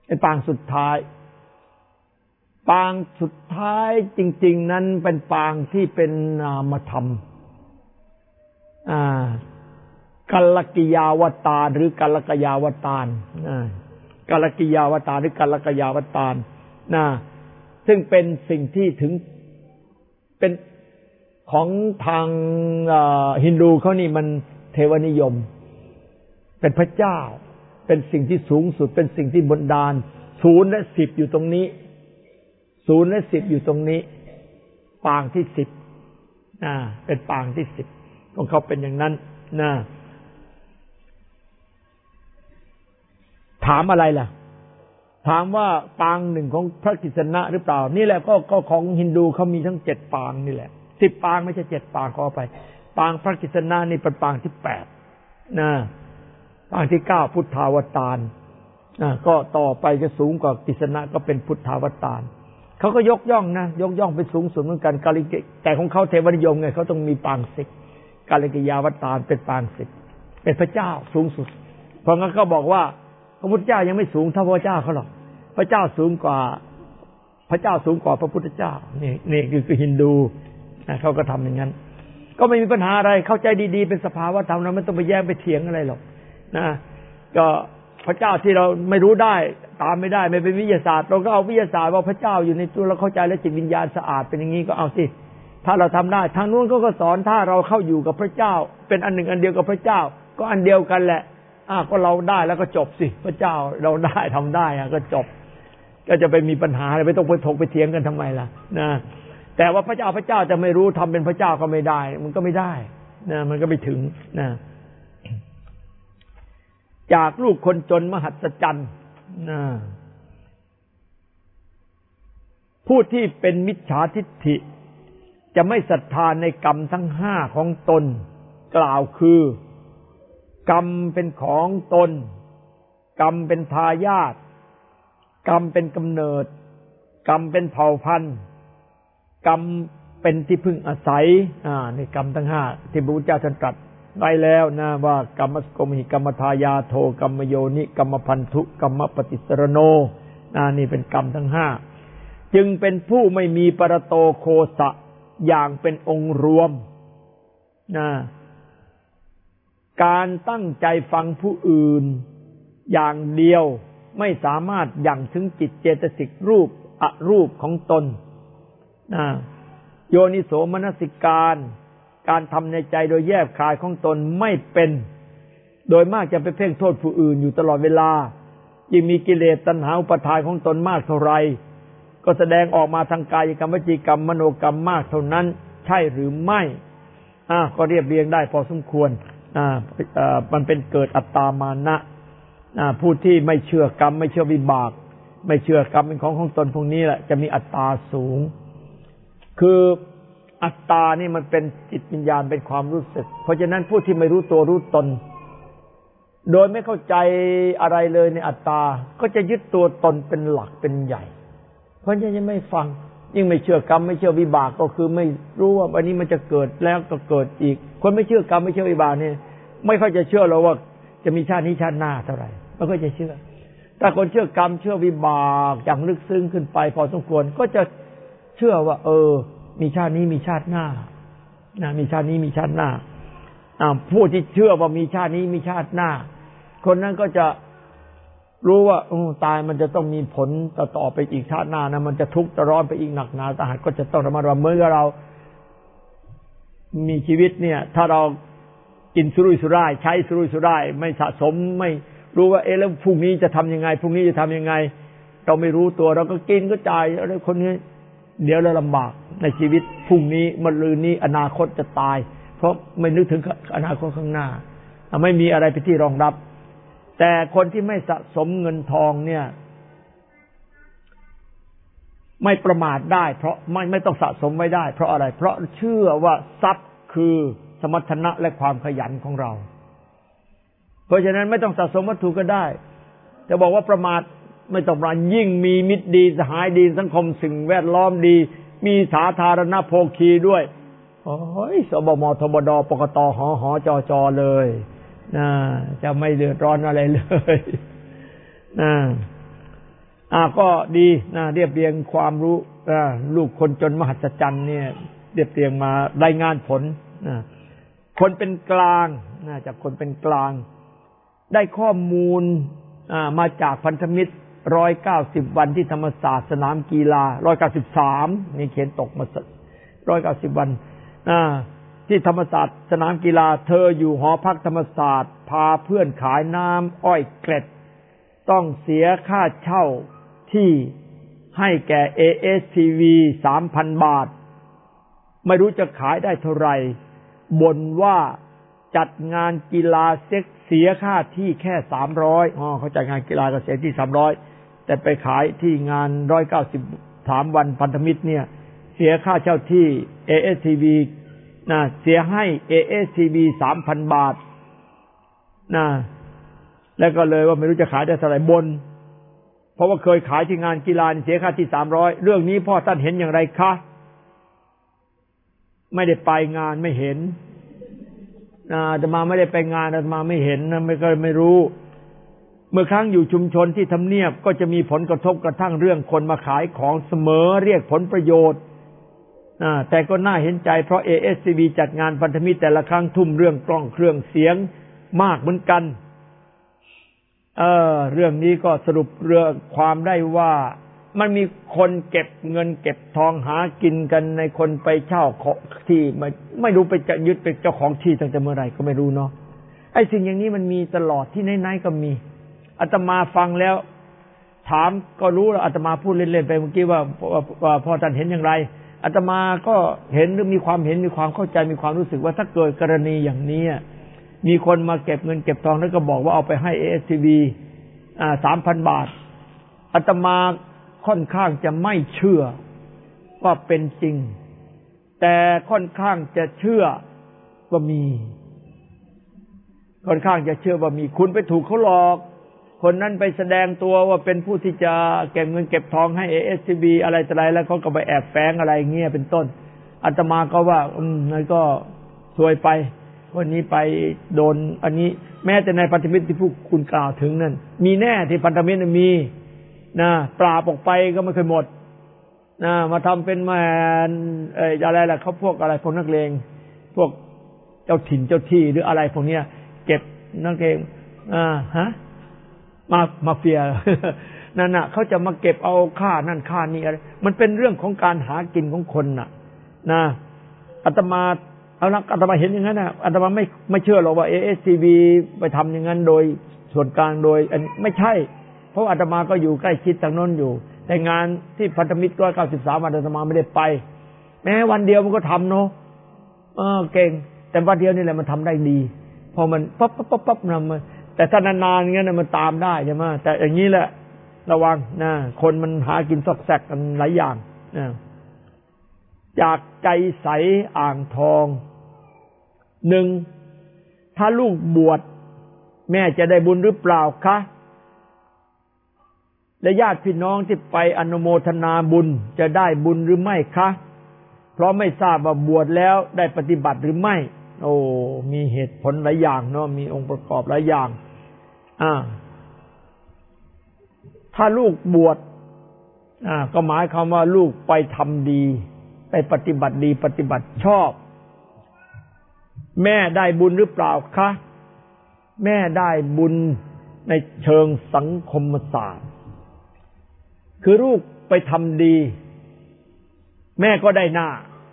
เป็นปางสุดท้ายปางสุดท้ายจริงๆนั้นเป็นปางที่เป็นนามธรรมอ่ากัลกิยาวตารหรือกัลกยาวตารนะกัลกิยาวตารหรือกัลกยาวตารนะซึ่งเป็นสิ่งที่ถึงเป็นของทางฮินดูเขานี่มันเทวนิยมเป็นพระเจ้าเป็นสิ่งที่สูงสุดเป็นสิ่งที่บนดาลศูนย์และสิบอยู่ตรงนี้ศูนย์และสิบอยู่ตรงนี้ปางที่สิบนะเป็นปางที่สิบของเขาเป็นอย่างนั้นนะถามอะไรล่ะถามว่าปางหนึ่งของพระกฤษณะหรือเปล่านี่แหละก็ก็ของฮินดูเขามีทั้งเจ็ดปางนี่แหละสิบปางไม่ใช่เจ็ดปางขอไปปางพระกฤษณะนี่เป็นปางที่แปดนะปางที่เก้าพุทธาวตารนะก็ต่อไปจะสูงกว่ากฤษณะก็เป็นพุทธาวตารเขาก็ยกย่องนะยกย่องเป็นสูงสุดเหมือนกันกาลิกแต่ของเขาเทวนิยมไงเขาต้องมีปางสิบกาลิกยาวตารเป็นปางสิบเป็นพระเจ้าสูงสุดเพราะงั้นเขาบอกว่าพระพุทธเจ้ายังไม่สูงเท่าพระเจ้าเขาหรอกพระเจ้าสูงกว่าพระเจ้าสูงกว่าพระพุทธเจ้านี่นี่คือคือฮินดูนะเขาก็ทำอย่างนั้นก็ไม่มีปัญหาอะไรเข้าใจดีๆเป็นสภาวะธรรมนะไม่ต้องไปแย้งไปเถียงอะไรหรอกนะก็พระเจ้าที่เราไม่รู้ได้ตามไม่ได้ไม่เป็นวิทยาศาสตร์เราก็เอาวิทยาศาสตร์ว่าพระเจ้าอยู่ในตัวเราเข้าใจแล้วจิตวิญญาณสะอาดเป็นอย่างนี้ก็เอาสิถ้าเราทำได้ทางนู้นเขาก็สอนถ้าเราเข้าอยู่กับพระเจ้าเป็นอันหนึ่งอันเดียวกับพระเจ้าก็อันเดียวกันแหละอ่าก็เราได้แล้วก็จบสิพระเจ้าเราได้ทำได้อ่ะก็จบก็จะไปมีปัญหาอะไรไม่ต้องไปถกไปเถียงกันทำไมล่ะนะแต่ว่าพระเจ้าพระเจ้าจะไม่รู้ทำเป็นพระเจ้าก็ไม่ได้มันก็ไม่ได้นะมันก็ไม่ถึงนะจากลูกคนจนมหัศจรรย์นะผู้ที่เป็นมิจฉาทิฏฐิจะไม่ศรัทธาในกรรมทั้งห้าของตนกล่าวคือกรรมเป็นของตนกรรมเป็นทายาทกรรมเป็นกำเนิดกรรมเป็นเผ่าพันธุ์กรรมเป็นที่พึ่งอาศัยอ่าในกรรมทั้งห้าที่พระพุทธเจ้าท่านตรัสไว้แล้วนะว่ากรรมสโกมหิกรรมทายาโทกรรมโยนิกรรมพันธุกรรมปฏิสรโนนะนี่เป็นกรรมทั้งห้าจึงเป็นผู้ไม่มีปรโตโคสะอย่างเป็นองค์รวมนะการตั้งใจฟังผู้อื่นอย่างเดียวไม่สามารถยังถึงจิตเจตสิกรูปอรูปของตนนะโยนิโสมนสิการการทำในใจโดยแยบคายของตนไม่เป็นโดยมากจะไปเพ่งโทษผู้อื่นอยู่ตลอดเวลายิ่งมีกิเลสตัณหาอุปาทานของตนมากเท่าไรก็แสดงออกมาทางกายกรรมวจีกรรมมโนกรรมมากเท่านั้นใช่หรือไม่อ่าก็เรียบเรียงได้พอสมควรอ่าอ่ามันเป็นเกิดอัตตามานะอ่าผู้ที่ไม่เชื่อกรรมไม่เชื่อวิบากไม่เชื่อกรรมเป็นของของตนพวกนี้แหละจะมีอัตตาสูงคืออัตตานี่มันเป็นจิตวิญญาณเป็นความรู้สึกเพราะฉะนั้นผู้ที่ไม่รู้ตัวรู้ตนโดยไม่เข้าใจอะไรเลยในอัตตาก็จะยึดตัวตนเป็นหลักเป็นใหญ่เพราะฉะนั้นยังไม่ฟังยิ่งไม่เชื่อกรรมไม่เชื่อวิบากก็คือไม่รู้ว่าวันนี้มันจะเกิดแล้วก็เกิดอีกคนไม่เชื่อกรรมไม่เชื่อวิบากเนี่ยไม่ค่อยจะเชื่อเราว่าจะมีชาตินี้ชาติหน้าเท่าไหร่ไม่ค่อยจะเชื่อแต่คนเชื่อกรรมเชื่อวิบากอย่างลึกซึ้งขึ้นไปพอสมควรก็จะเชื่อว่าเออมีชาตินี้มีชาติหน้านะมีชาตินี้มีชาติหน้าอ่าผู้ที่เชื่อว่ามีชาตินี้มีชาติหน้าคนนั้นก็จะรู้ว่าโอ้ตายมันจะต้องมีผลต่อต่อไปอีกชาติหน้านะมันจะทุกข์จะร้อนไปอีกหนักหนาสาหัสก็จะต้องระมัดระวังเมื่อเรามีชีวิตเนี่ยถ้าเรากินสุรุ่ยสุร่ายใช้สุรุ่ยสุร่ายไม่สะสมไม่รู้ว่าเอ๊ะแล้วพรุ่งนี้จะทำยังไงพรุ่งนี้จะทำยังไงเราไม่รู้ตัวเราก็กินก็จ่ายอะไรคนนี้เดี๋ยวเราลำบากในชีวิตพรุ่งนี้มะรืนนี้อนาคตจะตายเพราะไม่นึกถึงอนาคตข้างหน้าไม่มีอะไรเป็นที่รองรับแต่คนที่ไม่สะสมเงินทองเนี่ยไม่ประมาทได้เพราะไม่ไม่ต้องสะสมไว้ได้เพราะอะไรเพราะเชื่อว่าทรัพย์คือสมรรถนะและความขยันของเราเพราะฉะนั้นไม่ต้องสะสมวัตถุก็ได้จะบอกว่าประมาทไม่ต้องประมาทยิ่งมีมิตรดีสหายดีสังคมสิ่งแวดล้อมดีมีสาธารณโภคีด้วยโอ้ยสบมทบดปกตหหจจเลยนะจะไม่เดือดร้อนอะไรเลยนะอ่าก็ดีนะเรียบเรียงความรู้อ่าลูกคนจนมหัศจรรย์เนี่ยเรียบเรียงมารายงานผลนะคนเป็นกลางนะจากคนเป็นกลางได้ข้อมูลอ่ามาจากพันธมิตรร้อยเก้าสิบวันที่ธรรมศาสตร์สนามกีฬาร้อยเก้าสิบสามนี่เขียนตกมาร้อยเก้าสิบวันอ่าที่ธรรมศาสตร์สนามกีฬาเธออยู่หอพักธรรมศาสตร์พาเพื่อนขายน้ำอ้อยเกล็ดต้องเสียค่าเช่าที่ให้แก่ เอ เอส ที วี สามพัน บาทไม่รู้จะขายได้เท่าไหร่บ่นว่าจัดงานกีฬาเซ็กเสียค่าที่แค่สามร้อยอ๋อเขาจัดงานกีฬาก็เสียที่สามร้อยแต่ไปขายที่งานหนึ่งร้อยเก้าสิบสามวันพันธมิตรเนี่ยเสียค่าเช่าที่ เอ เอส ที วี นะเสียให้ เอ เอส ที วี สามพัน บาทนะแล้วก็เลยว่าไม่รู้จะขายได้เท่าไหร่บ่นเพราะว่าเคยขายที่งานกีฬาเสียค่าที่สามร้อยเรื่องนี้พ่อท่านเห็นอย่างไรคะไม่ได้ไปงานไม่เห็นอาตมาไม่ได้ไปงานอาตมาไม่เห็นนะไม่ก็ไม่รู้เมื่อครั้งอยู่ชุมชนที่ทำเนียบก็จะมีผลกระทบกระทั่งเรื่องคนมาขายของเสมอเรียกผลประโยชน์แต่ก็น่าเห็นใจเพราะ เอ เอส ที วี จัดงานพันธมิตรแต่ละครั้งทุ่มเรื่องกล้องเครื่องเสียงมากเหมือนกันเออเรื่องนี้ก็สรุปเรื่องความได้ว่ามันมีคนเก็บเงินเก็บทองหากินกันในคนไปเช่าที่ไม่ไม่รู้ไปจะยึดเป็นเจ้าของที่ตั้งแต่เมื่อไหร่ก็ไม่รู้เนาะไอ้สิ่งอย่างนี้มันมีตลอดที่ไหนๆก็มีอาตมาฟังแล้วถามก็รู้แล้วอาตมาพูดเล่นๆไปเมื่อกี้ว่าว่าพ่อท่านเห็นอย่างไรอาตมาก็เห็นหรือมีความเห็นมีความเข้าใจมีความรู้สึกว่าถ้าเกิดกรณีอย่างนี้มีคนมาเก็บเงินเก็บทองแล้วก็บอกว่าเอาไปให้ เอ เอส ที วี อ่า สามพัน บาทอาตมาค่อนข้างจะไม่เชื่อว่าเป็นจริงแต่ค่อนข้างจะเชื่อว่ามีค่อนข้างจะเชื่อว่ามีคุณไปถูกเขาหลอกคนนั้นไปแสดงตัวว่าเป็นผู้ที่จะเก็บเงินเก็บทองให้ เอ เอส ที วี อะไรต่ออะไรแล้วเขาก็ไปแอบแฝงอะไรเงี้ยเป็นต้นอาตมาก็ว่าอืมนั่นก็ซวยไปวันนี้ไปโดนอันนี้แม้แต่ในพันธมิตรที่ผู้คุณกล่าวถึงนั่นมีแน่ที่พันธมิตรมีนะปราบออกไปก็ไม่เคยหมดนะมาทำเป็นแมนเอ่ออะไรล่ะเขาพวกอะไรพวกนักเลงพวกเจ้าถิ่นเจ้าที่หรืออะไรพวกเนี้ยเก็บนักเลงอ่าฮะมามาเฟีย นั่นน่ะเขาจะมาเก็บเอาค่านั่นค่านี้อะไรมันเป็นเรื่องของการหากินของคนน่ะนะอาตมาเอาละอาตมาเห็นอย่างนั้นนะอาตมาไม่ไม่เชื่อหรอกว่า เอ เอส ที วี ไปทำอย่างนั้นโดยส่วนกลางโดยไม่ใช่เพราะอาตมาก็อยู่ใกล้ชิดทางโน้นอยู่แต่งานที่พันธมิตรร้อยเก้าสิบสามวันอาตมาไม่ได้ไปแม้วันเดียวมันก็ทำเนาะเออเก่งแต่วันเดียวนี่แหละมันทำได้ดีพอมันปั๊บปั๊บปั๊บปั๊บนำมาแต่ถ้านานๆอย่างเงี้ยมันตามได้ใช่ไหมแต่อย่างนี้แหละระวังนะคนมันหากินซอกแซกกันหลายอย่างนะจากใจใสอ่างทองหนึ่งถ้าลูกบวชแม่จะได้บุญหรือเปล่าคะและญาติพี่น้องที่ไปอนุโมทนาบุญจะได้บุญหรือไม่คะเพราะไม่ทราบว่าบวชแล้วได้ปฏิบัติหรือไม่โอ้มีเหตุผลหลายอย่างเนาะมีองค์ประกอบหลายอย่างอ่าถ้าลูกบวชอ่าก็หมายความว่าลูกไปทำดีไปปฏิบัติดีปฏิบัติชอบแม่ได้บุญหรือเปล่าคะแม่ได้บุญในเชิงสังคมศาสตร์คือลูกไปทำดีแม่ก็ได้หน้า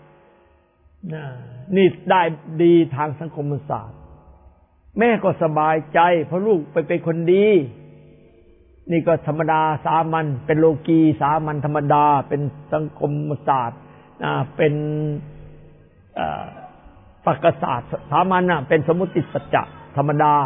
นี่ได้ดีทางสังคมศาสตร์แม่ก็สบายใจเพราะลูกไปเป็นคนดีนี่ก็ธรรมดาสามัญเป็นโลกีสามัญธรรมดาเป็นสังคมศาสตร์เป็นปรัชญาศาสตร์สามัญเป็นสมมุติสัจจะธรรมดา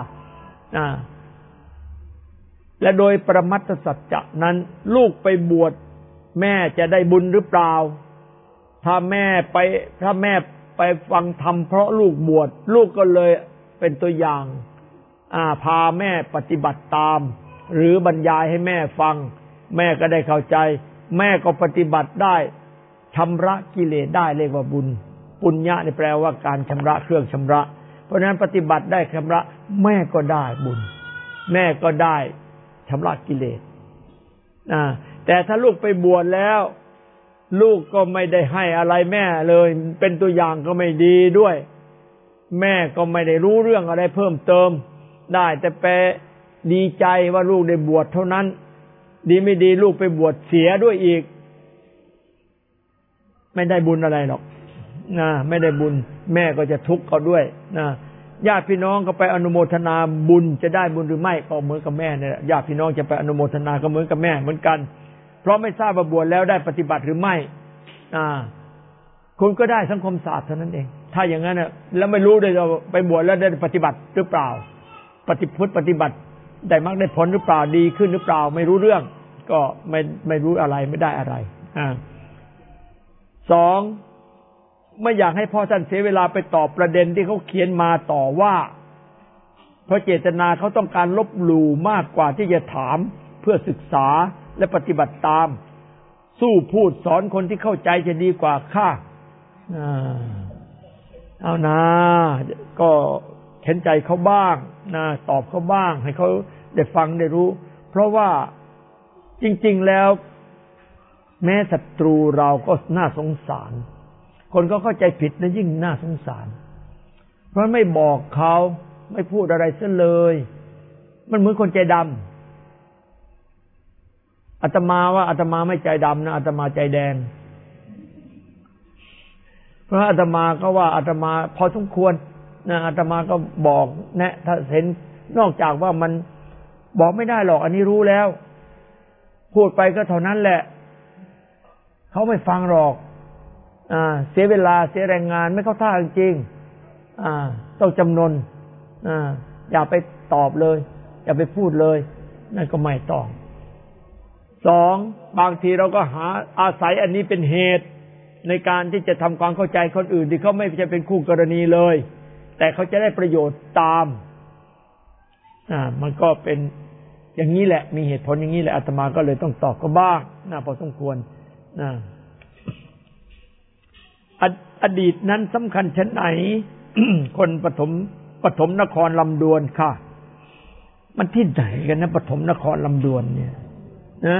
และโดยปรมัตถสัจจะนั้นลูกไปบวชแม่จะได้บุญหรือเปล่าถ้าแม่ไปถ้าแม่ไปฟังธรรมเพราะลูกบวชลูกก็เลยเป็นตัวอย่างอ่าพาแม่ปฏิบัติตามหรือบรรยายให้แม่ฟังแม่ก็ได้เข้าใจแม่ก็ปฏิบัติได้ชำระกิเลสได้เรียกว่าบุญปุญญะนี่แปลว่าการชำระเครื่องชำระเพราะฉะนั้นปฏิบัติได้ชำระแม่ก็ได้บุญแม่ก็ได้ชำระกิเลสนะแต่ถ้าลูกไปบวชแล้วลูกก็ไม่ได้ให้อะไรแม่เลยเป็นตัวอย่างก็ไม่ดีด้วยแม่ก็ไม่ได้รู้เรื่องอะไรเพิ่มเติมได้แต่ไปดีใจว่าลูกได้บวชเท่านั้นดีไม่ดีลูกไปบวชเสียด้วยอีกไม่ได้บุญอะไรหรอกนะไม่ได้บุญแม่ก็จะทุกข์เอาด้วยนะญาติพี่น้องก็ไปอนุโมทนาบุญจะได้บุญหรือไม่ก็เหมือนกับแม่เนี่ยญาติพี่น้องจะไปอนุโมทนาก็เหมือนกับแม่เหมือนกันเพราะไม่ทราบว่าบวชแล้วได้ปฏิบัติหรือไม่อ่าคุณก็ได้สังคมศาสตร์เท่านั้นเองถ้าอย่างนั้นน่ะแล้วไม่รู้เลยว่าไปบวชแล้วได้ปฏิบัติหรือเปล่าปฏิพุทธปฏิบัติได้มรรคได้ผลหรือเปล่าดีขึ้นหรือเปล่าไม่รู้เรื่องก็ไม่ไม่รู้อะไรไม่ได้อะไรอ่าสองไม่อยากให้พ่อท่านเสียเวลาไปตอบประเด็นที่เขาเขียนมาต่อว่าเพราะเจตนาเขาต้องการลบหลู่มากกว่าที่จะถามเพื่อศึกษาและปฏิบัติตามสู้พูดสอนคนที่เข้าใจจะดีกว่าค่ะเอานะก็เห็นใจเขาบ้างนะตอบเขาบ้างให้เขาได้ฟังได้รู้เพราะว่าจริงๆแล้วแม้ศัตรูเราก็น่าสงสารคนก็เข้าใจผิดนะยิ่งน่าสงสารเพราะไม่บอกเขาไม่พูดอะไรซะเลยมันเหมือนคนใจดำอาตมาว่าอาตมาไม่ใจดำนะอาตมาใจแดงเพราะอาตมาก็ว่าอาตมาพอสมควรนะอาตมาก็บอกแนะถ้าเห็นนอกจากว่ามันบอกไม่ได้หรอกอันนี้รู้แล้วพูดไปก็เท่านั้นแหละเขาไม่ฟังหรอกอ่าเสียเวลาเสียแรงงานไม่เข้าท่าจริงอ่าต้องจำนนอ่าอย่าไปตอบเลยอย่าไปพูดเลยนั่นก็ไม่ต้องสองบางทีเราก็หาอาศัยอันนี้เป็นเหตุในการที่จะทำความเข้าใจคนอื่นที่เขาไม่ใช่เป็นคู่กรณีเลยแต่เขาจะได้ประโยชน์ตามอ่ามันก็เป็นอย่างนี้แหละมีเหตุผลอย่างนี้แหละอาตมาก็เลยต้องตอบก็บ้างนะพอสมควรนะอดีตนั้นสำคัญชั้นไหน คนปฐมปฐมนครลำดวนค่ะมันที่ไหนกันนะปฐมนครลำดวนเนี่ยนะ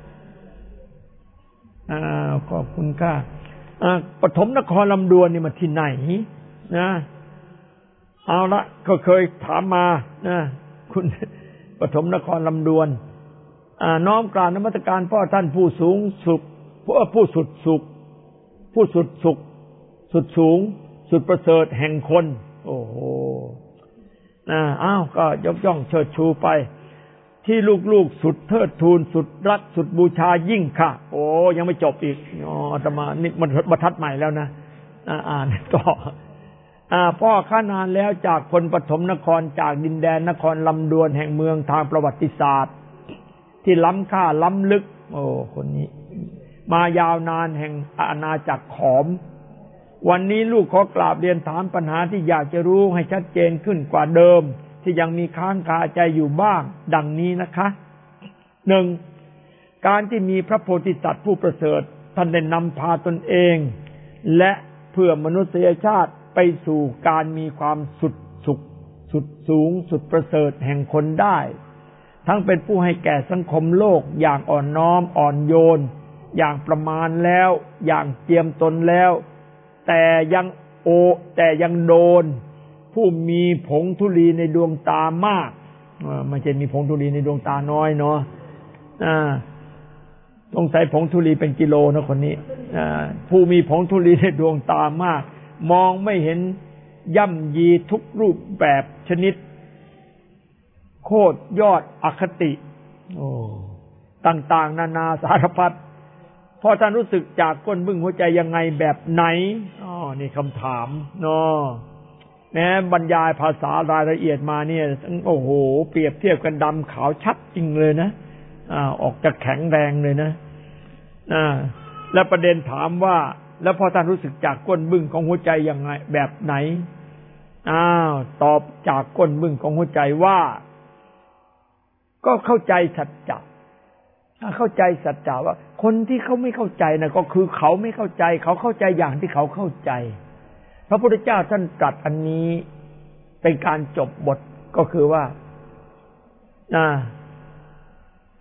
อ่าขอบคุณค่ะอ่าปฐมนครลำดวนนี่มันที่ไหนนะเอาละก็เคยถามมานะคุณปฐมนครลำดวนอ่าน้อมกราบนมัสการพ่อท่านผู้สูงสุขผู้สุดสุขผู้สุดสุขสุดสูงสุดประเสริฐแห่งคนโอ้โหนะอ้าวก็ยกย่องเชิดชูไปที่ลูกๆสุดเทิดทูนสุดรักสุดบูชายิ่งค่ะโอ้ยังไม่จบอีกอ๋ออาตมานี่มันบรรทัดใหม่แล้วนะอ่านต่ออ่าพ่อข้านานแล้วจากคนปฐมนครจากดินแดนนครลำดวนแห่งเมืองทางประวัติศาสตร์ที่ล้ำค่าล้ำลึกโอ้คนนี้มายาวนานแห่งอาณาจักรขอมวันนี้ลูกขอกราบเรียนถามปัญหาที่อยากจะรู้ให้ชัดเจนขึ้นกว่าเดิมที่ยังมีค้างคาใจอยู่บ้างดังนี้นะคะหนึ่งการที่มีพระโพธิสัตว์ผู้ประเสริฐท่านได้นำพาตนเองและเพื่อมนุษยชาติไปสู่การมีความสุดสุขสุดสูงสุดประเสริฐแห่งคนได้ทั้งเป็นผู้ให้แก่สังคมโลกอย่างอ่อนน้อมอ่อนโยนอย่างประมาณแล้วอย่างเจียมตนแล้วแต่ยังโอแต่ยังโดนผู้มีผงธุลีในดวงตามากไม่ใช่มีผงธุลีในดวงตาน้อยเนาะอ่าต้องใส่ผงธุลีเป็นกิโลนะคนนี้อ่าผู้มีผงธุลีในดวงตามากมองไม่เห็นย่ำยีทุกรูปแบบชนิดโคตรยอดอคติโอ้ต่างๆนานาสารพัดพอท่านรู้สึกจากก้นบึ้งหัวใจยังไงแบบไหนอ๋อนี่คำถามเนาะแม้บรรยายภาษารายละเอียดมาเนี่ยโอ้โหเปรียบเทียบกันดำขาวชัดจริงเลยนะอ่าออกจะแข็งแรงเลยนะอ่าและประเด็นถามว่าแล้วพอท่านรู้สึกจากก้นบึ้งของหัวใจยังไงแบบไหนอ้าวตอบจากก้นบึ้งของหัวใจว่าก็เข้าใจสัจจะเข้าใจสัจจะว่าคนที่เขาไม่เข้าใจนะก็คือเขาไม่เข้าใจเขาเข้าใจอย่างที่เขาเข้าใจพระพุทธเจ้าท่านตรัสอันนี้เป็นการจบบทก็คือว่า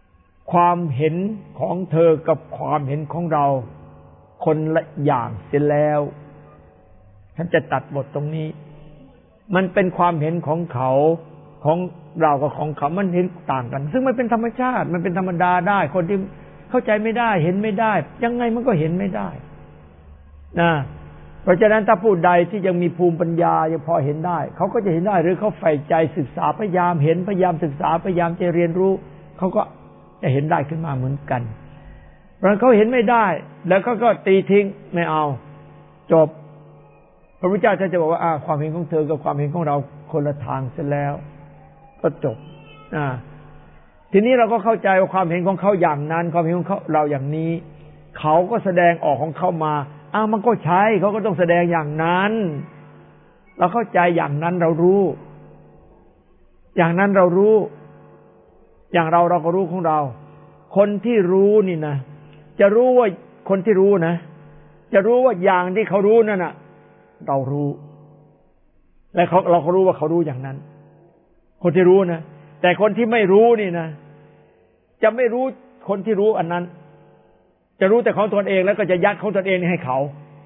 ความเห็นของเธอกับความเห็นของเราคนละอย่างเสียแล้วฉันจะตัดบทตรงนี้มันเป็นความเห็นของเขาของเรากับของเขามันเห็นต่างกันซึ่งมันเป็นธรรมชาติมันเป็นธรรมดาได้คนที่เข้าใจไม่ได้เห็นไม่ได้ยังไงมันก็เห็นไม่ได้นะเพราะฉะนั้นถ้าผู้ใดที่ยังมีภูมิปัญญายังพอเห็นได้เขาก็จะเห็นได้หรือเขาใฝ่ใจศึกษาพยายามเห็นพยายามศึกษาพยายามจะเรียนรู้เขาก็จะเห็นได้ขึ้นมาเหมือนกันเพราะเขาเห็นไม่ได้แล้วเขาก็ตีทิ้งไม่เอาจบพระพุทธเจ้าท่านจะบอกว่าอ่าความเห็นของเธอกับความเห็นของเราคนละทางเสียแล้วก็จบอ่าทีนี้เราก็เข้าใจว่าความเห็นของเขาอย่างนั้นความเห็นของเขาเราอย่างนี้เขาก็แสดงออกของเขามาอ้าวมันก็ใช่เขาก็ต้องแสดงอย่างนั้นเราเข้าใจอย่างนั้นเรารู้อย่างนั้นเรารู้อย่างเราเราก็รู้ของเราคนที่รู้นี่นะจะรู้ว่าคนที่รู้นะจะรู้ว่าอย่างที่เขารู้นั่นน่ะเรารู้และเขาเราก็รู้ว่าเขารู้อย่างนั้นคนที่รู้นะแต่คนที่ไม่รู้นี่นะจะไม่รู้คนที่รู้อันนั้นจะรู้แต่ของตนเองแล้วก็จะยัดของตนเองให้เขา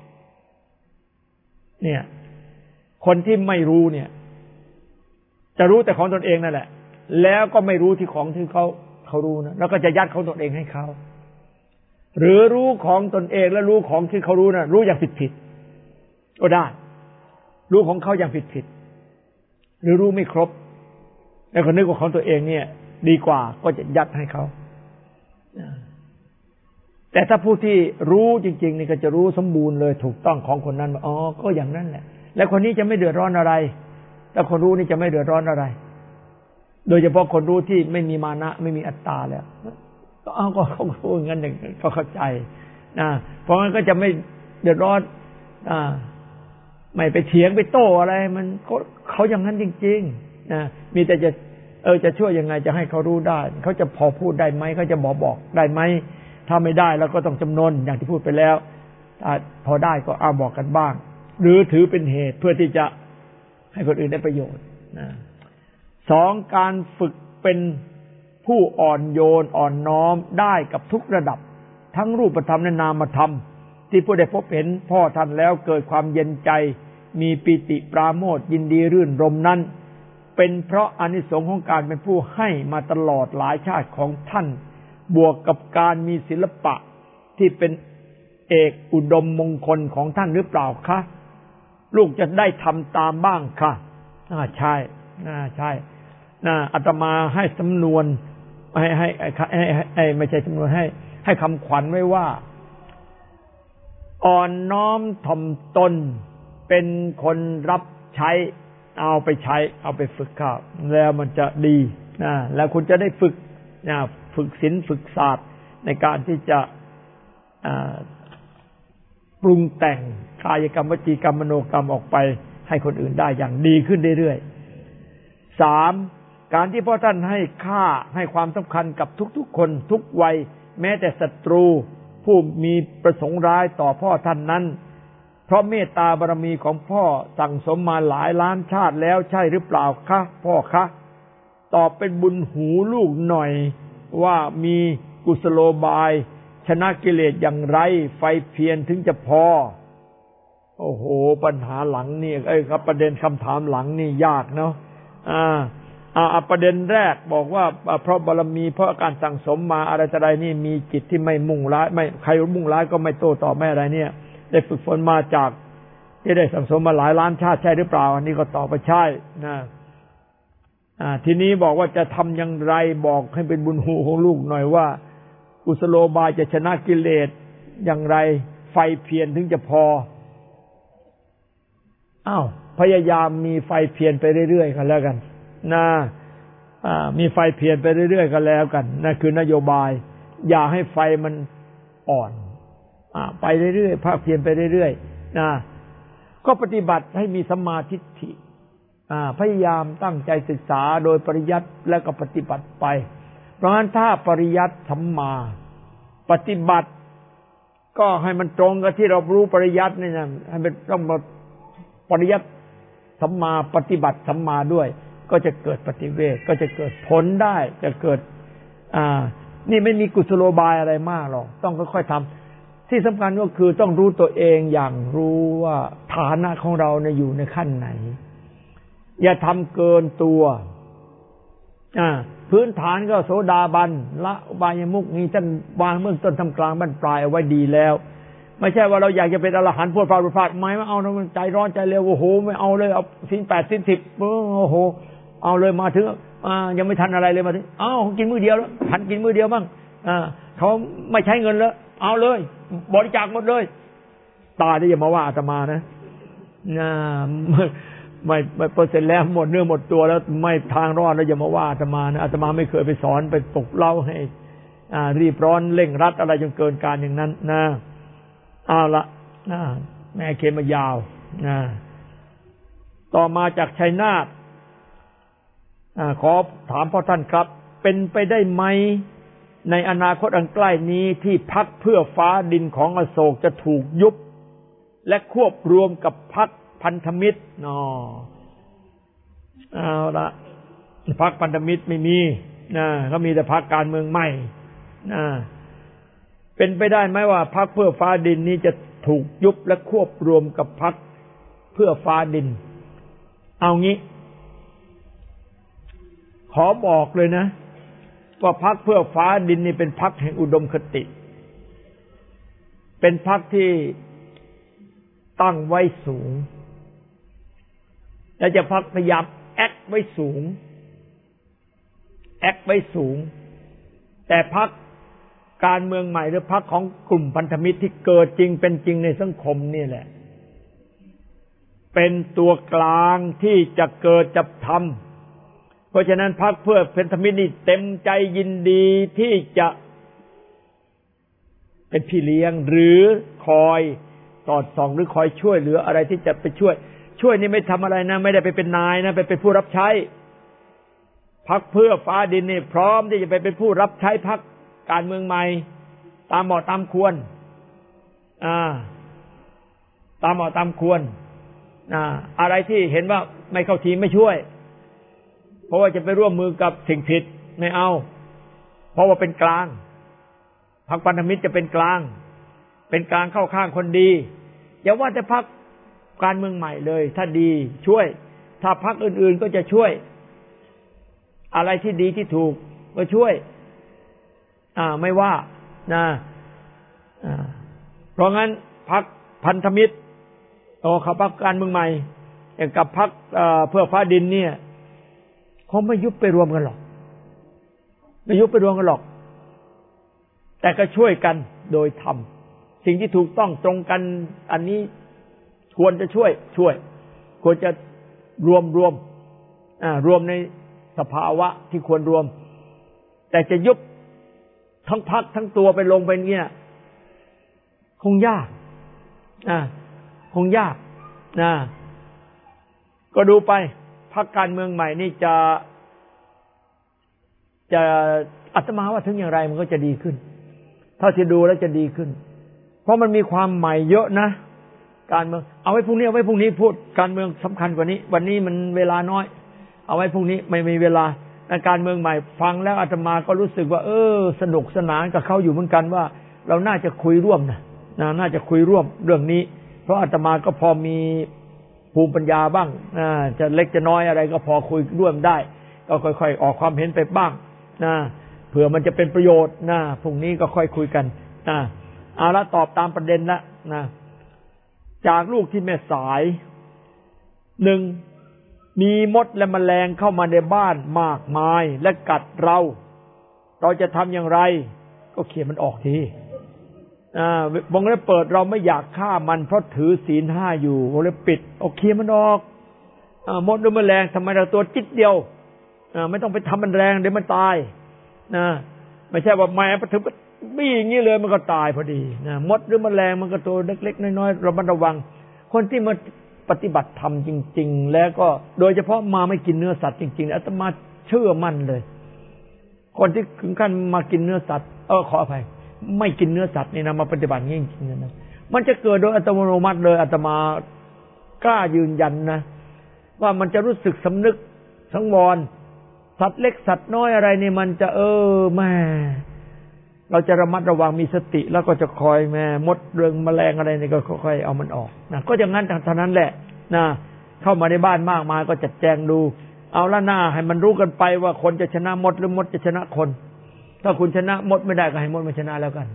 เนี่ยคนที่ไม่รู้เนี่ยจะรู้แต่ของตนเองนั่นแหละแล้วก็ไม่รู้ที่ของที่เขาเขารู้นะแล้วก็จะยัดของตนเองให้เขาหรือรู้ของตนเองแล้วรู้ของที่เขารู้นะรู้อย่างผิดผิดก็ได้รู้ของเขาอย่างผิดผิดหรือรู้ไม่ครบแล้วก็นึกว่าของตัวเองเนี่ยดีกว่าก็จะยัดให้เขาแต่ถ้าผู้ที่รู้จริงๆนี่ก็จะรู้สมบูรณ์เลยถูกต้องของคนนั้นอ๋อก็อย่างนั้นแหละและคนนี้จะไม่เดือดร้อนอะไรแต่คนรู้นี่จะไม่เดือดร้อนอะไรโดยเฉพาะคนรู้ที่ไม่มีมานะไม่มีอัตตาแล้วก็เอาก็เขารู้งั้นอย่างเขาเข้าใจนะเพราะงั้นก็จะไม่เดือดร้อนอ่าไม่ไปเถียงไปโต้อะไรมันเขาอย่างนั้นจริงๆนะมีแต่จะเออจะช่วยยังไงจะให้เขารู้ได้เขาจะพอพูดได้ไหมเขาจะบอกบอกได้ไหมถ้าไม่ได้เราก็ต้องจำนนอย่างที่พูดไปแล้วพอได้ก็เอาบอกกันบ้างหรือถือเป็นเหตุเพื่อที่จะให้คนอื่นได้ประโยชน์นะสองการฝึกเป็นผู้อ่อนโยนอ่อนน้อมได้กับทุกระดับทั้งรูปธรรมและนามธรรมที่ผู้ได้พบเห็นพ่อท่านแล้วเกิดความเย็นใจมีปิติปราโมทย์ยินดีรื่นรมนั้นเป็นเพราะอานิสงส์ของการเป็นผู้ให้มาตลอดหลายชาติของท่านบวกกับการมีศิลปะที่เป็นเอกอุดมมงคลของท่านหรือเปล่าคะลูกจะได้ทำตามบ้างค่ะอ่าใช่อ่าใช่น่าอาตมาให้สำนวนให้ให้ให้ให้ไม่ใช่สำนวนให้ให้คำขวัญไว้ว่าอ่อนน้อมถ่อมตนเป็นคนรับใช้เอาไปใช้เอาไปฝึกข้าวแล้วมันจะดีนะแล้วคุณจะได้ฝึกนะฝึกศีลฝึกศาสตร์ในการที่จะปรุงแต่งกายกรรมวจีกรรมมโนกรรมออกไปให้คนอื่นได้อย่างดีขึ้นเรื่อยๆสามการที่พ่อท่านให้ค่าให้ความสำคัญกับทุกๆคนทุกวัยแม้แต่ศัตรูผู้มีประสงค์ร้ายต่อพ่อท่านนั้นเพราะเมตตาบารมีของพ่อสั่งสมมาหลายล้านชาติแล้วใช่หรือเปล่าคะพ่อคะตอบเป็นบุญหูลูกหน่อยว่ามีกุศโลบายชนะกิเลสอย่างไรไฟเพียรถึงจะพอโอ้โหปัญหาหลังนี่ไอ้ครับประเด็นคำถามหลังนี่ยากเนาะอ่าอ่าประเด็นแรกบอกว่าเพราะบารมีเพราะการสั่งสมมาอะไรต่ออะไรนี่มีจิตที่ไม่มุ่งร้ายไม่ใครมุ่งร้ายก็ไม่โต้ตอบไม่อะไรเนี่ยได้ฝึกฝนมาจากที่ได้สั่งสมมาหลายล้านชาติใช่หรือเปล่าอันนี้ก็ตอบไปใช่นะอ่าทีนี้บอกว่าจะทำอย่างไรบอกให้เป็นบุญหูของลูกหน่อยว่ากุศโลบายจะชนะกิเลสอย่างไรไฟเพียรถึงจะพออ้าวพยายามมีไฟเพียรไปเรื่อยๆกันแล้วกันนะอ่ามีไฟเพียรไปเรื่อยๆกันแล้วกันนั่นคือนโยบายอย่าให้ไฟมันอ่อนอ่าไปเรื่อยๆภาคเพียรไปเรื่อยๆนะก็ปฏิบัติให้มีสัมมาทิฏฐิอ่าพยายามตั้งใจศึกษาโดยปริยัติแล้วก็ปฏิบัติไปเพราะฉะนั้นถ้าปริยัติสัมมาปฏิบัติก็ให้มันตรงกับที่เรารู้ปริยัตินี่นะให้มันต้องมาปริยัติสัมมาปฏิบัติสัมมาด้วยก็จะเกิดปฏิเวทก็จะเกิดผลได้จะเกิดอ่านี่ไม่มีกุศโลบายอะไรมากหรอกต้องค่อยๆทำที่สำคัญก็คือต้องรู้ตัวเองอย่างรู้ว่าฐานะของเราเนี่ยอยู่ในขั้นไหนอย่าทำเกินตัวอ่าพื้นฐานก็โสดาบันละอบายมุขนี้ท่านวางเบื้องต้นทำกลางบรรปลายเอาไว้ดีแล้วไม่ใช่ว่าเราอยากจะเป็นอรหันต์พูดฟาดฟาดไม่ไม่เอานะมันใจร้อนใจเร็วโอ้โหไม่เอาเลยเอาศีลแปดศีลสิบโอ้โหเอาเลยมาถึงอ่ายังไม่ทันอะไรเลยมาถึงอ้าวกินมื้อเดียวแล้วทันกินมื้อเดียวบ้างอ่าเขาไม่ใช้เงินแล้วเอาเลยบริจาคหมดเลยตาที่อย่ามาว่าอาตมานะนะไม่ไม่เปอร์เซ็นต์แล้วหมดเนื้อหมดตัวแล้วไม่ทางรอดแล้วอย่ามาว่าอาตมานะอาตมาไม่เคยไปสอนไปปลุกเล่าให้อ่ารีบร้อนเร่งรัดอะไรจนเกินการอย่างนั้นนะเอาละนะแม่เขียนมายาวนะต่อมาจากชัยนาทขอถามพ่อท่านครับเป็นไปได้ไหมในอนาคตอันใกล้นี้ที่พรรคเพื่อฟ้าดินของอโศกจะถูกยุบและควบรวมกับพรรคพันธมิตรนอเอาละพรรคพันธมิตรไม่มีนะเขามีแต่พรรคการเมืองใหม่นะเป็นไปได้ไหมว่าพรรคเพื่อฟ้าดินนี้จะถูกยุบและควบรวมกับพรรคเพื่อฟ้าดินเอางี้ขอบอกเลยนะว่าพรรคเพื่อฟ้าดินนี่เป็นพรรคแห่งอุดมคติเป็นพรรคที่ตั้งไว้สูงและจะพรรคพยายามแอคไว้สูงแอคไว้สูงแต่พรรคการเมืองใหม่หรือพรรคของกลุ่มพันธมิตรที่เกิดจริงเป็นจริงในสังคมนี่แหละเป็นตัวกลางที่จะเกิดจะทำเพราะฉะนั้นพรรคเพื่อพันธมิตรนี่เต็มใจยินดีที่จะเป็นพี่เลี้ยงหรือคอยสอดส่องหรือคอยช่วยเหลืออะไรที่จะไปช่วยช่วยนี่ไม่ทำอะไรนะไม่ได้ไปเป็นนายนะไปเป็นผู้รับใช้พรรคเพื่อฟ้าดินนี่พร้อมที่จะไปเป็นผู้รับใช้พรรคการเมืองใหม่ตามเหมาะตามควรอ่าตามเหมาะตามควรอ่าอะไรที่เห็นว่าไม่เข้าทีไม่ช่วยเพราะว่าจะไปร่วมมือกับสิ่งผิดไม่เอาเพราะว่าเป็นกลางพรรคพันธมิตรจะเป็นกลางเป็นกลางเข้าข้างคนดีอย่าว่าแต่พรรคการเมืองใหม่เลยถ้าดีช่วยถ้าพรรคอื่นๆก็จะช่วยอะไรที่ดีที่ถูกก็ช่วยอ่าไม่ว่านะอ่าเพราะงั้นพรรคพันธมิตรโอ้เขาพรรคการเมืองใหม่อย่างกับพรรคเพื่อฟ้าดินเนี่ยเขาไม่ยุบไปรวมกันหรอกไม่ยุบไปรวมกันหรอกแต่ก็ช่วยกันโดยธรรมสิ่งที่ถูกต้องตรงกันอันนี้ควรจะช่วยช่วยควรจะรวมรวมอ่ารวมในสภาวะที่ควรรวมแต่จะยุบทั้งพรรคทั้งตัวไปลงไปเนี่ยคงยากอ่าคงยากนะก็ดูไปพรรคการเมืองใหม่นี่จะจะอาตมาว่าถึงอย่างไรมันก็จะดีขึ้นเท่าที่ดูแล้วจะดีขึ้นเพราะมันมีความใหม่เยอะนะการเมืองเอาไว้พรุ่งนี้เอาไว้พรุ่งนี้พูดการเมืองสำคัญกว่านี้วันนี้มันเวลาน้อยเอาไว้พรุ่งนี้ไม่มีเวลาการเมืองใหม่ฟังแล้วอาตมาก็รู้สึกว่าเออสนุกสนานกับเขาอยู่เหมือนกันว่าเราน่าจะคุยร่วมนะน่าจะคุยร่วมเรื่องนี้เพราะอาตมาก็พอมีภูมิปัญญาบ้างจะเล็กจะน้อยอะไรก็พอคุยร่วมได้ก็ค่อยๆออกความเห็นไปบ้างนะเผื่อมันจะเป็นประโยชน์นะพรุ่งนี้ก็ค่อยคุยกันนะเอาละตอบตามประเด็นละนะจากลูกที่แม่สายหนึ่งมีมดและแมลงเข้ามาในบ้านมากมายและกัดเราเราจะทำอย่างไรก็เขียนมันออกทีอ่าวงเล็บเปิดเราไม่อยากฆ่ามันเพราะถือศีลห้าอยู่วงเล็บปิดโอเคมันออกอ่ามดหรือแมลงทำไมเราตัวจิตเดียวอ่าไม่ต้องไปทำมันแรงเดี๋ยวมันตายนะไม่ใช่ว่าแม้พอถึงก็บี้อย่างนี้เลยมันก็ตายพอดีนะมดหรือแมลงมันก็ตัวเล็กๆน้อยๆระมัดระวังคนที่มาปฏิบัติธรรมจริงๆแล้วก็โดยเฉพาะมาไม่กินเนื้อสัตว์จริงๆอาตมาเชื่อมั่นเลยคนที่ถึงขั้นมากินเนื้อสัตว์เออขออภัยไม่กินเนื้อสัตว์นี่นะมาปฏิบัติจริงๆนะมันจะเกิดโดยอัตโนมัติเลยอาตมากล้ายืนยันนะว่ามันจะรู้สึกสำนึกสังวรสัตว์เล็กสัตว์น้อยอะไรนี่มันจะเออแม่เราจะระมัดระวังมีสติแล้วก็จะคอยแม่มดเรื่องแมลงอะไรนี่ก็ค่อยๆเอามันออกนะก็อย่างนั้นเท่านั้นแหละนะเข้ามาในบ้านมากมายก็จัดแจงดูเอาละหน้าให้มันรู้กันไปว่าคนจะชนะมดหรือมดจะชนะคนถ้าคุณชนะมดไม่ได้ก็ให้มดมาชนะแล้วกัน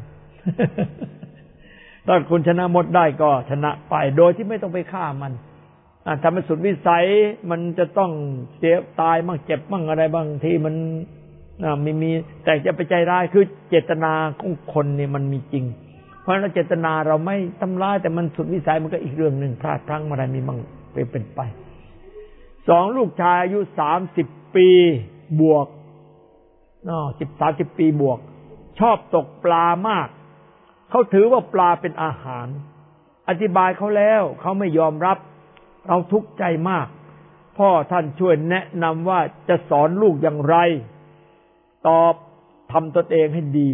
ถ้าคุณชนะมดได้ก็ชนะไปโดยที่ไม่ต้องไปฆ่ามันทำให้สุดวิสัยมันจะต้องเสียตายบ้างเจ็บบ้างอะไรบางทีมันไม่มีแต่จะไปใจร้ายคือเจตนาของคนนี่มันมีจริงเพราะฉะนั้นเจตนาเราไม่ทำร้ายแต่มันสุดวิสัยมันก็อีกเรื่องหนึ่งพลาดพลั้งอะไรมีบ้างเป็นไปสองลูกชายอายุสามสิบปีบวกอ๋อสิบสามสิบปีบวกชอบตกปลามากเขาถือว่าปลาเป็นอาหารอธิบายเขาแล้วเขาไม่ยอมรับเราทุกข์ใจมากพ่อท่านช่วยแนะนำว่าจะสอนลูกอย่างไรตอบทำตนเองให้ดี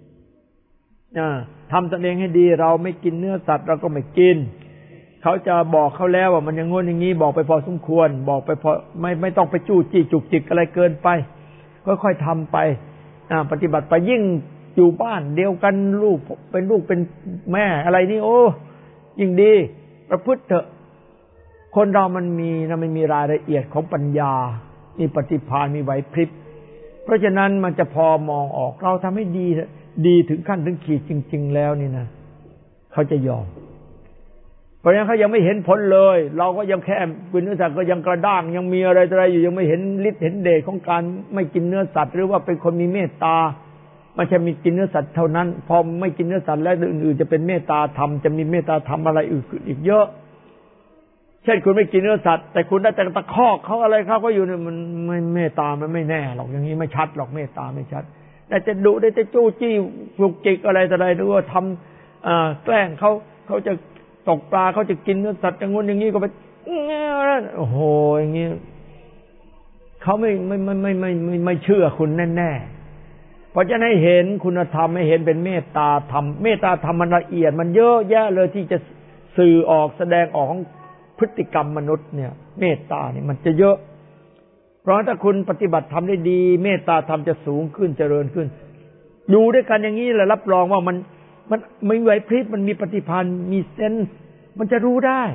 ทำตนเองให้ดีเราไม่กินเนื้อสัตว์เราก็ไม่กินเขาจะบอกเขาแล้วว่ามันอย่างงี้อย่างนี้บอกไปพอสมควรบอกไปพอไม่ไม่ต้องไปจู้จี้จุกจิกอะไรเกินไปค่อยๆทำไปปฏิบัติไปยิ่งอยู่บ้านเดียวกันลูกเป็นลูกเป็นแม่อะไรนี่โอ้ยิ่งดีประพฤติเถอะคนเรามันมีนะมันมีรายละเอียดของปัญญามีปฏิภาณมีไหวพริบเพราะฉะนั้นมันจะพอมองออกเราทำให้ดีดีถึงขั้นถึงขีดจริงๆแล้วนี่นะเขาจะยอมเพราะฉะนั้นเขายังไม่เห็นผลเลยเราก็ยังแค่กินเนื้อสัตว์ก็ยังกระด้างยังมีอะไรอะไรอยู่ยังไม่เห็นฤทธิ์เห็นเดชของการไม่กินเนื้อสัตว์หรือว่าเป็นคนมีเมตตาไม่ใช่มีกินเนื้อสัตว์เท่านั้นพอไม่กินเนื้อสัตว์แล้วอื่นๆจะเป็นเมตตาธรรมจะมีเมตตาธรรมอะไรอื่นอีกเยอะเช่นคุณไม่กินเนื้อสัตว์แต่คุณได้แต่ตะคอกเขาอะไรเขาก็อยู่เนี่ยมันไม่เมตตามันไม่แน่หรอกอย่างนี้ไม่ชัดหรอกเมตตาไม่ชัดแต่จะดุได้จะจู้จี้จุกจิกอะไรต่ออะไรหรือว่าทำแกล้งเขาเขาจะตกปลาเขาจะกินเนื้อสัตว์อย่างงู้นอย่างนี้ก็ไปโอ้โหอย่างนี้เขาไม่ไม่ไม่ไม่ไม่ไม่ไม่เชื่อคุณแน่ๆเพราะจะให้เห็นคุณธรรมให้เห็นเป็นเมตตาธรรมเมตตาธรรมมันละเอียดมันเยอะแยะเลยที่จะสื่อออกแสดงออกของพฤติกรรมมนุษย์เนี่ยเมตตาเนี่ยมันจะเยอะเพราะถ้าคุณปฏิบัติทำได้ดีเมตตาธรรมจะสูงขึ้นเจริญขึ้นอยู่ด้วยกันอย่างนี้แหละรับรองว่ามันมันไม่ไหวพริบมันมีปฏิภาณมีเซนส์มันจะรู้ได้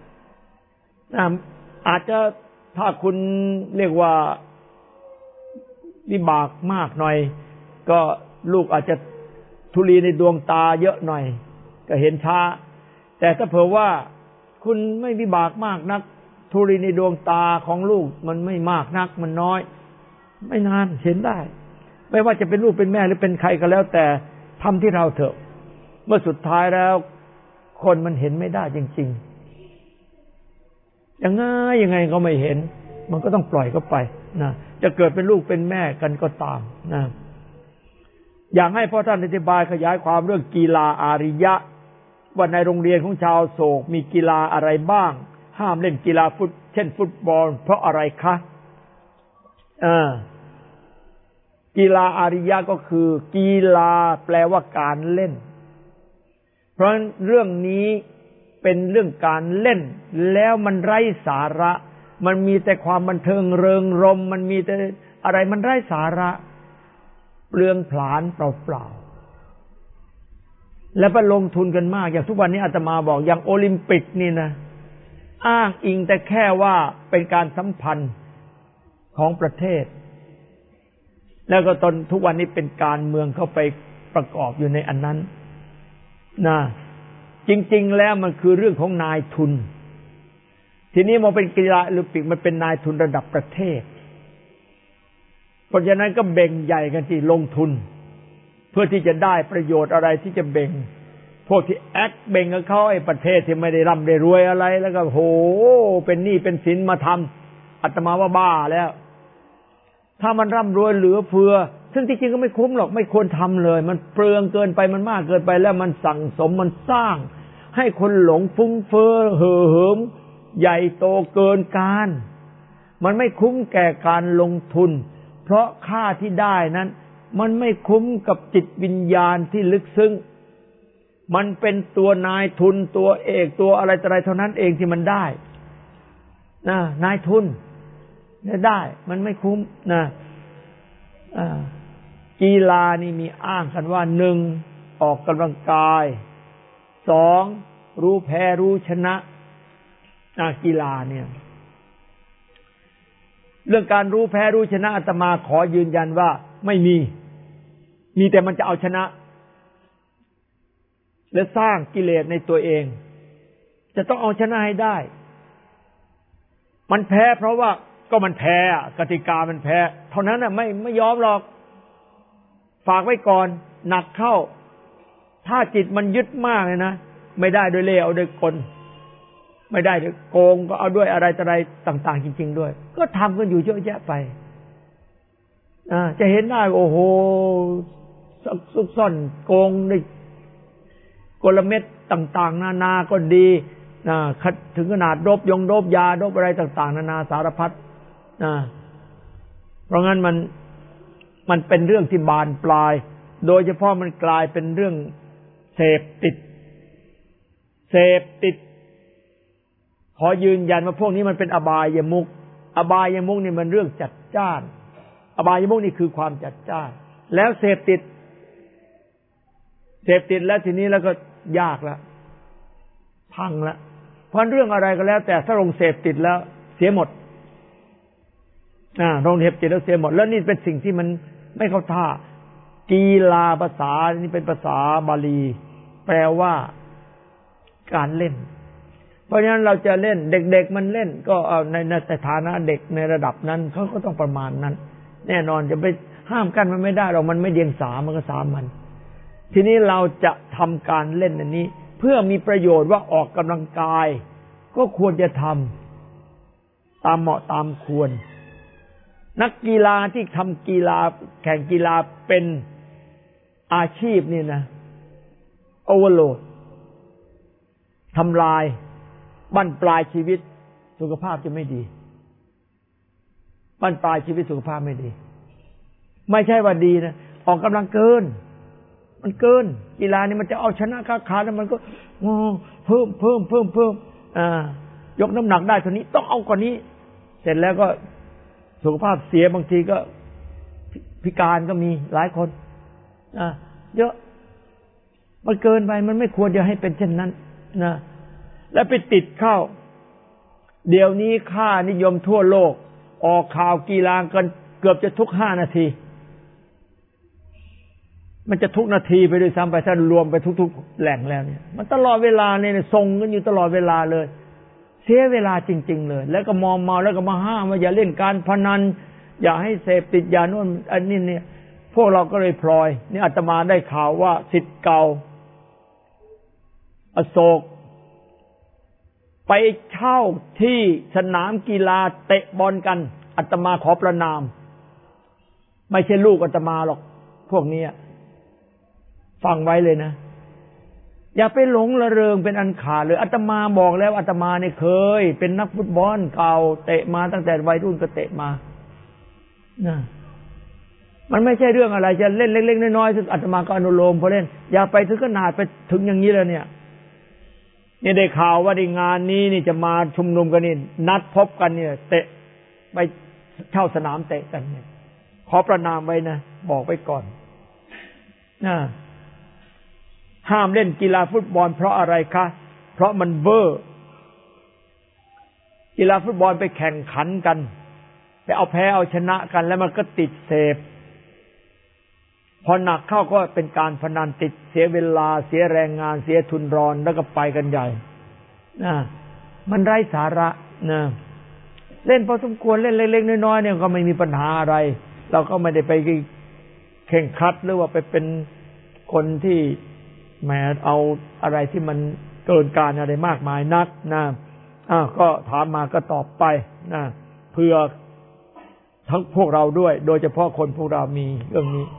อาจจะถ้าคุณเรียกว่าวิบากมากหน่อยก็ลูกอาจจะธุลีในดวงตาเยอะหน่อยก็เห็นช้าแต่ถ้าเผื่อว่าคุณไม่วิบากมากนักธุลีในดวงตาของลูกมันไม่มากนักมันน้อยไม่นานเห็นได้ไม่ว่าจะเป็นลูกเป็นแม่หรือเป็นใครก็แล้วแต่ทำที่เราเถอะเมื่อสุดท้ายแล้วคนมันเห็นไม่ได้จริงๆยังไงยังไงก็ไม่เห็นมันก็ต้องปล่อยเขาไปนะจะเกิดเป็นลูกเป็นแม่กันก็ตามนะอยากให้พ่อท่านอธิบายขยายความเรื่องกีฬาอาริยะว่าในโรงเรียนของชาวโศกมีกีฬาอะไรบ้างห้ามเล่นกีฬาฟุตเช่นฟุตบอลเพราะอะไรคะอ่ากีฬาอาริยะก็คือกีฬาแปลว่าการเล่นเพราะเรื่องนี้เป็นเรื่องการเล่นแล้วมันไร้สาระมันมีแต่ความบันเทิงเริงรมย์มันมีแต่อะไรมันไร้สาระเปลืองผลาญเปล่าๆและไปลงทุนกันมากอย่างทุกวันนี้อาตมาบอกอย่างโอลิมปิกนี่นะอ้างอิงแต่แค่ว่าเป็นการสัมพันธ์ของประเทศแล้วก็ตอนทุกวันนี้เป็นการเมืองเข้าไปประกอบอยู่ในอันนั้นนะจริงๆแล้วมันคือเรื่องของนายทุนทีนี้มาเป็นกีฬาโอลิมปิกมันเป็นนายทุนระดับประเทศเพราะฉะนั้นก็เบ่งใหญ่กันที่ลงทุนเพื่อที่จะได้ประโยชน์อะไรที่จะเบ่งพวกที่แอคเบ่งกับเขาไอ้ประเทศที่ไม่ได้ร่ำได้รวยอะไรแล้วก็โหเป็นหนี้เป็นสินมาทำอาตมาว่าบ้าแล้วถ้ามันร่ำรวยเหลือเฟือซึ่งที่จริงก็ไม่คุ้มหรอกไม่ควรทำเลยมันเปลืองเกินไปมันมากเกินไปแล้วมันสั่งสมมันสร้างให้คนหลงฟุ้งเฟ้อเห่อเหิมใหญ่โตเกินการมันไม่คุ้มแก่การลงทุนเพราะค่าที่ได้นั้นมันไม่คุ้มกับจิตวิญญาณที่ลึกซึ้งมันเป็นตัวนายทุนตัวเอกตัวอะไรต่ออะไรเท่านั้นเองที่มันได้นะนายทุนได้มันไม่คุ้มนะกีฬานี่มีอ้างกันว่าหนึ่งออกกำลังกายสองรู้แพ้รู้ชนะกีฬาเนี่ยเรื่องการรู้แพ้รู้ชนะอาตมาขอยืนยันว่าไม่มีมีแต่มันจะเอาชนะและสร้างกิเลสในตัวเองจะต้องเอาชนะให้ได้มันแพ้เพราะว่าก็มันแพ้กติกามันแพ้เท่านั้นน่ะไม่ไม่ยอมหรอกฝากไว้ก่อนหนักเข้าถ้าจิตมันยึดมากเลยนะไม่ได้โดยเล่ห์เอาโดยกลไม่ได้โดยโกงก็เอาด้วยอะไรต่ออะไรต่างๆจริงๆด้วยก็ทำกันอยู่เยอะแยะไปอ่าจะเห็นได้โอ้โหซุกซ่อนโกงในกลเม็ดต่างๆนานาก็ดีนะถึงขนาดโดบยงโดบยาโดบอะไรต่างๆนานาสารพัดนะเพราะงั้นมันมันเป็นเรื่องที่บานปลายโดยเฉพาะมันกลายเป็นเรื่องเสพติดเสพติดขอยืนยันว่าพวกนี้มันเป็นอบายมุขอบายมุขนี่มันเรื่องจัดจ้านอบายมุขนี่คือความจัดจ้านแล้วเสพติดเสพติดแล้วทีนี้แล้วก็ยากละพังละเพราะเรื่องอะไรก็แล้วแต่ถ้าลงเสพติดแล้วเสียหมดอ่าลงเสพติดแล้วเสียหมดแล้วนี่เป็นสิ่งที่มันไม่เข้าท่ากีฬาภาษานี่เป็นภาษาบาลีแปลว่าการเล่นเพราะฉะนั้นเราจะเล่นเด็กๆมันเล่นก็เอาในในฐานะเด็กในระดับนั้นเขาก็ต้องประมาณนั้นแน่นอนจะไปห้ามกันมันไม่ได้หรอกมันไม่เดียงสามันก็สามันทีนี้เราจะทำการเล่นอันนี้เพื่อมีประโยชน์ว่าออกกำลังกายก็ควรจะทำตามเหมาะตามควรนักกีฬาที่ทำกีฬาแข่งกีฬาเป็นอาชีพนี่นะโอเวอร์โหลดทำลายบั้นปลายชีวิตสุขภาพจะไม่ดีบั้นปลายชีวิตสุขภาพไม่ดีไม่ใช่ว่าดีนะออกกำลังเกินมันเกินกีฬานี่มันจะเอาชนะค้าขาแล้วมันก็เพิ่มเพิ่มเพิ่มเพิ่มอ่ายกน้ำหนักได้เท่านี้ต้องเอากว่านี้เสร็จแล้วก็สุขภาพเสียบางทีก็พิการก็มีหลายคนอ่าเยอะมันเกินไปมันไม่ควรจะให้เป็นเช่นนั้นนะแล้วไปติดเข้าเดี๋ยวนี้ค่านิยมทั่วโลกออกข่าวกีฬากันเกือบจะทุกห้านาทีมันจะทุกนาทีไปด้วยซ้ำไปถ้ารวมไปทุกๆแหล่งแล้วเนี่ยมันตลอดเวลาเนี่ยส่งกันอยู่ตลอดเวลาเลยเสียเวลาจริงๆเลยแล้วก็มอมเมาแล้วก็มาห้ามว่าอย่าเล่นการพนันอย่าให้เสพติดอย่าโน่นอันนี้เนี่ยพวกเราก็เลยพลอยนี่อาตมาได้ข่าวว่าศิษย์เก่าอโศกไปเช่าที่สนามกีฬาเตะบอลกันอาตมาขอประนามไม่ใช่ลูกอาตมาหรอกพวกนี้ฟังไว้เลยนะอย่าไปหลงระเริงเป็นอันขาดเลยอาตมาบอกแล้วอาตมาเนี่ยเคยเป็นนักฟุตบอลเก่าเตะมาตั้งแต่วัยรุ่นก็เตะมานะมันไม่ใช่เรื่องอะไรจะเล่นเล็กๆน้อยๆซึ่งอาตมาก็อนุโลมพอเล่นอย่าไปถึงขนาดไปถึงอย่างนี้แล้วเนี่ยเนี่ยได้ข่าวว่าในงานนี้นี่จะมาชุมนุมกันนี่นัดพบกันเนี่ยเตะไปเช่าสนามเตะกันเนี่ยขอประนามไว้นะบอกไว้ก่อนนะห้ามเล่นกีฬาฟุตบอลเพราะอะไรคะเพราะมันเวอร์กีฬาฟุตบอลไปแข่งขันกันไปเอาแพ้เอาชนะกันแล้วมันก็ติดเสพพอหนักเข้าก็เป็นการพนันติดเสียเวลาเสียแรงงานเสียทุนรอนแล้วก็ไปกันใหญ่นะมันไร้สาระนะเล่นพอสมควรเล่นเล็กๆน้อยๆเนี่ยก็ไม่มีปัญหาอะไรเราก็ไม่ได้ไปเข่งครัดหรือว่าไปเป็นคนที่แหมเอาอะไรที่มันเกินการอะไรมากมายนักนะอ้าวก็ถามมาก็ตอบไปนะเพื่อทั้งพวกเราด้วยโดยเฉพาะคนพวกเรามีเรื่องนี้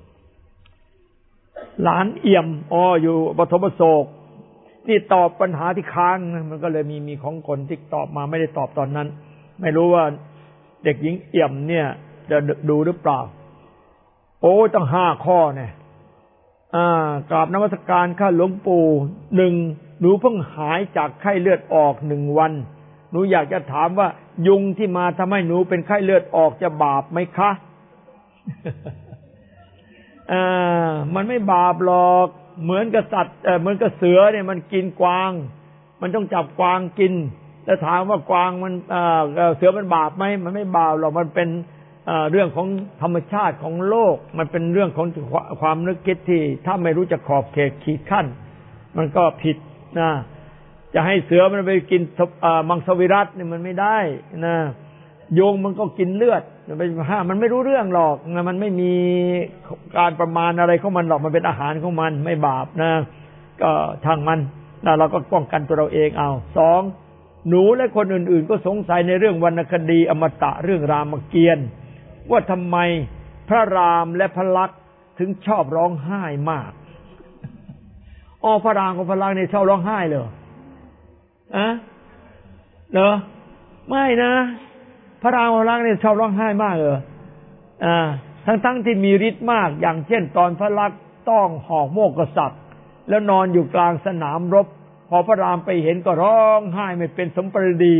หลานเอี่ยมอ๋ออยู่ปฐมโศกที่ตอบปัญหาที่ค้างนะมันก็เลยมีมีของคนที่ตอบมาไม่ได้ตอบตอนนั้นไม่รู้ว่าเด็กหญิงเอี่ยมเนี่ยจะดูหรือเปล่าโอ้ตั้งห้าข้อเนี่ยอ่ากราบนมัสการข้าหลวงปู่หนึ่งหนูเพิ่งหายจากไข้เลือดออกหนึ่งวันหนูอยากจะถามว่ายุงที่มาทำให้หนูเป็นไข้เลือดออกจะบาปไหมคะอ่ามันไม่บาปหรอกเหมือนกับสัตว์เอ่อเหมือนกับเสือเนี่ยมันกินกวางมันต้องจับกวางกินแล้วถามว่ากวางมันเอ่อเสือมันบาปไหมมันไม่บาปหรอกมันเป็นเรื่องของธรรมชาติของโลกมันเป็นเรื่องของความนึกคิดที่ถ้าไม่รู้จักขอบเขตขีดขั้นมันก็ผิดนะจะให้เสือมันไปกินมังสวิรัตินี่มันไม่ได้นะโยงมันก็กินเลือดไปห้ามมันไม่รู้เรื่องหรอกนะมันไม่มีการประมาณอะไรของมันหรอกมันเป็นอาหารของมันไม่บาปนะก็ช่างมันนะเราก็ป้องกันตัวเราเองเอาสองหนูและคนอื่นๆก็สงสัยในเรื่องวรรณคดีอมตะเรื่องรามเกียรติ์ว่าทำไมพระรามและพระลักษมณ์ถึงชอบร้องไห้มากอ๋อพระรามกับพระลักษมณ์เนี่ยชอบร้องไห้เลยอะเหรอไม่นะพระรามกับพระลักษมณ์เนี่ยชอบร้องไห้มากเลยอ่าทั้งๆที่มีฤทธิ์มากอย่างเช่นตอนพระลักษมณ์ต้องหอกโมกษัตริย์แล้วนอนอยู่กลางสนามรบพอพระรามไปเห็นก็ร้องไห้ไม่เป็นสมปรดี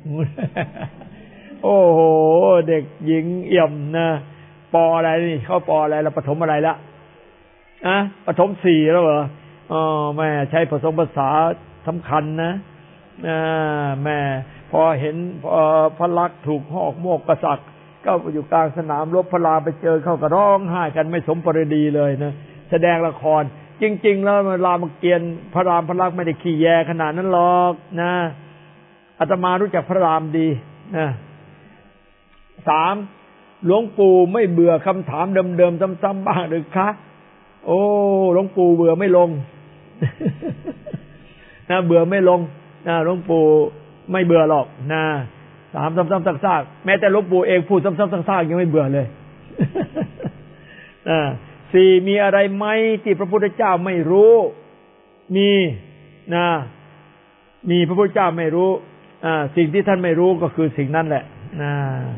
โอ้โหเด็กหญิงเอี่ยมนะปออะไรนี่เข้าปออะไรแล้วประถมอะไรละอะประถมสี่แล้วเหรออ๋อแม่ใช้ผสมภาษาสำคัญนะอ่าแม่พอเห็นพอพระลักษมณ์ถูกหอกโมกกษัตริย์ก็อยู่กลางสนามรบพระรามไปเจอเข้าก็ร้องไห้กันไม่สมปรดีเลยนะแสดงละครจริงๆแล้วรามเกียรติ์พระรามพระลักษมณ์ไม่ได้ขี้แยขนาดนั้นหรอกนะอาตมารู้จักพระรามดีนะสามหลวงปู่ไม่เบื่อคำถามเดิมๆซ้ำๆบ้างหรือคะโอ้หลวงปู่เบื่อไม่ลงนะเบื่อไม่ลงนะหลวงปู่ไม่เบื่อหรอกนะถามซ้ำๆซากๆแม้แต่หลวงปู่เองพูดซ้ำๆซากๆยังไม่เบื่อเลยนะสี่มีอะไรไหมที่พระพุทธเจ้าไม่รู้มีนะมีพระพุทธเจ้าไม่รู้อ่าสิ่งที่ท่านไม่รู้ก็คือสิ่งนั้นแหละนะ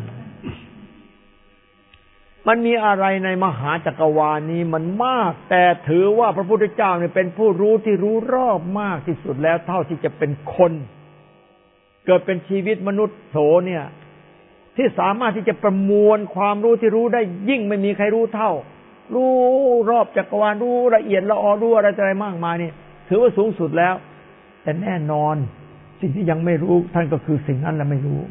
มันมีอะไรในมหาจักรวาลนี้มันมากแต่ถือว่าพระพุทธเจ้าเนี่ยเป็นผู้รู้ที่รู้รอบมากที่สุดแล้วเท่าที่จะเป็นคนเกิดเป็นชีวิตมนุษย์โสเนี่ยที่สามารถที่จะประมวลความรู้ที่รู้ได้ยิ่งไม่มีใครรู้เท่ารู้รอบจักรวาลรู้ละเอียดละออรู้อะไรอะไรมากมายนี่ถือว่าสูงสุดแล้วแต่แน่นอนสิ่งที่ยังไม่รู้ท่านก็คือสิ่งนั้นแหละไม่รู้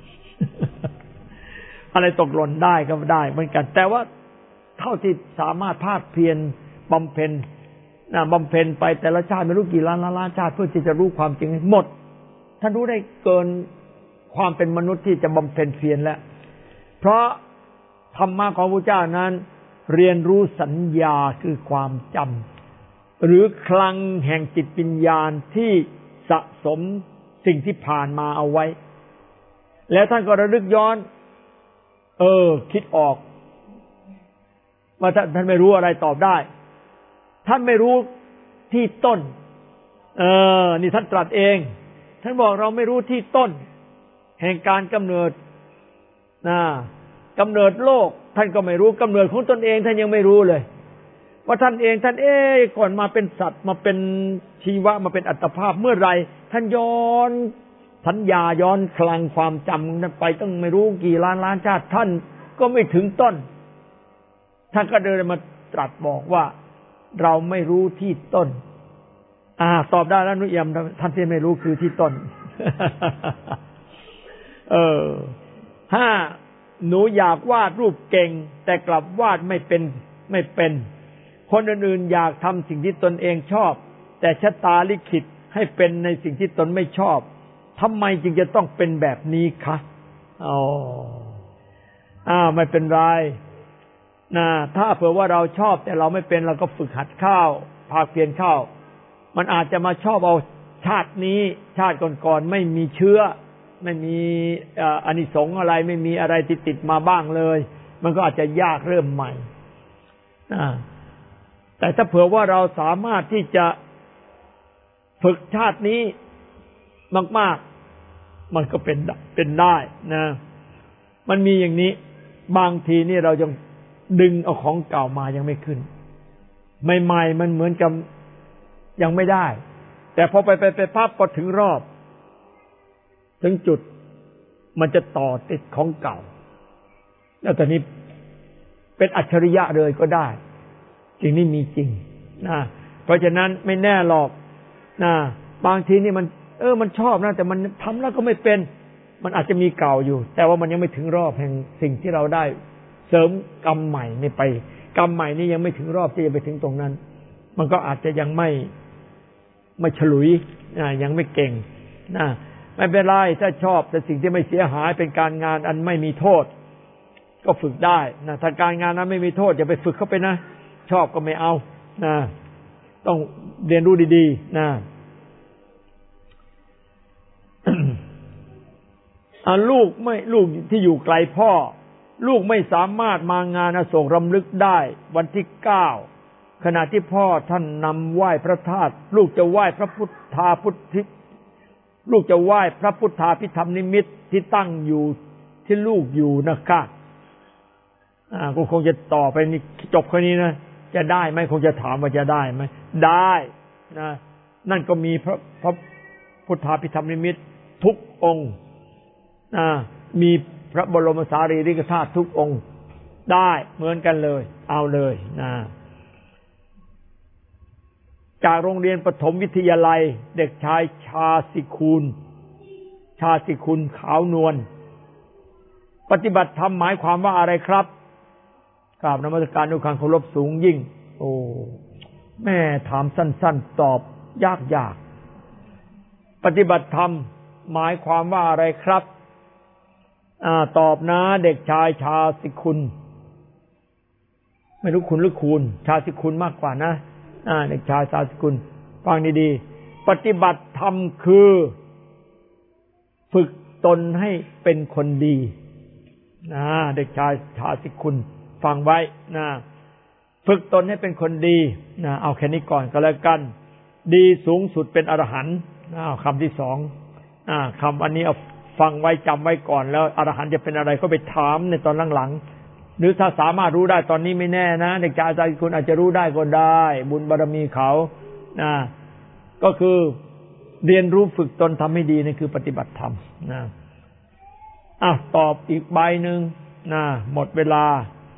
อะไรตกหล่นได้ก็ได้เหมือนกันแต่ว่าเท่าที่สามารถภาคเพียรบำเพ็ญนะบำเพ็ญไปแต่ละชาติไม่รู้กี่ล้านล้านชาติเพื่อที่จะรู้ความจริงหมดท่านรู้ได้เกินความเป็นมนุษย์ที่จะบำเพ็ญเพียรแล้วเพราะธรรมะของพระเจ้านั้นเรียนรู้สัญญาคือความจำหรือคลังแห่งจิตวิญญาณที่สะสมสิ่งที่ผ่านมาเอาไว้แล้วท่านก็ระลึกย้อนเออคิดออกว่าท่านท่านไม่รู้อะไรตอบได้ท่านไม่รู้ที่ต้นเออนี่ท่านตรัสเองท่านบอกเราไม่รู้ที่ต้นแห่งการกำเนิดนะกำเนิดโลกท่านก็ไม่รู้กำเนิดของตนเองท่านยังไม่รู้เลยว่าท่านเองท่านเอ๊ะก่อนมาเป็นสัตว์มาเป็นชีวะมาเป็นอัตภาพเมื่อไรท่านย้อนสัญญาย้อนคลังความจำนั้นไปต้องไม่รู้กี่ล้านล้านชาติท่านก็ไม่ถึงต้นท่านก็เดินมาตรัสบอกว่าเราไม่รู้ที่ต้นอ่าตอบได้แล้วนุเอี่ยมท่านที่ไม่รู้คือที่ต้น เออห้าหนูอยากวาดรูปเก่งแต่กลับวาดไม่เป็นไม่เป็นคนอื่นๆอยากทำสิ่งที่ตนเองชอบแต่ชะตาลิขิตให้เป็นในสิ่งที่ตนไม่ชอบทำไมจึงจะต้องเป็นแบบนี้คะอ๋ออ้าวไม่เป็นไรนะถ้าเผื่อว่าเราชอบแต่เราไม่เป็นเราก็ฝึกหัดข้าวภาคเพียรข้าวมันอาจจะมาชอบเอาชาตินี้ชาติก่อนๆไม่มีเชื้อไม่มีอานิสงส์อะไรไม่มีอะไรติดติดมาบ้างเลยมันก็อาจจะยากเริ่มใหม่แต่ถ้าเผื่อว่าเราสามารถที่จะฝึกชาตินี้มากๆมันก็เป็นเป็นได้นะมันมีอย่างนี้บางทีนี่เรายังดึงเอาของเก่ามายังไม่ขึ้นใหม่ๆมันเหมือนกับยังไม่ได้แต่พอไปไปไปภาพพอถึงรอบถึงจุดมันจะต่อติดของเก่าแล้วตอนนี้เป็นอัจฉริยะเลยก็ได้สิ่งนี้มีจริงนะเพราะฉะนั้นไม่แน่หรอกนะบางทีนี่มันเออมันชอบนะแต่มันทำแล้วก็ไม่เป็นมันอาจจะมีเก่าอยู่แต่ว่ามันยังไม่ถึงรอบแห่งสิ่งที่เราได้เสริมกรรมใหม่นี่ไปกรรมใหม่นี่ยังไม่ถึงรอบที่จะไปถึงตรงนั้นมันก็อาจจะยังไม่ไม่ฉลุยนะยังไม่เก่งนะไม่เป็นไรถ้าชอบแต่สิ่งที่ไม่เสียหายเป็นการงานอันไม่มีโทษก็ฝึกได้นะถ้าการงานนั้นไม่มีโทษอย่าไปฝึกเข้าไปนะชอบก็ไม่เอานะต้องเรียนรู้ดีๆนะลูกไม่ลูกที่อยู่ไกลพ่อลูกไม่สามารถมางานอโศกรำลึกได้วันที่เก้าขณะที่พ่อท่านนำไหว้พระธาตุลูกจะไหว้พระพุทธาพุทธิลูกจะไหว้พระพุทธาพิธรรมนิมิตที่ตั้งอยู่ที่ลูกอยู่นะคะอ่าก็คงจะต่อไปนี่จบแค่นี้นะจะได้ไหมคงจะถามว่าจะได้ไหมได้นะนั่นก็มีพระพระพุทธาพิธรรมนิมิตทุกองค์นะมีพระบรมสารีริกธาตุทุกองค์ได้เหมือนกันเลยเอาเลยนะจากโรงเรียนประถมวิทยาลัยเด็กชายชาสิคูลชาสิคุณขาวนวลปฏิบัติธรรมหมายความว่าอะไรครับกราบนมัสการด้วยความเคารพสูงยิ่งโอ้แม่ถามสั้นๆตอบยากๆปฏิบัติธรรมหมายความว่าอะไรครับอ่าตอบนะเด็กชายชาสิคุณไม่รู้คุณหรือคุณชาสิคุณมากกว่านะอ่าเด็กชายชาสิคุณฟังดีๆปฏิบัติธรรมคือฝึกตนให้เป็นคนดีนะเด็กชายชาสิคุณฟังไว้นะฝึกตนให้เป็นคนดีนะเอาแค่นี้ก่อนก็แล้วกันดีสูงสุดเป็นอรหันต์เอาคำที่สองอ่าคำอันนี้เอาฟังไว้จำไว้ก่อนแล้วอรหันต์จะเป็นอะไรก็ไปถามในตอนหลังๆหรือถ้าสามารถรู้ได้ตอนนี้ไม่แน่นะเด็กชายชาสิคุณอาจจะรู้ได้ก็ได้บุญบารมีเขานะก็คือเรียนรู้ฝึกตนทำให้ดีนี่คือปฏิบัติธรรมนะอ่ะตอบอีกใบหนึ่งนะหมดเวลา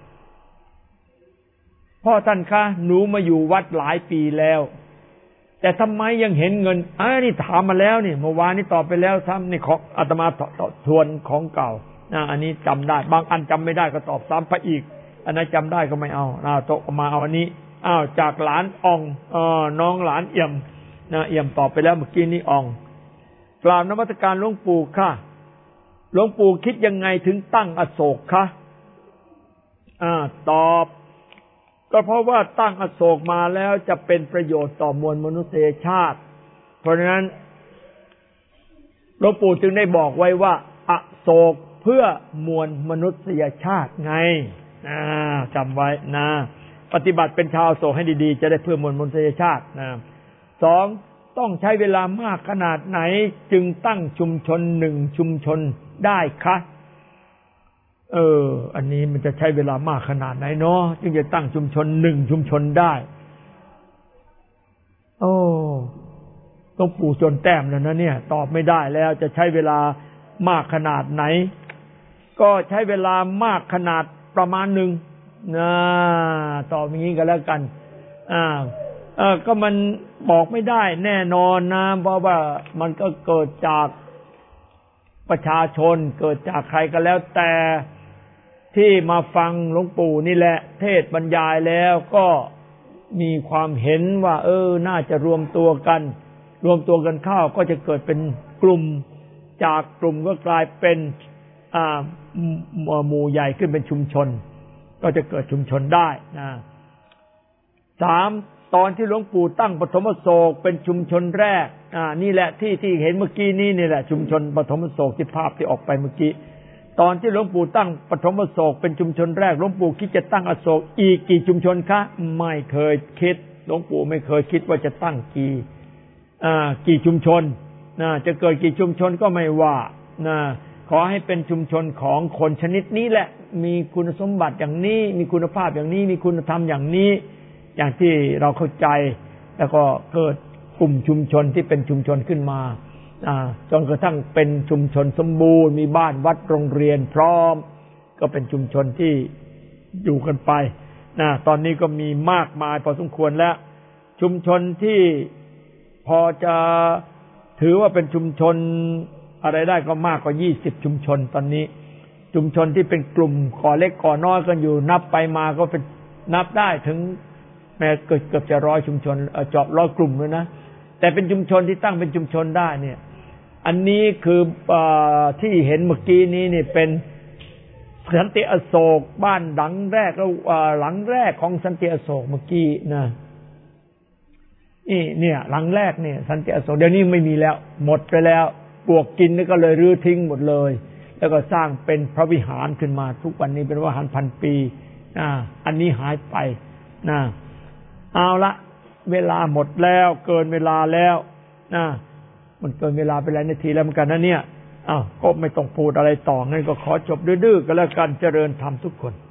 พ่อท่านคะหนูมาอยู่วัดหลายปีแล้วแต่ทำไมยังเห็นเงินอ้านี่ถามมาแล้วนี่เมื่อวานนี้ตอบไปแล้วซ้ำนี่ของอาตมาทวนของเก่านะอันนี้จำได้บางอันจำไม่ได้ก็ตอบซ้ำไปอีกอันนั้นจำได้ก็ไม่เอาเอาโตมาเอาอันนี้อ้าวจากหลานอ่องเออน้องหลานเอี่ยมนะเอี่ยมตอบไปแล้วเมื่อกี้นี้อ่องกราบนมัสการหลวงปู่ค่ะหลวงปู่คิดยังไงถึงตั้งอโศกคะอ่าตอบก็เพราะว่าตั้งอโศกมาแล้วจะเป็นประโยชน์ต่อมวลมนุษยชาติเพราะฉะนั้นหลวงปู่จึงได้บอกไว้ว่าอโศกเพื่อมวลมนุษยชาติไงอ่าจำไว้นะปฏิบัติเป็นชาวอโศกให้ดีๆจะได้เพื่อมวลมนุษยชาตินะสองต้องใช้เวลามากขนาดไหนจึงตั้งชุมชนหนึ่งชุมชนได้คะเอออันนี้มันจะใช้เวลามากขนาดไหนเนาะจึงจะตั้งชุมชนหนึ่งชุมชนได้โอ้ต้องปู่จนแต้มแล้วนะเนี่ยตอบไม่ได้แล้วจะใช้เวลามากขนาดไหนก็ใช้เวลามากขนาดประมาณหนึ่งนะตอบอย่างนี้ก็แล้วกันอ่าเออก็มันบอกไม่ได้แน่นอนนะเพราะว่ามันก็เกิดจากประชาชนเกิดจากใครก็แล้วแต่ที่มาฟังหลวงปู่นี่แหละเทศบรรยายแล้วก็มีความเห็นว่าเออน่าจะรวมตัวกันรวมตัวกันเข้าก็จะเกิดเป็นกลุ่มจากกลุ่มก็กลายเป็นอ่าหมู่ใหญ่ขึ้นเป็นชุมชนก็จะเกิดชุมชนได้นะสามตอนที่หลวงปู่ตั้งปฐมอโศกเป็นชุมชนแรกอ่านี่แหละที่ที่เห็นเมื่อกี้นี้นี่แหละชุมชนปฐมอโศกที่ภาพที่ออกไปเมื่อกี้ตอนที่หลวงปู่ตั้งปฐมอโศกเป็นชุมชนแรกหลวงปู่คิดจะตั้งอโศกอีกกี่ชุมชนคะไม่เคยคิดหลวงปู่ไม่เคยคิดว่าจะตั้งกี่อ่ากี่ชุมชนนะจะเกิดกี่ชุมชนก็ไม่ว่านะขอให้เป็นชุมชนของคนชนิดนี้แหละมีคุณสมบัติอย่างนี้มีคุณภาพอย่างนี้มีคุณธรรมอย่างนี้อย่างที่เราเข้าใจแล้วก็เกิดกลุ่มชุมชนที่เป็นชุมชนขึ้นมาจนกระทั่งเป็นชุมชนสมบูรณ์มีบ้านวัดโรงเรียนพร้อมก็เป็นชุมชนที่อยู่กันไปนะตอนนี้ก็มีมากมายพอสมควรแล้วชุมชนที่พอจะถือว่าเป็นชุมชนอะไรได้ก็มากกว่ายี่สิบชุมชนตอนนี้ชุมชนที่เป็นกลุ่มก่อเล็กก่อน้อยกันอยู่นับไปมาก็เป็นนับได้ถึงแม้เกือบเกือบจะร้อยชุมชนเจาะร้อยกลุ่มเลยนะแต่เป็นชุมชนที่ตั้งเป็นชุมชนได้เนี่ยอันนี้คือที่เห็นเมื่อกี้นี้นี่เป็นสันติอโศกบ้านหลังแรกแล้วหลังแรกของสันติอโศกเมื่อกี้นะนี่เนี่ยหลังแรกเนี่ยสันติอโศกเดี๋ยวนี้ไม่มีแล้วหมดไปแล้วปวกกินนี่ก็เลยรื้อทิ้งหมดเลยแล้วก็สร้างเป็นพระวิหารขึ้นมาทุกวันนี้เป็นวิหารพันปีนะอันนี้หายไปนะเอาละเวลาหมดแล้วเกินเวลาแล้วนะมันเกินเวลาไปหลายนาทีแล้วเหมือนกันนะเนี่ยอ้าวก็ไม่ต้องพูดอะไรต่องั้นก็ขอจบดื้อๆกันแล้วกันเจริญธรรมทุกคน